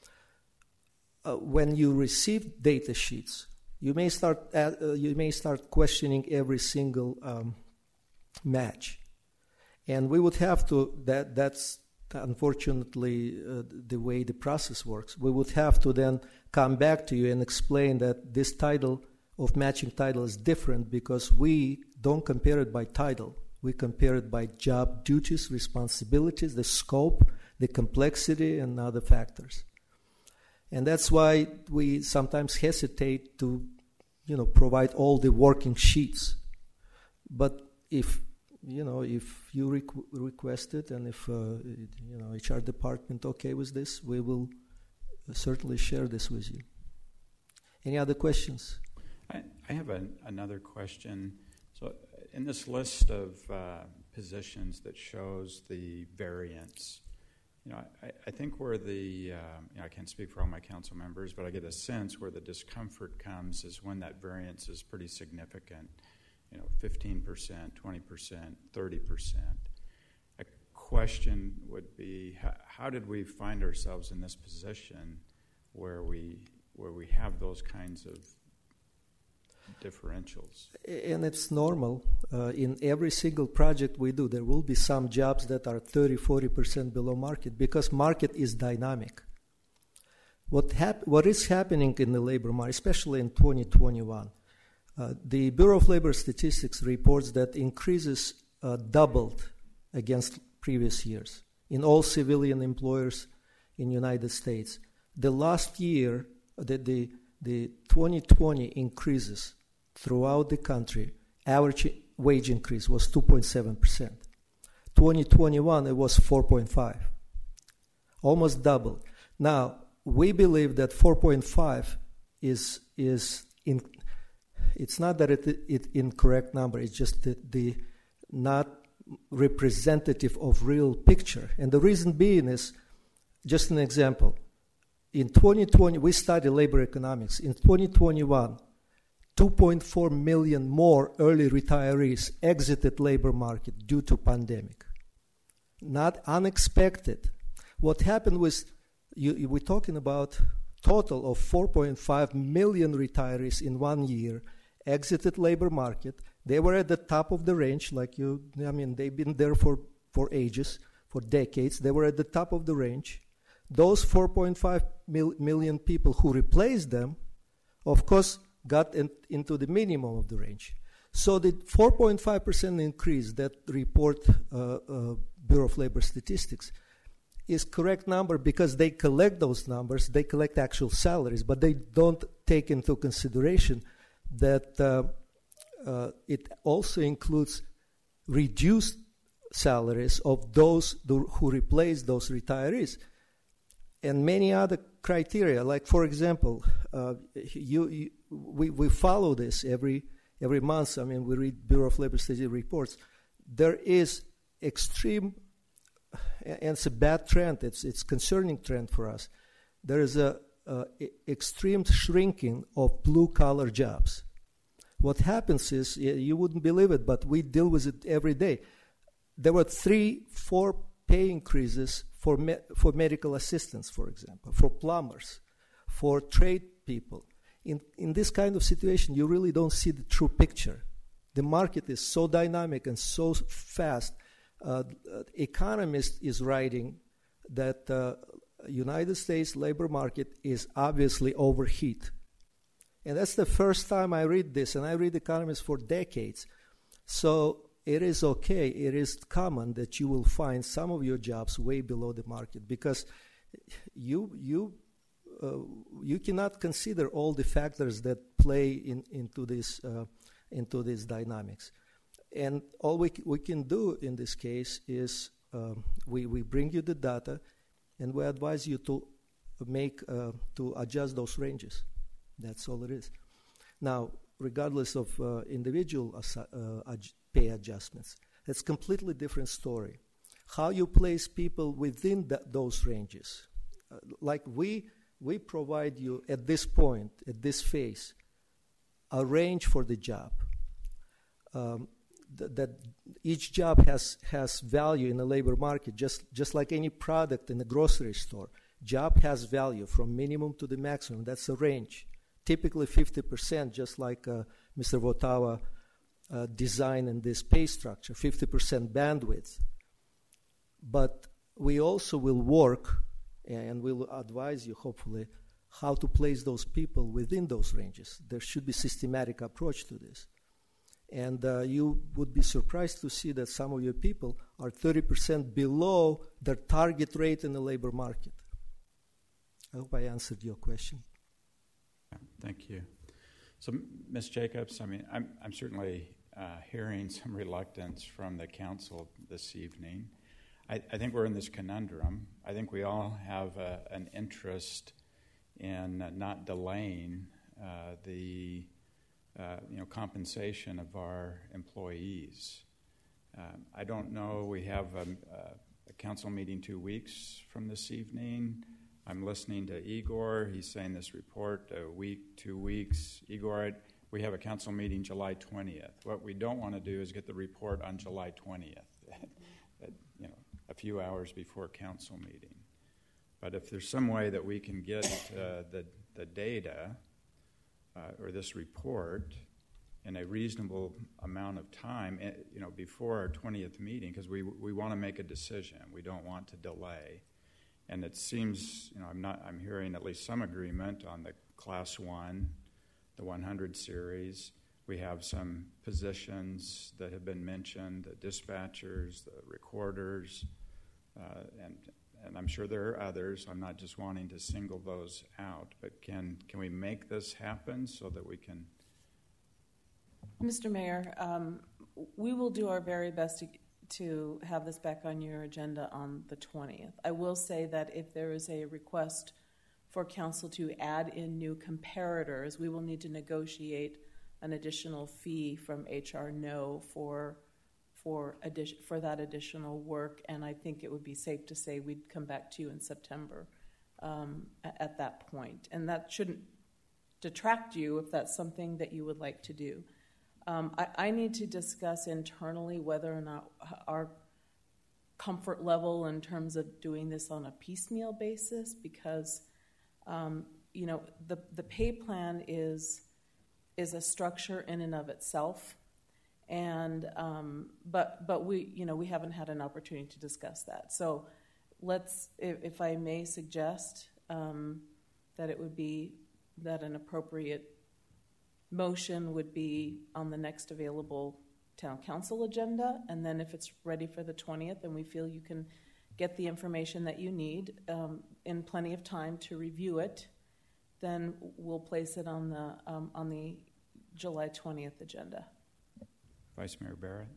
Uh, when you receive data sheets, you may start at, uh, you may start questioning every single um, match, and we would have to. That that's unfortunately uh, the way the process works. We would have to then come back to you and explain that this title of matching title is different because we don't compare it by title. We compare it by job duties, responsibilities, the scope, the complexity, and other factors. And that's why we sometimes hesitate to, you know, provide all the working sheets. But if, you know, if you requ- request it, and if, uh, you know, H R department okay with this, we will certainly share this with you. Any other questions? I, I have an, another question. So in this list of uh, positions that shows the variance you know, I, I think where the, um, you know, I can't speak for all my council members, but I get a sense where the discomfort comes is when that variance is pretty significant, you know, fifteen percent, twenty percent, thirty percent. A question would be, how, how did we find ourselves in this position where we where we have those kinds of differentials? And it's normal. Uh, in every single project we do, there will be some jobs that are thirty, forty percent below market because market is dynamic. What, hap- what is happening in the labor market, especially in twenty twenty-one, uh, the Bureau of Labor Statistics reports that increases uh, doubled against previous years in all civilian employers in United States. The last year, the, the, the twenty twenty increases throughout the country, average wage increase was two point seven percent. twenty twenty-one, it was four point five, almost double. Now, we believe that four point five is, is in, it's not that it's it incorrect number, it's just the, the not representative of real picture. And the reason being is, just an example, in twenty twenty, we study labor economics. In twenty twenty-one, two point four million more early retirees exited labor market due to pandemic. Not unexpected. What happened was, you, you, we're talking about total of four point five million retirees in one year exited labor market. They were at the top of the range, like you, I mean, they've been there for, for ages, for decades. They were at the top of the range. Those four point five mil- million people who replaced them, of course, got in, into the minimum of the range. So the four point five percent increase that report uh, uh, Bureau of Labor Statistics is correct number because they collect those numbers, they collect actual salaries, but they don't take into consideration that uh, uh, it also includes reduced salaries of those who replace those retirees. And many other criteria, like for example, uh, you, you, we, we follow this every every month. I mean, we read Bureau of Labor Statistics reports. There is extreme, and it's a bad trend. It's it's concerning trend for us. There is a, a extreme shrinking of blue collar jobs. What happens is, you wouldn't believe it, but we deal with it every day. There were three, four pay increases for me, for medical assistants, for example, for plumbers, for trade people. In in this kind of situation, you really don't see the true picture. The market is so dynamic and so fast. Uh, uh, Economist is writing that uh, United States labor market is obviously overheat. And that's the first time I read this, and I read Economist for decades. So it is okay, it is common that you will find some of your jobs way below the market because you you uh, you cannot consider all the factors that play in, into this uh, into these dynamics. And all we c- we can do in this case is um, we we bring you the data, and we advise you to make uh, to adjust those ranges. That's all it is. Now, regardless of uh, individual assi- uh, ad- pay adjustments, that's a completely different story. How you place people within th- those ranges. Uh, like we we provide you at this point, at this phase, a range for the job. Um, th- that each job has, has value in the labor market, just, just like any product in the grocery store. Job has value from minimum to the maximum. That's a range. Typically fifty percent, just like uh, Mister Votawa uh, designed in this pay structure, fifty percent bandwidth. But we also will work, and we'll advise you, hopefully, how to place those people within those ranges. There should be systematic approach to this. And uh, you would be surprised to see that some of your people are thirty percent below their target rate in the labor market. I hope I answered your question. Thank you. So, Miz Jacobs, I mean, I'm, I'm certainly uh, hearing some reluctance from the council this evening. I, I think we're in this conundrum. I think we all have a, an interest in uh, not delaying uh, the uh, you know compensation of our employees. Um, I don't know. We have a, a council meeting two weeks from this evening. I'm listening to Igor. He's saying this report a week, two weeks. Igor, we have a council meeting July twentieth. What we don't want to do is get the report on July twentieth, you know, a few hours before council meeting. But if there's some way that we can get uh, the the data uh, or this report in a reasonable amount of time, you know, before our twentieth meeting, because we we want to make a decision. We don't want to delay. And it seems, you know, I'm not. I'm hearing at least some agreement on the Class One, the one hundred series. We have some positions that have been mentioned: the dispatchers, the recorders, uh, and and I'm sure there are others. I'm not just wanting to single those out, but can can we make this happen so that we can? Mister Mayor, um, we will do our very best to. to have this back on your agenda on the twentieth. I will say that if there is a request for council to add in new comparators, we will need to negotiate an additional fee from H R N O for for addition, for that additional work, and I think it would be safe to say we'd come back to you in September um, at, at that point. And that shouldn't detract you if that's something that you would like to do. Um, I, I need to discuss internally whether or not our comfort level in terms of doing this on a piecemeal basis, because um, you know the the pay plan is is a structure in and of itself, and um, but but we you know we haven't had an opportunity to discuss that. So let's, if, if I may suggest, um, that it would be that an appropriate motion would be on the next available town council agenda, and then if it's ready for the twentieth and we feel you can get the information that you need um, in plenty of time to review it, then we'll place it on the um, on the July twentieth agenda. Vice Mayor Barrett.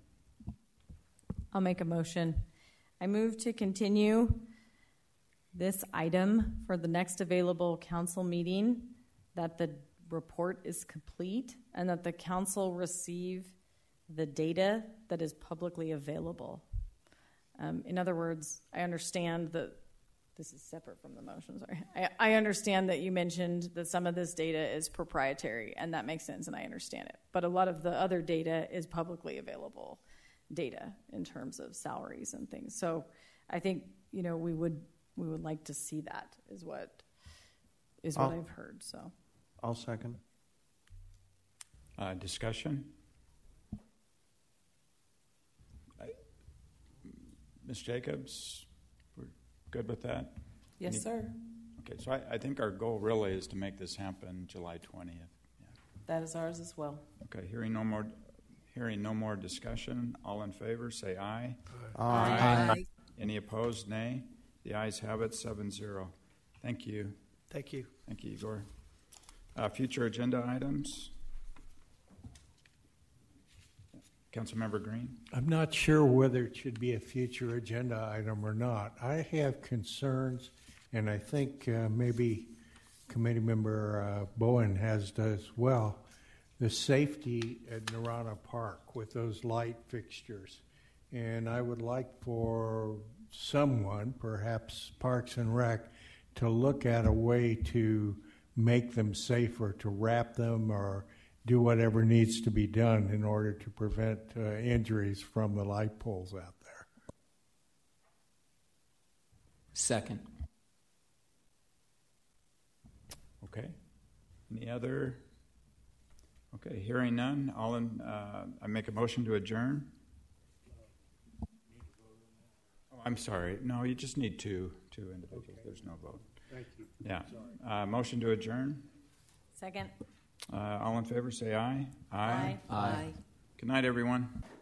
I'll make a motion. I move to continue this item for the next available council meeting, that the report is complete and that the council receive the data that is publicly available. Um, in other words, I understand that this is separate from the motion. Sorry, I, I understand that you mentioned that some of this data is proprietary, and that makes sense, and I understand it. But a lot of the other data is publicly available data in terms of salaries and things. So I think you know we would we would like to see that. Is what is what I'll, I've heard. So. I'll second. Uh, discussion? I, Miz Jacobs, we're good with that? Yes, Any, sir. Okay, so I, I think our goal really is to make this happen July twentieth. Yeah. That is ours as well. Okay, hearing no more, hearing no more discussion, all in favor say aye. Aye. Aye. Aye. Any opposed, nay? The ayes have it, seven zero. Thank you. Thank you. Thank you, Igor. Uh, future agenda items. Councilmember Green. I'm not sure whether it should be a future agenda item or not. I have concerns, and I think uh, maybe Committee Member uh, Bowen has as well, the safety at Narana Park with those light fixtures. And I would like for someone, perhaps Parks and Rec, to look at a way to make them safer, to wrap them or do whatever needs to be done in order to prevent uh, injuries from the light poles out there. Second. Okay. Any other? Okay, hearing none, all in, uh, I make a motion to adjourn. Oh, I'm sorry. No, you just need two, two individuals. Okay. There's no vote. Thank you. Yeah. Uh, motion to adjourn. Second. Uh, all in favor, say aye. Aye. Aye. Good night, everyone.